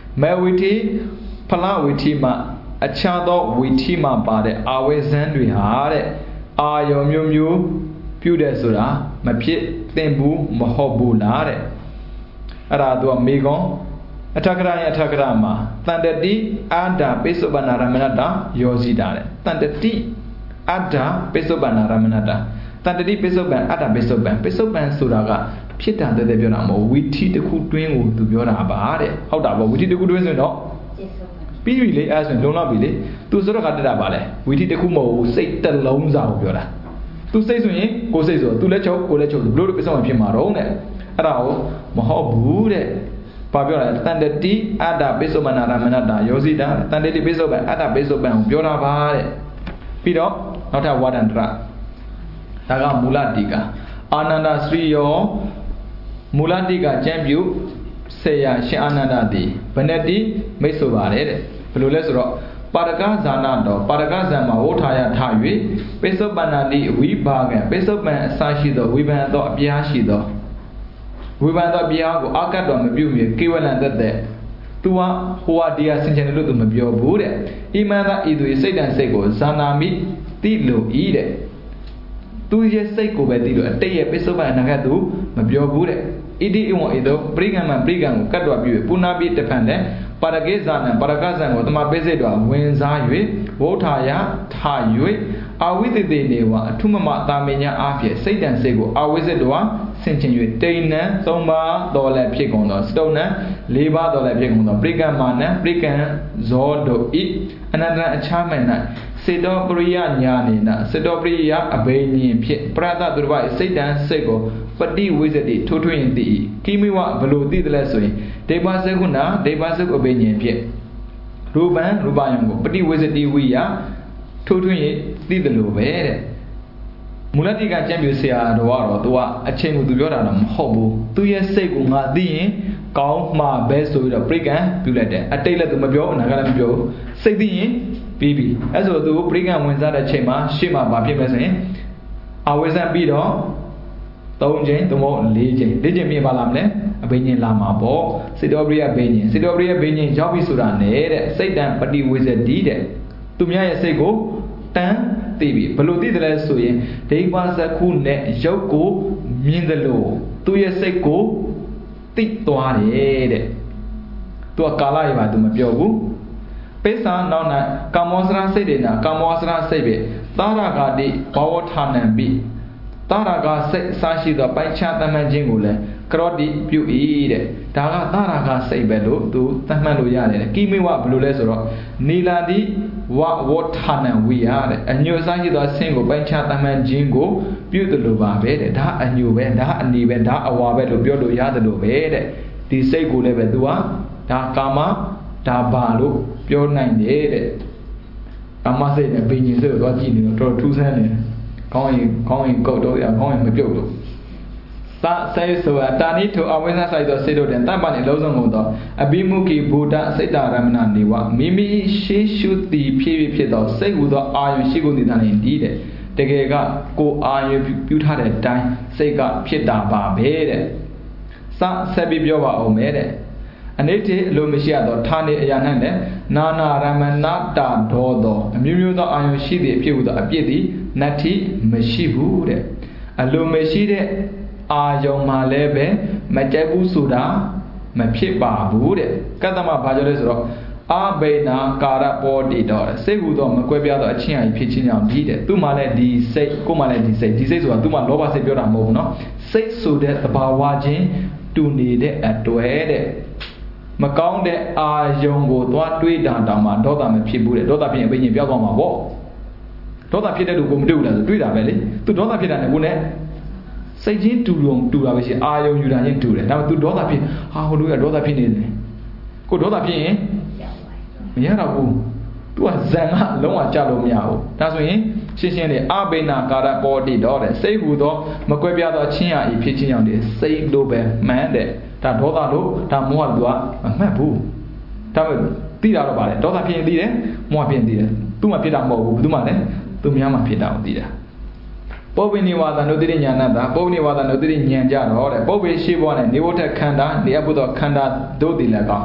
မေဝိတိဖလားဝိတိမှာအခြားသောဝိတိမှာပါတဲ့အာဝိဇ္ဇံတွေဟာတဲ့အာယုံမျိုးမျိုးပြုတဲ့ဆိုတာမဖြစ်သင့်ဘူးမဟုတ်ဘူးလားတဲ့အဲ့ဒါသူကမေကွန်အထကရယအထကရမှာတန်တတိအာဒာပိစုပ္ပန္နရမဏတယောဇိတာတဲ့တန်တတိအာဒာပိစုပ္ပန္နရမဏတတန်တတိပိစုပ္ပန်အာဒာပိစုပ္ပန်ပိစုပ္ပန်ဆိုတာကဖြစ်တာတည်းတည်းပြောတာမဟုတ်ဝီထီတစ်ခုတွင်းကိုသူပြောတာပါတဲ့ဟုတ်တာပေါ့ဝီထီတစ်ခုတွင်းဆိုရင်တော့ပြီးပြီလေအဲ့ဆိုရင်လုံလောက်ပြီလေသူဆိုတော့ကတက်တာပါလေဝီထီတစ်ခုမဟုတ်ဘူးစိတ်တစ်လုံးစာကိုပြောတာသူစိတ်ဆိုရင်ကိုယ်စိတ်ဆိုသူလက်ချုပ်ကိုယ်လက်ချုပ်ဘလို့လို့ပိစုပ္ပန်ဖြစ်မှာတော့တဲ့အဲ့ဒါကိုမဟုတ်ဘူးတဲ့ဘာပြောလဲတန်တတိအတ္တပိစုပ္ပန္နရမဏတယောဇိတာတန်တတိပိစုပ္ပန်အတ္တပိစုပ္ပန်ကိုပြောတာပါတဲ့ပြီးတော့နောက်ထပ်ဝါဒန္တရဒါကမူလတိကာအာနန္ဒစရိယောမူလတိကာကျမ်းပြုဆေယရှင်အာနန္ဒသည်ဘဏ္ဍတိမိတ်ဆိုပါတယ်တဲ့ဘယ်လိုလဲဆိုတော့ပါရကဇာနာတော်ပါရကဇံမှာဝဋ္ဌာယထ၍ပိစုပ္ပန္နတိဝိဘာကံပိစုပ္ပန်အစရှိသောဝိဘံသောအပြားရှိသောဝိဘံသောအပြားကိုအာကတ်တော်မပြုမြေကေဝလံသက်သက်သူကဟိုဟာဒီဟာဆင်ခြင်တယ်လို့သူမပြောဘူးတဲ့ဣမန္တဤသူစိတ်တန်စိတ်ကိုဇာနာမိတိလို့ဤတဲ့သူရဲ့စိတ်ကိုပဲသိလို့အတိတ်ရဲ့ပိစုပ္ပန်အနာဂတ်သူမပြောဘူးတဲ့ဣတိဧဝံဧသောပရိကံမပရိကံကိုကတ်တော်ပြုပုဏ္ဏပိတဖန်တဲ့ပါရကေဇာနံပါရကဇံကိုတမပိစိတ်တော်ဝင်စား၍ဝဋ္ဌာယထ၍အာဝိတ္တေနေဝအထုမမတာမညာအားဖြင့်စိတ်တန်စိတ်ကိုအာဝိဇ္ဇတော်ဆင်ခြင်၍တိဏ္ဏသုံးပါးတော်လည်းဖြစ်ကုန်သောစတုဏ္ဏလေးပါးတော်လည်းဖြစ်ကုန်သောပရိကံမာနံပရိကံဇောတို့ဤအနန္တအခြားမှန်၌စေတောပရိယညာနေနစေတောပရိယအဘိညာဉ်ဖြင့်ပရတ္တသူတော်၏စိတ်တန်စိတ်ကိုပတိဝိဇ္ဇတိထိုးထွင်းရင်သိ၏ကိမိဝဘလို့သိတယ်လဲဆိုရင်ဒေဝစကုဏဒေဝစကုအဘိညာဉ်ဖြင့်ရူပံရူပယံကိုပတိဝိဇ္ဇတိဝိယထိုးထွင်းရင်သိတယ်လို့ပဲတဲ့မူလတိကကျမ်းပြဆရာတော်ကတော့သူကအချိန်ကိုသူပြောတာတော့မဟုတ်ဘူးသူရဲ့စိတ်ကိုငါသိရင်ကောင်းမှာပဲဆိုပြီးတော့ပရိကံပြုလိုက်တယ်အတိတ်လည်းသူမပြောအနာဂတ်လည်းမပြောစိတ်သိရင်ပြီးပြီအဲ့ဆိုသူပရိကံဝင်စားတဲ့ချိန်မှာရှေ့မှာဘာဖြစ်မလဲဆိုရင်အဝိဇ္ဇံပြီးတော့သုံးချိန်သုံးဖို့လေးချိန်လေးချိန်ပြင်ပါလာမလဲအဘိညာဉ်လာမှာပေါ့စေတောပရိယဘိညာဉ်စေတောပရိယဘိညာဉ်ရောက်ပြီဆိုတာနဲ့တဲ့စိတ်တံပတိဝိဇ္ဇတိတဲ့သူများရဲ့စိတ်ကိုတန်းသိပြီဘယ်လိုသိတယ်လဲဆိုရင်ဒိဗ္ဗစကုနဲ့ရုပ်ကိုမြင်တယ်လို့သူရဲ့စိတ်ကိုသိသွားတယ်တဲ့သူကကာလရပါသူမပြောဘူးပိဿာနောက်၌ကာမောစရစိတ်တွေနာကာမောစရစိတ်ပဲသာရဂတိဘဝဌာနံပိသာရဂစိတ်အစရှိသောပိုင်ခြားတမန်ခြင်းကိုလည်းကရောတိပြု၏တဲ့ဒါကသာရဂစိတ်ပဲလို့သူသတ်မှတ်လို့ရတယ်ကိမိဝဘယ်လိုလဲဆိုတော့နီလာတိဝဝဌာနံဝိယတဲ့အညွတ်အစရှိသောဆင်းကိုပိုင်ခြားတမန်ခြင်းကိုပြုတယ်လို့ပါပဲတဲ့ဒါအညွတ်ပဲဒါအနီပဲဒါအဝါပဲလို့ပြောလို့ရတယ်လို့ပဲတဲ့ဒီစိတ်ကိုလည်းပဲသူကဒါကာမဒါဘာလို့ပြောနိုင်တယ်တဲ့ကာမစိတ်နဲ့ဘိညာဉ်စိတ်ကိုသွားကြည့်နေတော့တော်ထူးဆန်းနေကောင်းရင်ကောင်းရင်ကုတ်တော့ရကောင်းရင်မပြုတ်တော့သာဆေဆိုတာတာနိထုအဝိဇ္ဇဆိုင်သောစေတို့တဲ့တမ္ပနေလုံးစုံကုန်သောအဘိမုခိဘုဒ္ဓစိတ်တရမဏနေဝမိမိရှေးရှုသည်ဖြစ်ဖြစ်သောစိတ်ဟူသောအာယုရှိကုန်သည်သာနေတည်တဲ့တကယ်ကကိုအာယုပြုထားတဲ့အတိုင်းစိတ်ကဖြစ်တာပါပဲတဲ့စဆက်ပြီးပြောပါအောင်မယ်တဲ့အနိဋ္ဌိအလိုမရှိရသောဌာနေအရာ၌လည်းနာနာရမဏတာဒောသောအမျိုးမျိုးသောအာယုရှိသည့်အဖြစ်ဟူသောအပြစ်သည်နတ္ထိမရှိဘူးတဲ့အလိုမရှိတဲ့အာယုံမှာလည်းပဲမကြိုက်ဘူးဆိုတာမဖြစ်ပါဘူးတဲ့ကတ္တမဘာကြောင့်လဲဆိုတော့အာဘိနာကာရပောတိတော်စိတ်ဟူသောမကွဲပြားသောအချင်းအရာဖြစ်ခြင်းကြောင့်ဒီတဲ့သူ့မှာလည်းဒီစိတ်ကိုယ်မှာလည်းဒီစိတ်ဒီစိတ်ဆိုတာသူ့မှာလောဘစိတ်ပြောတာမဟုတ်ဘူးเนาะစိတ်ဆိုတဲ့သဘာဝချင်းတူနေတဲ့အတွက်တဲ့မကောင်းတဲ့အာယုံကိုသွားတွေးတာတောင်မှဒေါသမဖြစ်ဘူးတဲ့ဒေါသဖြစ်ရင်ဘိညာဉ်ပြောက်သွားမှာပေါ့ဒေါသဖြစ်တဲ့လူကိုမတွေ့ဘူးလားဆိုတွေးတာပဲလေသူဒေါသဖြစ်တာနဲ့ကိုယ်နဲ့စိတ်ချင်းတူုံတူတာပဲရှိအာယုံယူတာချင်းတူတယ်ဒါပေမဲ့ तू ဒေါသဖြစ်ဟာဟိုလူကဒေါသဖြစ်နေတယ်ကိုဒေါသဖြစ်ရင်မရတော့ဘူး तू ကဇန်ကလုံးဝကြလို့မရဘူးဒါဆိုရင်ရှင်းရှင်းလေးအဘိနာကာရပောတိတော့တဲ့စိတ်ဟူသောမကွဲပြားသောချင်းရာဤဖြစ်ခြင်းကြောင့်ဒီစိတ်လို့ပဲမှန်တဲ့ဒါဒေါသလို့ဒါမောဟလို့ तू ကမမှတ်ဘူးဒါပေမဲ့သိတာတော့ပါတယ်ဒေါသဖြစ်ရင်သိတယ်မောဟဖြစ်ရင်သိတယ် तू မှဖြစ်တာမဟုတ်ဘူးဘယ်သူမှလည်းသူများမှဖြစ်တာကိုသိတာပုပ္ပိနိဝါဒနုတ္တိညာဏတာပုပ္ပိနိဝါဒနုတ္တိဉာဏ်ကြတော့တဲ့ပုပ္ပိရှိဘဝနဲ့နေဝထခန္ဓာနေအပ်သောခန္ဓာတို့တည်လည်းကောင်း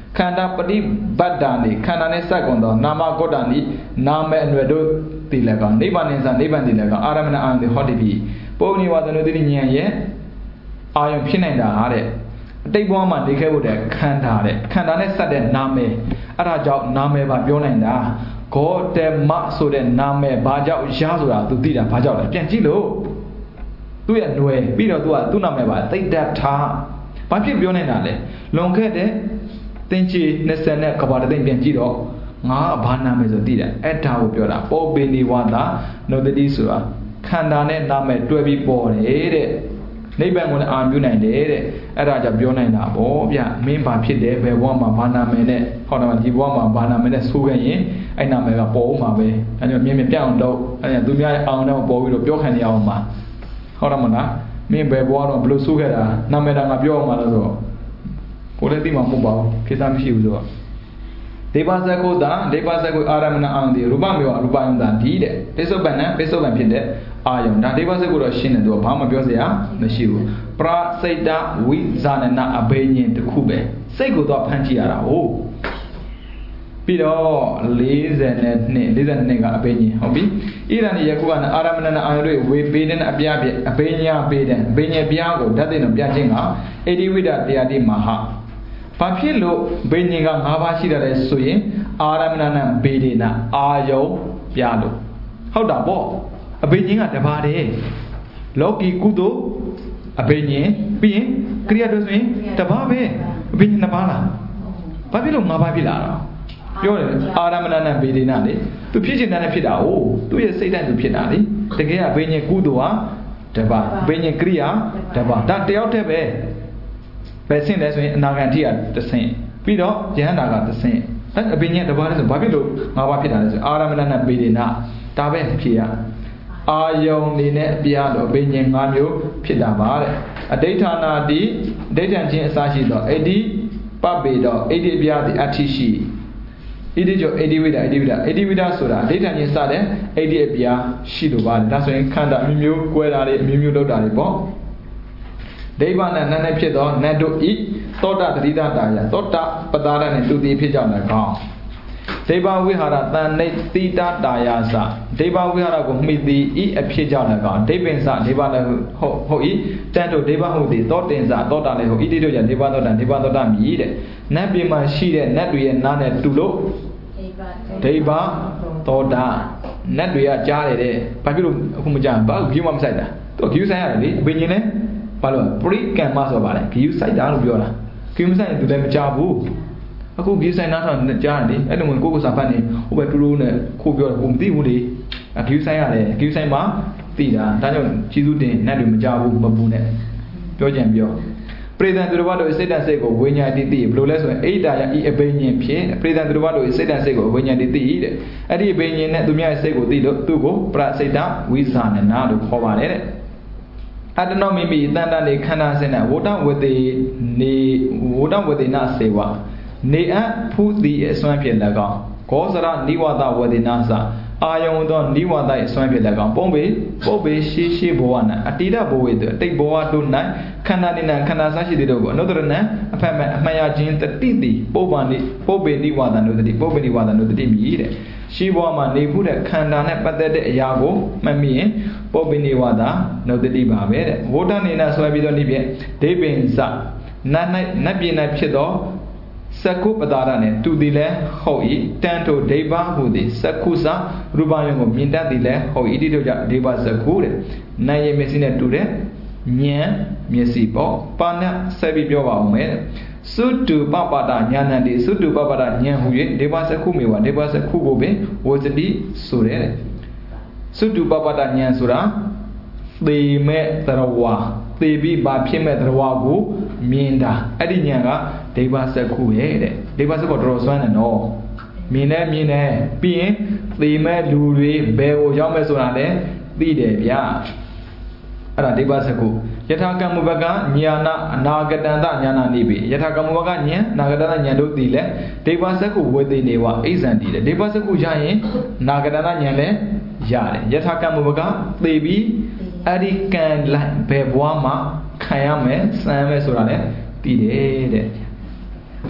ခန္ဓာပฏิပတ်တာနေခန္ဓာနဲ့စက်ကုန်သောနာမဂုတ္တနိနာမအနွယ်တို့တည်လည်းကောနိဗ္ဗာန်နဲ့စနိဗ္ဗာန်တည်လည်းကောအာရမဏအာယုန်တွေဟောတည်ပြီးပုဗ္ဗနိဝါဒနုတိဉာဏ်ရဲ့အာယုန်ဖြစ်နိုင်တာဟာတဲ့အတိတ်ဘဝမှာနေခဲ့ဖို့တဲ့ခန္ဓာတဲ့ခန္ဓာနဲ့စက်တဲ့နာမည်အဲ့ဒါကြောင့်နာမည်ပါပြောနိုင်တာဂေါတမဆိုတဲ့နာမည်ဘာကြောင့်ရဆိုတာ तू သိတာဘာကြောင့်လဲပြန်ကြည့်လို့သူ့ရဲ့ຫນွယ်ပြီးတော့ तू ကသူ့နာမည်ပါသိတ္တထားဘာဖြစ်ပြောနေတာလဲလွန်ခဲ့တဲ့သင်္ချေနှစ်ဆယ်နဲ့ကဘာတသိမ့်ပြန်ကြည့်တော့ငါဘာနာမည်ဆိုသိတယ်အဲ့ဒါကိုပြောတာပောပိနိဝါဒနုတ္တိဆိုတာခန္ဓာနဲ့နာမည်တွဲပြီးပေါ်တယ်တဲ့နိဗ္ဗာန်ကိုလည်းအာပြုနိုင်တယ်တဲ့အဲ့ဒါကြောင့်ပြောနိုင်တာပေါ့ဗျမင်းဘာဖြစ်တယ်ဘယ်ဘဝမှာဘာနာမည်နဲ့ဟောတော့ဒီဘဝမှာဘာနာမည်နဲ့ဆိုခဲ့ရင်အဲ့နာမည်ကပေါ်ဦးမှာပဲအဲ့ဒါမြင်မြင်ပြအောင်တော့အဲ့ဒါသူများရဲ့အောင်တော့ပေါ်ပြီးတော့ပြောခံနေအောင်မှာဟောတော့မလားမင်းဘယ်ဘဝတော့ဘလို့ဆိုခဲ့တာနာမည်တာငါပြောအောင်မှာလို့ဆိုကိုလည်းသိမှာမဟုတ်ပါဘူးဖြစ်သားမရှိဘူးဆိုတော့ဒေဝဇဂုတာဒေဝဇဂုအာရမဏအာယုန်ဒီရူပမေဝရူပယုံတာဒီတဲ့ပိဿုပန်နဲ့ပိဿုပန်ဖြစ်တဲ့အာယုန်ဒါဒေဝဇဂုတော့ရှင်းတယ်သူကဘာမှပြောစရာမရှိဘူးပရစိတ်တဝိဇာနနာအဘိညာဉ်တစ်ခုပဲစိတ်ကိုတော့ဖန်ကြည့်ရတာဟုတ်ပြီးတော့လေးဆယ်နဲ့နှစ်လေးဆယ်နှစ်ကအဘိညာဉ်ဟုတ်ပြီဣရဏိယခုကအာရမဏနာအာယုန်တွေဝေပေးတဲ့အပြားပြအဘိညာပေးတဲ့အဘိညာပြားကိုဓာတ်သိတော့ပြခြင်းကအေဒီဝိဒတရားတိမဟာဘာဖြစ်လို့ဘိညာဉ်က၅ပါးရှိတယ်လဲဆိုရင်အာရမဏနာဘေဒေနာအာယုံပြလို့ဟုတ်တာပေါ့အဘိညာဉ်ကတပါးတည်းလောကီကုသိုလ်အဘိညာဉ်ပြီးရင်ကရိယာတို့ဆိုရင်တပါးပဲအဘိညာဉ်နှစ်ပါးလားဘာဖြစ်လို့၅ပါးဖြစ်လာတာပြောတယ်အာရမဏနာဘေဒေနာလေသူဖြစ်ချင်တဲ့ဖြစ်တာ哦သူ့ရဲ့စိတ်တိုင်းသူဖြစ်တာလေတကယ်အဘိညာဉ်ကုသိုလ်ဟာတပါးအဘိညာဉ်ကရိယာတပါးဒါတယောက်တည်းပဲပဲဆင့်လဲဆိုရင်အနာဂံတိကတစ်ဆင့်ပြီးတော့ယဟန္တာကတစ်ဆင့်အဲ့အဘိညာဉ်တစ်ပါးလဲဆိုဘာဖြစ်လို့၅ပါးဖြစ်တာလဲဆိုအာရမဏနာပေဒေနာဒါပဲဖြစ်ရအာယုံနေနဲ့အပြားတော့အဘိညာဉ်၅မျိုးဖြစ်တာပါတဲ့အဋ္ဌာနာတိအဋ္ဌံချင်းအစရှိတော့အဋ္ဌိပပေတော့အဋ္ဌိအပြားတိအဋ္ဌိရှိဣတိကျော်အဋ္ဌိဝိဒအဋ္ဌိဝိဒအဋ္ဌိဝိဒဆိုတာအဋ္ဌံချင်းစတဲ့အဋ္ဌိအပြားရှိလို့ပါတယ်ဒါဆိုရင်ခန္ဓာအမျိုးမျိုးကွဲတာတွေအမျိုးမျိုးလောက်တာတွေပေါ့ဒိဗ္ဗနဲ့နတ်နဲ့ဖြစ်သောနတ်တို့ဤသောတာတတိတတာယသောတာပတာရနဲ့တူတည်ဖြစ်ကြောင်းလည်းကောင်းဒိဗ္ဗဝိဟာရတန်နေတိတတာယသဒိဗ္ဗဝိဟာရကိုမှီသည်ဤအဖြစ်ကြောင့်လည်းကောင်းဒိဗ္ဗင်္စဒိဗ္ဗလည်းဟုတ်ဟုတ်ဤတန်တို့ဒိဗ္ဗဟုတ်သည်သောတင်္စသောတာလည်းဟုတ်ဤတိတို့ကြောင့်ဒိဗ္ဗသောတာဒိဗ္ဗသောတာမြည်တဲ့နတ်ပြည်မှာရှိတဲ့နတ်တွေရဲ့နားနဲ့တူလို့ဒိဗ္ဗသောတာနတ်တွေကကြားတယ်တဲ့ဘာဖြစ်လို့အခုမကြားဘာဂိူးမမဆိုင်တာသူဂိူးဆိုင်ရတယ်လေဘယ်ညင်းလဲဘာလို့ပရိကံမဆိုပါလဲဂီယူဆိုင်တာလို့ပြောတာဂီယူဆိုင်သူလည်းမကြဘူးအခုဂီယူဆိုင်နားထောင်ကြားတယ်အဲ့လိုမျိုးကိုကိုစာဖတ်နေဟိုဘက်တူတူနဲ့ခိုးပြောတယ်ကိုမသိဘူးလေဂီယူဆိုင်ရတယ်ဂီယူဆိုင်မှာသိတာဒါကြောင့်ကျေးဇူးတင်နတ်တွေမကြဘူးမပူနဲ့ပြောကြံပြောပရိသံသူတော်ဘာတို့စိတ်တန်စိတ်ကိုဝိညာဉ်တိတိဘယ်လိုလဲဆိုရင်အိဒါယဤအဘိညာဉ်ဖြင့်ပရိသံသူတော်ဘာတို့စိတ်တန်စိတ်ကိုဝိညာဉ်တိတိတဲ့အဲ့ဒီအဘိညာဉ်နဲ့သူများရဲ့စိတ်ကိုသိလို့သူ့ကိုပရစိတ်တဝိဇာနနာလို့ခေါ်ပါတယ်တဲ့အတ္တနောမိမိတန်တန်နေခန္ဓာစင်နဲ့ဝဋ္ဌဝတေနေဝဋ္ဌဝတေနစေဝနေအဖုတိအစွမ်းဖြစ်၎င်းဂောဇရနိဝတဝတေနသအာယုံသောနိဝတရဲ့အစွမ်းဖြစ်၎င်းပုံပေပုပ်ပေရှိရှိဘဝနာအတိဒဘဝေတတိတ်ဘဝတို့၌ခန္ဓာနိနံခန္ဓာဆရှိတဲ့တို့ကိုအနုတ္တရဏံအဖက်မဲ့အမှန်ရခြင်းတတိတိပုပ္ပနိပုပ်ပေနိဝတနုတတိပုပ်ပေနိဝတနုတတိမြည်တဲ့ရှိဘဝမှာနေမှုတဲ့ခန္ဓာနဲ့ပတ်သက်တဲ့အရာကိုမှတ်မိရင်ပုပ္ပိနိဝါဒနုတ္တိပါပဲတဲ့ဝဋ္ဌနေနဆွဲပြီးတော့နိဖြင့်ဒိဗ္ဗင်္စနတ်၌နတ်ပြည်၌ဖြစ်သောစကုပတာရနဲ့တူသည်လဲဟုတ်၏တန်ထိုဒိဗ္ဗဟုသည်စကုစရူပယုံကိုမြင်တတ်သည်လဲဟုတ်၏ဒီတို့ကြောင့်ဒိဗ္ဗစကုတဲ့နာယမျက်စိနဲ့တူတဲ့ဉာဏ်မျက်စိပေါ့ပါဏဆက်ပြီးပြောပါအောင်မယ်သုတုပပတာညာဏတိသုတုပပတာဉာဏ်ဟူ၍ဒေဝစကုမေဝဒေဝစကုကိုပင်ဝဇတိဆိုတဲ့သုတုပပတာဉာဏ်ဆိုတာသေမဲ့သရဝါသေပြီးဘာဖြစ်မဲ့သရဝါကိုမြင်တာအဲ့ဒီဉာဏ်ကဒေဝစကုရဲ့တဲ့ဒေဝစကုတော်တော်စွမ်းတယ်နော်မြင်နေမြင်နေပြီးရင်သေမဲ့လူတွေဘယ်ကိုရောက်မဲ့ဆိုတာလဲသိတယ်ဗျာအဲ့ဒါဒေဝစကုယထာကမ္မဘကညာနာအနာဂတန္တညာနာနိပိယထာကမ္မဘကဉာဏ်နာဂတန္တဉာဏ်တို့သိလဲဒေဝစကုဝေသိနေဝအိဇံတည်တယ်ဒေဝစကုရရင်နာဂတန္တဉာဏ်လည်းရတယ်ယထာကမ္မဘကသိပြီးအဲ့ဒီကံလိုက်ဘယ်ဘဝမှာခံရမယ်စမ်းမယ်ဆိုတာလည်းသိတယ်တဲ့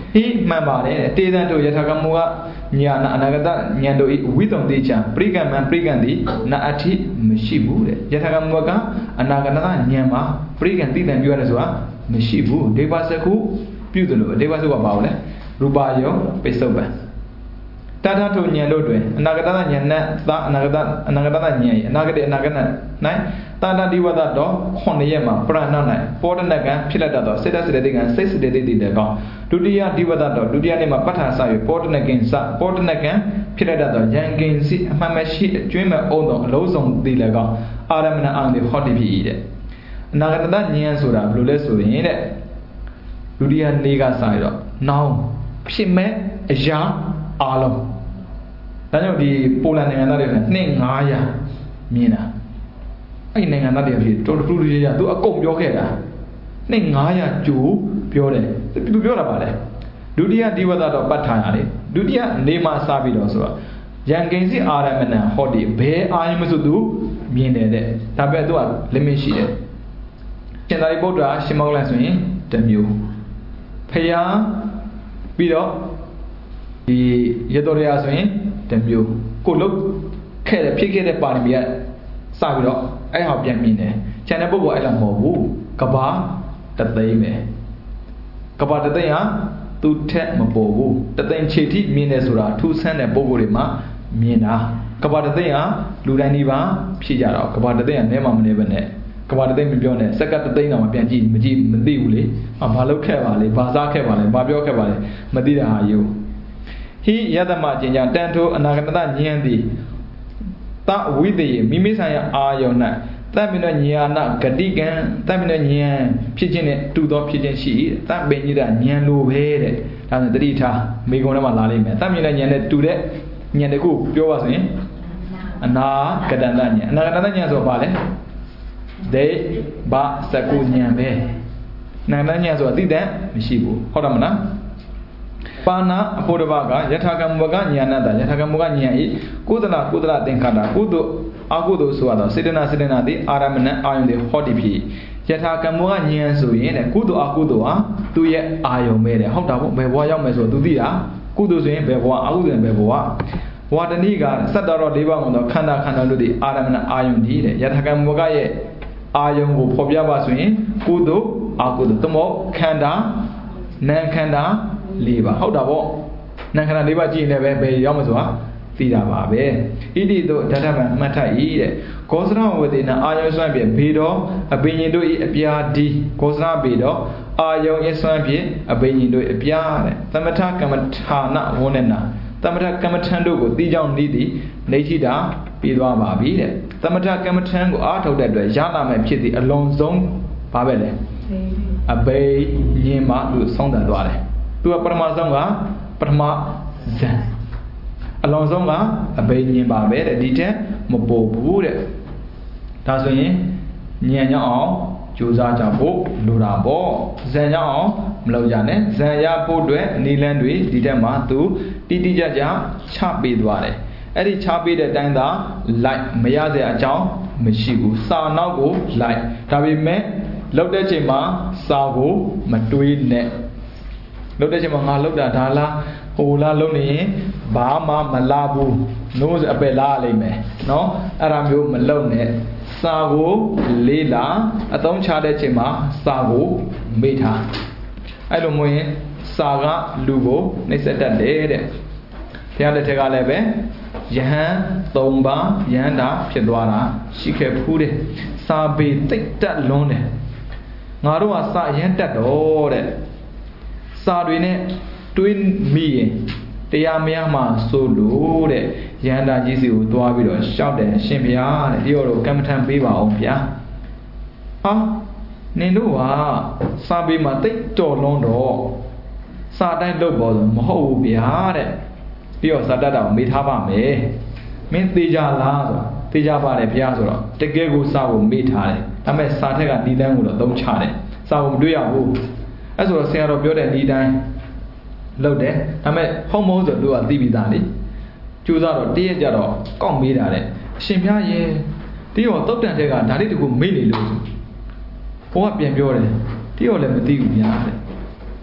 ဟိမှန်ပါတယ်တေတံတို့ယထာကမောကညာနာအနာဂတဉာဏ်တို့ဤဝိတုံတိချံပရိကံမံပရိကံတိနာအဋ္ဌိမရှိဘူးတဲ့ယထာကမောကအနာဂတဉာဏ်မှာပရိကံတိတံပြောရတယ်ဆိုတာမရှိဘူးဒေဝစကုပြုတယ်လို့ဒေဝစကုကပါဘူးလေရူပယောပိစုပ္ပံတထထုဉာဏ်တို့တွင်အနာဂတဉာဏ်နဲ့သာအနာဂတအနာဂတဉာဏ်၏အနာဂတအနာဂတ၌တာတတိဝတ္တတော်ခုနှစ်ရက်မှာပရဏ၌ပောဒနကံဖြစ်လက်တတ်သောစေတစေတသိကံစိတ်စေတသိတည်တဲ့ကောင်ဒုတိယဒီဝတ္တတော်ဒုတိယနေ့မှာပဋ္ဌာစ၍ပောဒနကင်စပောဒနကံဖြစ်လက်တတ်သောယံကင်စီအမှန်မရှိအကျွင်းမဲ့အုံတော်အလုံးစုံတည်လည်းကောင်အာရမဏအာတိဟောတိဖြစ်၏တဲ့အနာဂတဉာဏ်ဆိုတာဘယ်လိုလဲဆိုရင်တဲ့ဒုတိယနေ့ကစရတော့နောင်ဖြစ်မဲ့အရာအလုံးဒါကြောင့်ဒီပိုလန်နိုင်ငံသားတွေကနှစ်ငါးရာမြင်တာအဲ့နိုင်ငံသားတွေဖြစ်တော်တော်တူတူရရသူအကုန်ပြောခဲ့တာနှစ်ငါးရာကျိုးပြောတယ်သူပြောတာပါလေဒုတိယဒီဝတ္တတော့ပတ်ထားရတယ်ဒုတိယနေမှာစပြီးတော့ဆိုတော့ယံကိဉ္စီအာရမဏဟောဒီဘယ်အာယမဆိုသူမြင်တယ်တဲ့ဒါပေမဲ့သူက limit ရှိတယ်ရှင်သာရိပုတ္တရာရှင်မောဂလန်ဆိုရင်တစ်မျိုးဖယားပြီးတော့ဒီရတောရရာဆိုရင်တစ်မျိုးကိုလုတ်ခဲ့တဲ့ဖြစ်ခဲ့တဲ့ပါရမီကစပြီးတော့အဲ့ဟာပြန်မြင်တယ်ခြံတဲ့ပုဂ္ဂိုလ်အဲ့လိုမဟုတ်ဘူးကဘာတသိမ့်ပဲကဘာတသိမ့်ဟာသူထက်မပေါ်ဘူးတသိမ့်ခြေထိမြင်တယ်ဆိုတာထူးဆန်းတဲ့ပုဂ္ဂိုလ်တွေမှာမြင်တာကဘာတသိမ့်ဟာလူတိုင်းဒီပါဖြစ်ကြတော့ကဘာတသိမ့်ကနဲမှမနေပဲနဲ့ကဘာတသိမ့်မပြောနဲ့စက္ကတသိမ့်တော့မပြန်ကြည့်မကြည့်မသိဘူးလေဘာလုပ်ခဲ့ပါလဲဘာစားခဲ့ပါလဲဘာပြောခဲ့ပါလဲမသိတာဟာယူဟိယတမကျင်ကြတန်ထိုအနာဂတဉာဏ်သည်တဝိတယေမိမိဆိုင်ရာအာယုန်၌တပ္ပိနညာနာဂတိကံတပ္ပိနဉာဏ်ဖြစ်ခြင်းနဲ့တူသောဖြစ်ခြင်းရှိတပ္ပိညိတဉာဏ်လိုပဲတဲ့ဒါဆိုတတိထားမိဂုံထဲမှာလာလိမ့်မယ်တပ္ပိနဉာဏ်နဲ့တူတဲ့ဉာဏ်တခုပြောပါဆိုရင်အနာဂတဉာဏ်အနာဂတဉာဏ်ဆိုပါလေဒေဘစကုဉာဏ်ပဲနာဂတဉာဏ်ဆိုတာသိတဲ့မရှိဘူးဟုတ်တယ်မလားပါဏအဖို့တဘကယထာကမ္မကညာဏတယထာကမ္မကညာဤကုသလကုသလသင်္ခါရကုသိုလ်အကုသိုလ်ဆိုရတော့စေတနာစေတနာတိအာရမဏအာယုန်တွေဟောတိဖြစ်ယထာကမ္မကညာဆိုရင်တဲ့ကုသိုလ်အကုသိုလ်ဟာသူ့ရဲ့အာယုန်ပဲတဲ့ဟုတ်တာပေါ့ဘယ်ဘဝရောက်မယ်ဆိုတော့သူသိတာကုသိုလ်ဆိုရင်ဘယ်ဘဝအကုသိုလ်ဆိုရင်ဘယ်ဘဝဝါတဏိကစတ္တရော၄ပါးကတော့ခန္ဓာခန္ဓာတို့ဒီအာရမဏအာယုန်ဒီတဲ့ယထာကမ္မကရဲ့အာယုန်ကိုဖော်ပြပါဆိုရင်ကုသိုလ်အကုသိုလ်သမုတ်ခန္ဓာနာခန္ဓာလေးပါဟုတ်တာပေါ့နာခန္ဓာလေးပါကြည့်နေပဲဘယ်ရောက်မဆိုတာသိတာပါပဲဣတိတို့ဓာတဗံမှတ်ထဤတဲ့ဂောစရဝေဒနာအာယုံစွမ်းဖြင့်ဘေတော်အပင်ញင်တို့ဤအပြာဒီဂောစရဘေတော်အာယုံအစွမ်းဖြင့်အပင်ញင်တို့အပြာတဲ့သမထကမ္မဌာနဝဏနာသမထကမ္မထံတို့ကိုသိကြောင်းဤသည်နေထိတာပြီးသွားပါပြီတဲ့သမထကမ္မထံကိုအားထုတ်တဲ့အတွက်ရလာမယ်ဖြစ်သည့်အလုံးစုံဘာပဲလဲအဘိညာဉ်မှလို့ဆုံးတန်သွားတယ်သူကပထမဆုံးကပထမဇန်အလုံးစုံကအဘိညာဉ်ပါပဲတဲ့ဒီတက်မပေါ်ဘူးတဲ့ဒါဆိုရင်ဉာဏ်ရောက်အောင်ကြိုးစားကြဖို့လိုတာပေါ့ဇန်ရောက်အောင်မလုပ်ကြနဲ့ဇန်ရဖို့အတွက်အနည်းလန်းတွေဒီတက်မှာသူတိတိကျကျချပေးသွားတယ်အဲ့ဒီချပေးတဲ့အတိုင်းသာလိုက်မရစေအကြောင်းမရှိဘူးစာနောက်ကိုလိုက်ဒါပေမဲ့လောက်တဲ့ချိန်မှာစာကိုမတွေးနဲ့လောက်တဲ့ချိန်မှာငါလောက်တာဒါလားဟိုလားလုံးနေရင်ဘာမှမလာဘူးနိုးအပယ်လာလိမ့်မယ်နော်အဲ့ဒါမျိုးမလုံနဲ့စာကိုလေးလာအသုံးချတဲ့ချိန်မှာစာကိုမေ့ထားအဲ့လိုမျိုးရင်စာကလူကိုနှိမ့်ဆက်တတ်တယ်တဲ့ဘုရားလက်ထက်ကလည်းပဲယဟန်သုံးပါးယဟန်တာဖြစ်သွားတာရှိခဲ့ဖူးတယ်စာပေတိတ်တက်လွန်းတယ်ငါတို့ကစာရမ်းတက်တော့တဲ့စာတွေနဲ့တွေးမိရင်တရားမရမှဆိုလို့တဲ့ယန္တာကြီးစီကိုသွားပြီးတော့ရှောက်တယ်ရှင်ဘုရားတဲ့ဒီတော့ကမ္မထံပေးပါအောင်ဗျာဟာနင်တို့ကစာပေမှာတိတ်တော်လွန်းတော့စာတိုင်းလုပ်ပေါ်ဆိုမဟုတ်ဘူးဗျာတဲ့ပြီးတော့စာတတ်တာကိုမေးထားပါမယ်မင်းသေးကြလားဆိုသေးကြပါတယ်ဗျာဆိုတော့တကယ်ကိုစာကိုမေးထားတယ်ဒါပေမဲ့စာထက်ကဒီတန်းကိုတော့သုံးချတယ်စာကိုမတွေ့ရဘူးအဲ့ဆိုတော့ဆရာတော်ပြောတဲ့ဒီတိုင်းလုပ်တယ်ဒါပေမဲ့ဟုတ်မဟုတ်ဆိုသူကသိပြီးသားလေကျိုးစားတော့တည့်ရကြတော့ကောက်မေးတာတဲ့အရှင်ဘုရားရေဒီရောတုတ်တန်တဲ့ကဒါလေးတကူမေးနေလို့ဘုရားပြန်ပြောတယ်ဒီရောလည်းမသိဘူးဗျာတဲ့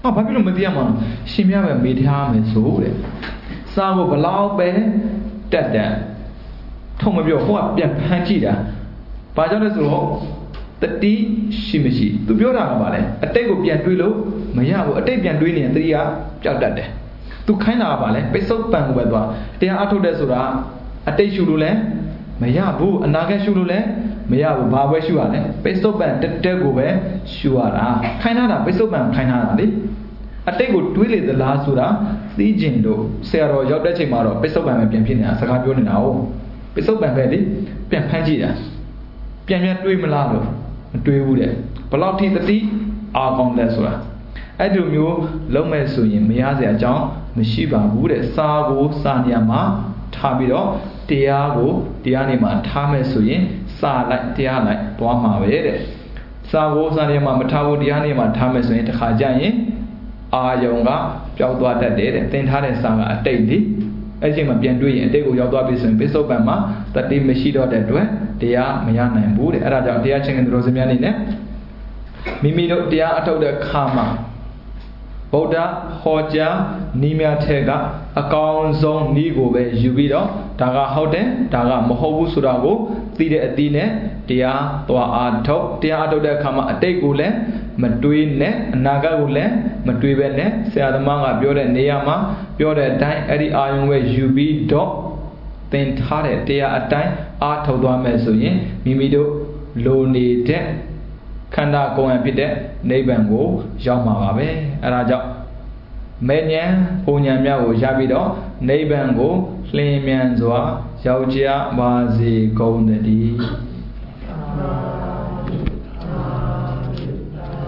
ဟာဘာဖြစ်လို့မသိရမှာရှင်မြတ်ပဲမေးထားမယ်ဆိုတဲ့စာကိုဘလောက်ပဲတက်တန်ထုံမပြောဟိုကပြန်ဖမ်းကြည့်တာဘာကြောင့်လဲဆိုတော့တတိရှိမရှိသူပြောတာကဘာလဲအတိတ်ကိုပြန်တွေးလို့မရဘူးအတိတ်ပြန်တွေးနေရင်တတိကပျောက်တတ်တယ်သူခိုင်းတာကဘာလဲပိဿုပန်ကိုပဲသွားတရားအထုတ်တဲ့ဆိုတာအတိတ်ရှုလို့လဲမရဘူးအနာဂတ်ရှုလို့လဲမရဘူးဘာပဲရှုရလဲပိဿုပန်တက်တက်ကိုပဲရှုရတာခိုင်းတာပိဿုပန်ခိုင်းတာလေအတိတ်ကိုတွေးလေသလားဆိုတာသိကျင်လို့ဆရာတော်ရောက်တဲ့ချိန်မှာတော့ပိဿုပန်ပဲပြန်ဖြစ်နေတာစကားပြောနေတာဟုတ်ပိဿုပန်ပဲလေပြန်ဖမ်းကြည့်တာပြန်ပြန်တွေးမလားလို့မတွေးဘူးတဲ့ဘယ်လောက်ထိတတိအာကောင်းလဲဆိုတာအဲ့ဒီမျိုးလုံးမဲ့ဆိုရင်မရစရာအကြောင်းမရှိပါဘူးတဲ့စာကိုစာနေရာမှာထားပြီးတော့တရားကိုတရားနေမှာထားမယ်ဆိုရင်စာလိုက်တရားလိုက်သွားမှာပဲတဲ့စာကိုစာနေရာမှာမထားဘူးတရားနေမှာထားမယ်ဆိုရင်တစ်ခါကျရင်အာယုံကပျောက်သွားတတ်တယ်တဲ့သင်ထားတဲ့စာကအတိတ်လေအဲ့ဒီမှာပြန်တွေးရင်အတိတ်ကိုရောက်သွားပြီဆိုရင်ပိဿုပန်မှာတတိမရှိတော့တဲ့အတွက်တရားမရနိုင်ဘူးတဲ့အဲ့ဒါကြောင့်တရားချင်းကတော်စမြတ်နေနဲ့မိမိတို့တရားအထုတ်တဲ့ခါမှာဗုဒ္ဓဟောကြားနီးများထဲကအကောင်းဆုံးနီးကိုပဲယူပြီးတော့ဒါကဟုတ်တယ်ဒါကမဟုတ်ဘူးဆိုတာကိုသိတဲ့အသီးနဲ့တရားသွားအားထုတ်တရားအထုတ်တဲ့အခါမှာအတိတ်ကိုလည်းမတွေးနဲ့အနာဂတ်ကိုလည်းမတွေးပဲနဲ့ဆရာသမားကပြောတဲ့နေရာမှာပြောတဲ့အတိုင်းအဲ့ဒီအာယုံပဲယူပြီးတော့သင်ထားတဲ့တရားအတိုင်းအားထုတ်သွားမယ်ဆိုရင်မိမိတို့လိုနေတဲ့ခန္ဓာကိုယ်အဖြစ်တဲ့နိဗ္ဗာန်ကိုရောက်မှာပါပဲအဲဒါကြောင့်မေဉ္ဇဉ်ဘုံဉာဏ်များကိုရပြီးတော့နိဗ္ဗာန်ကိုလျင်မြန်စွာရောက်ကြပါစေကုန်သတည်း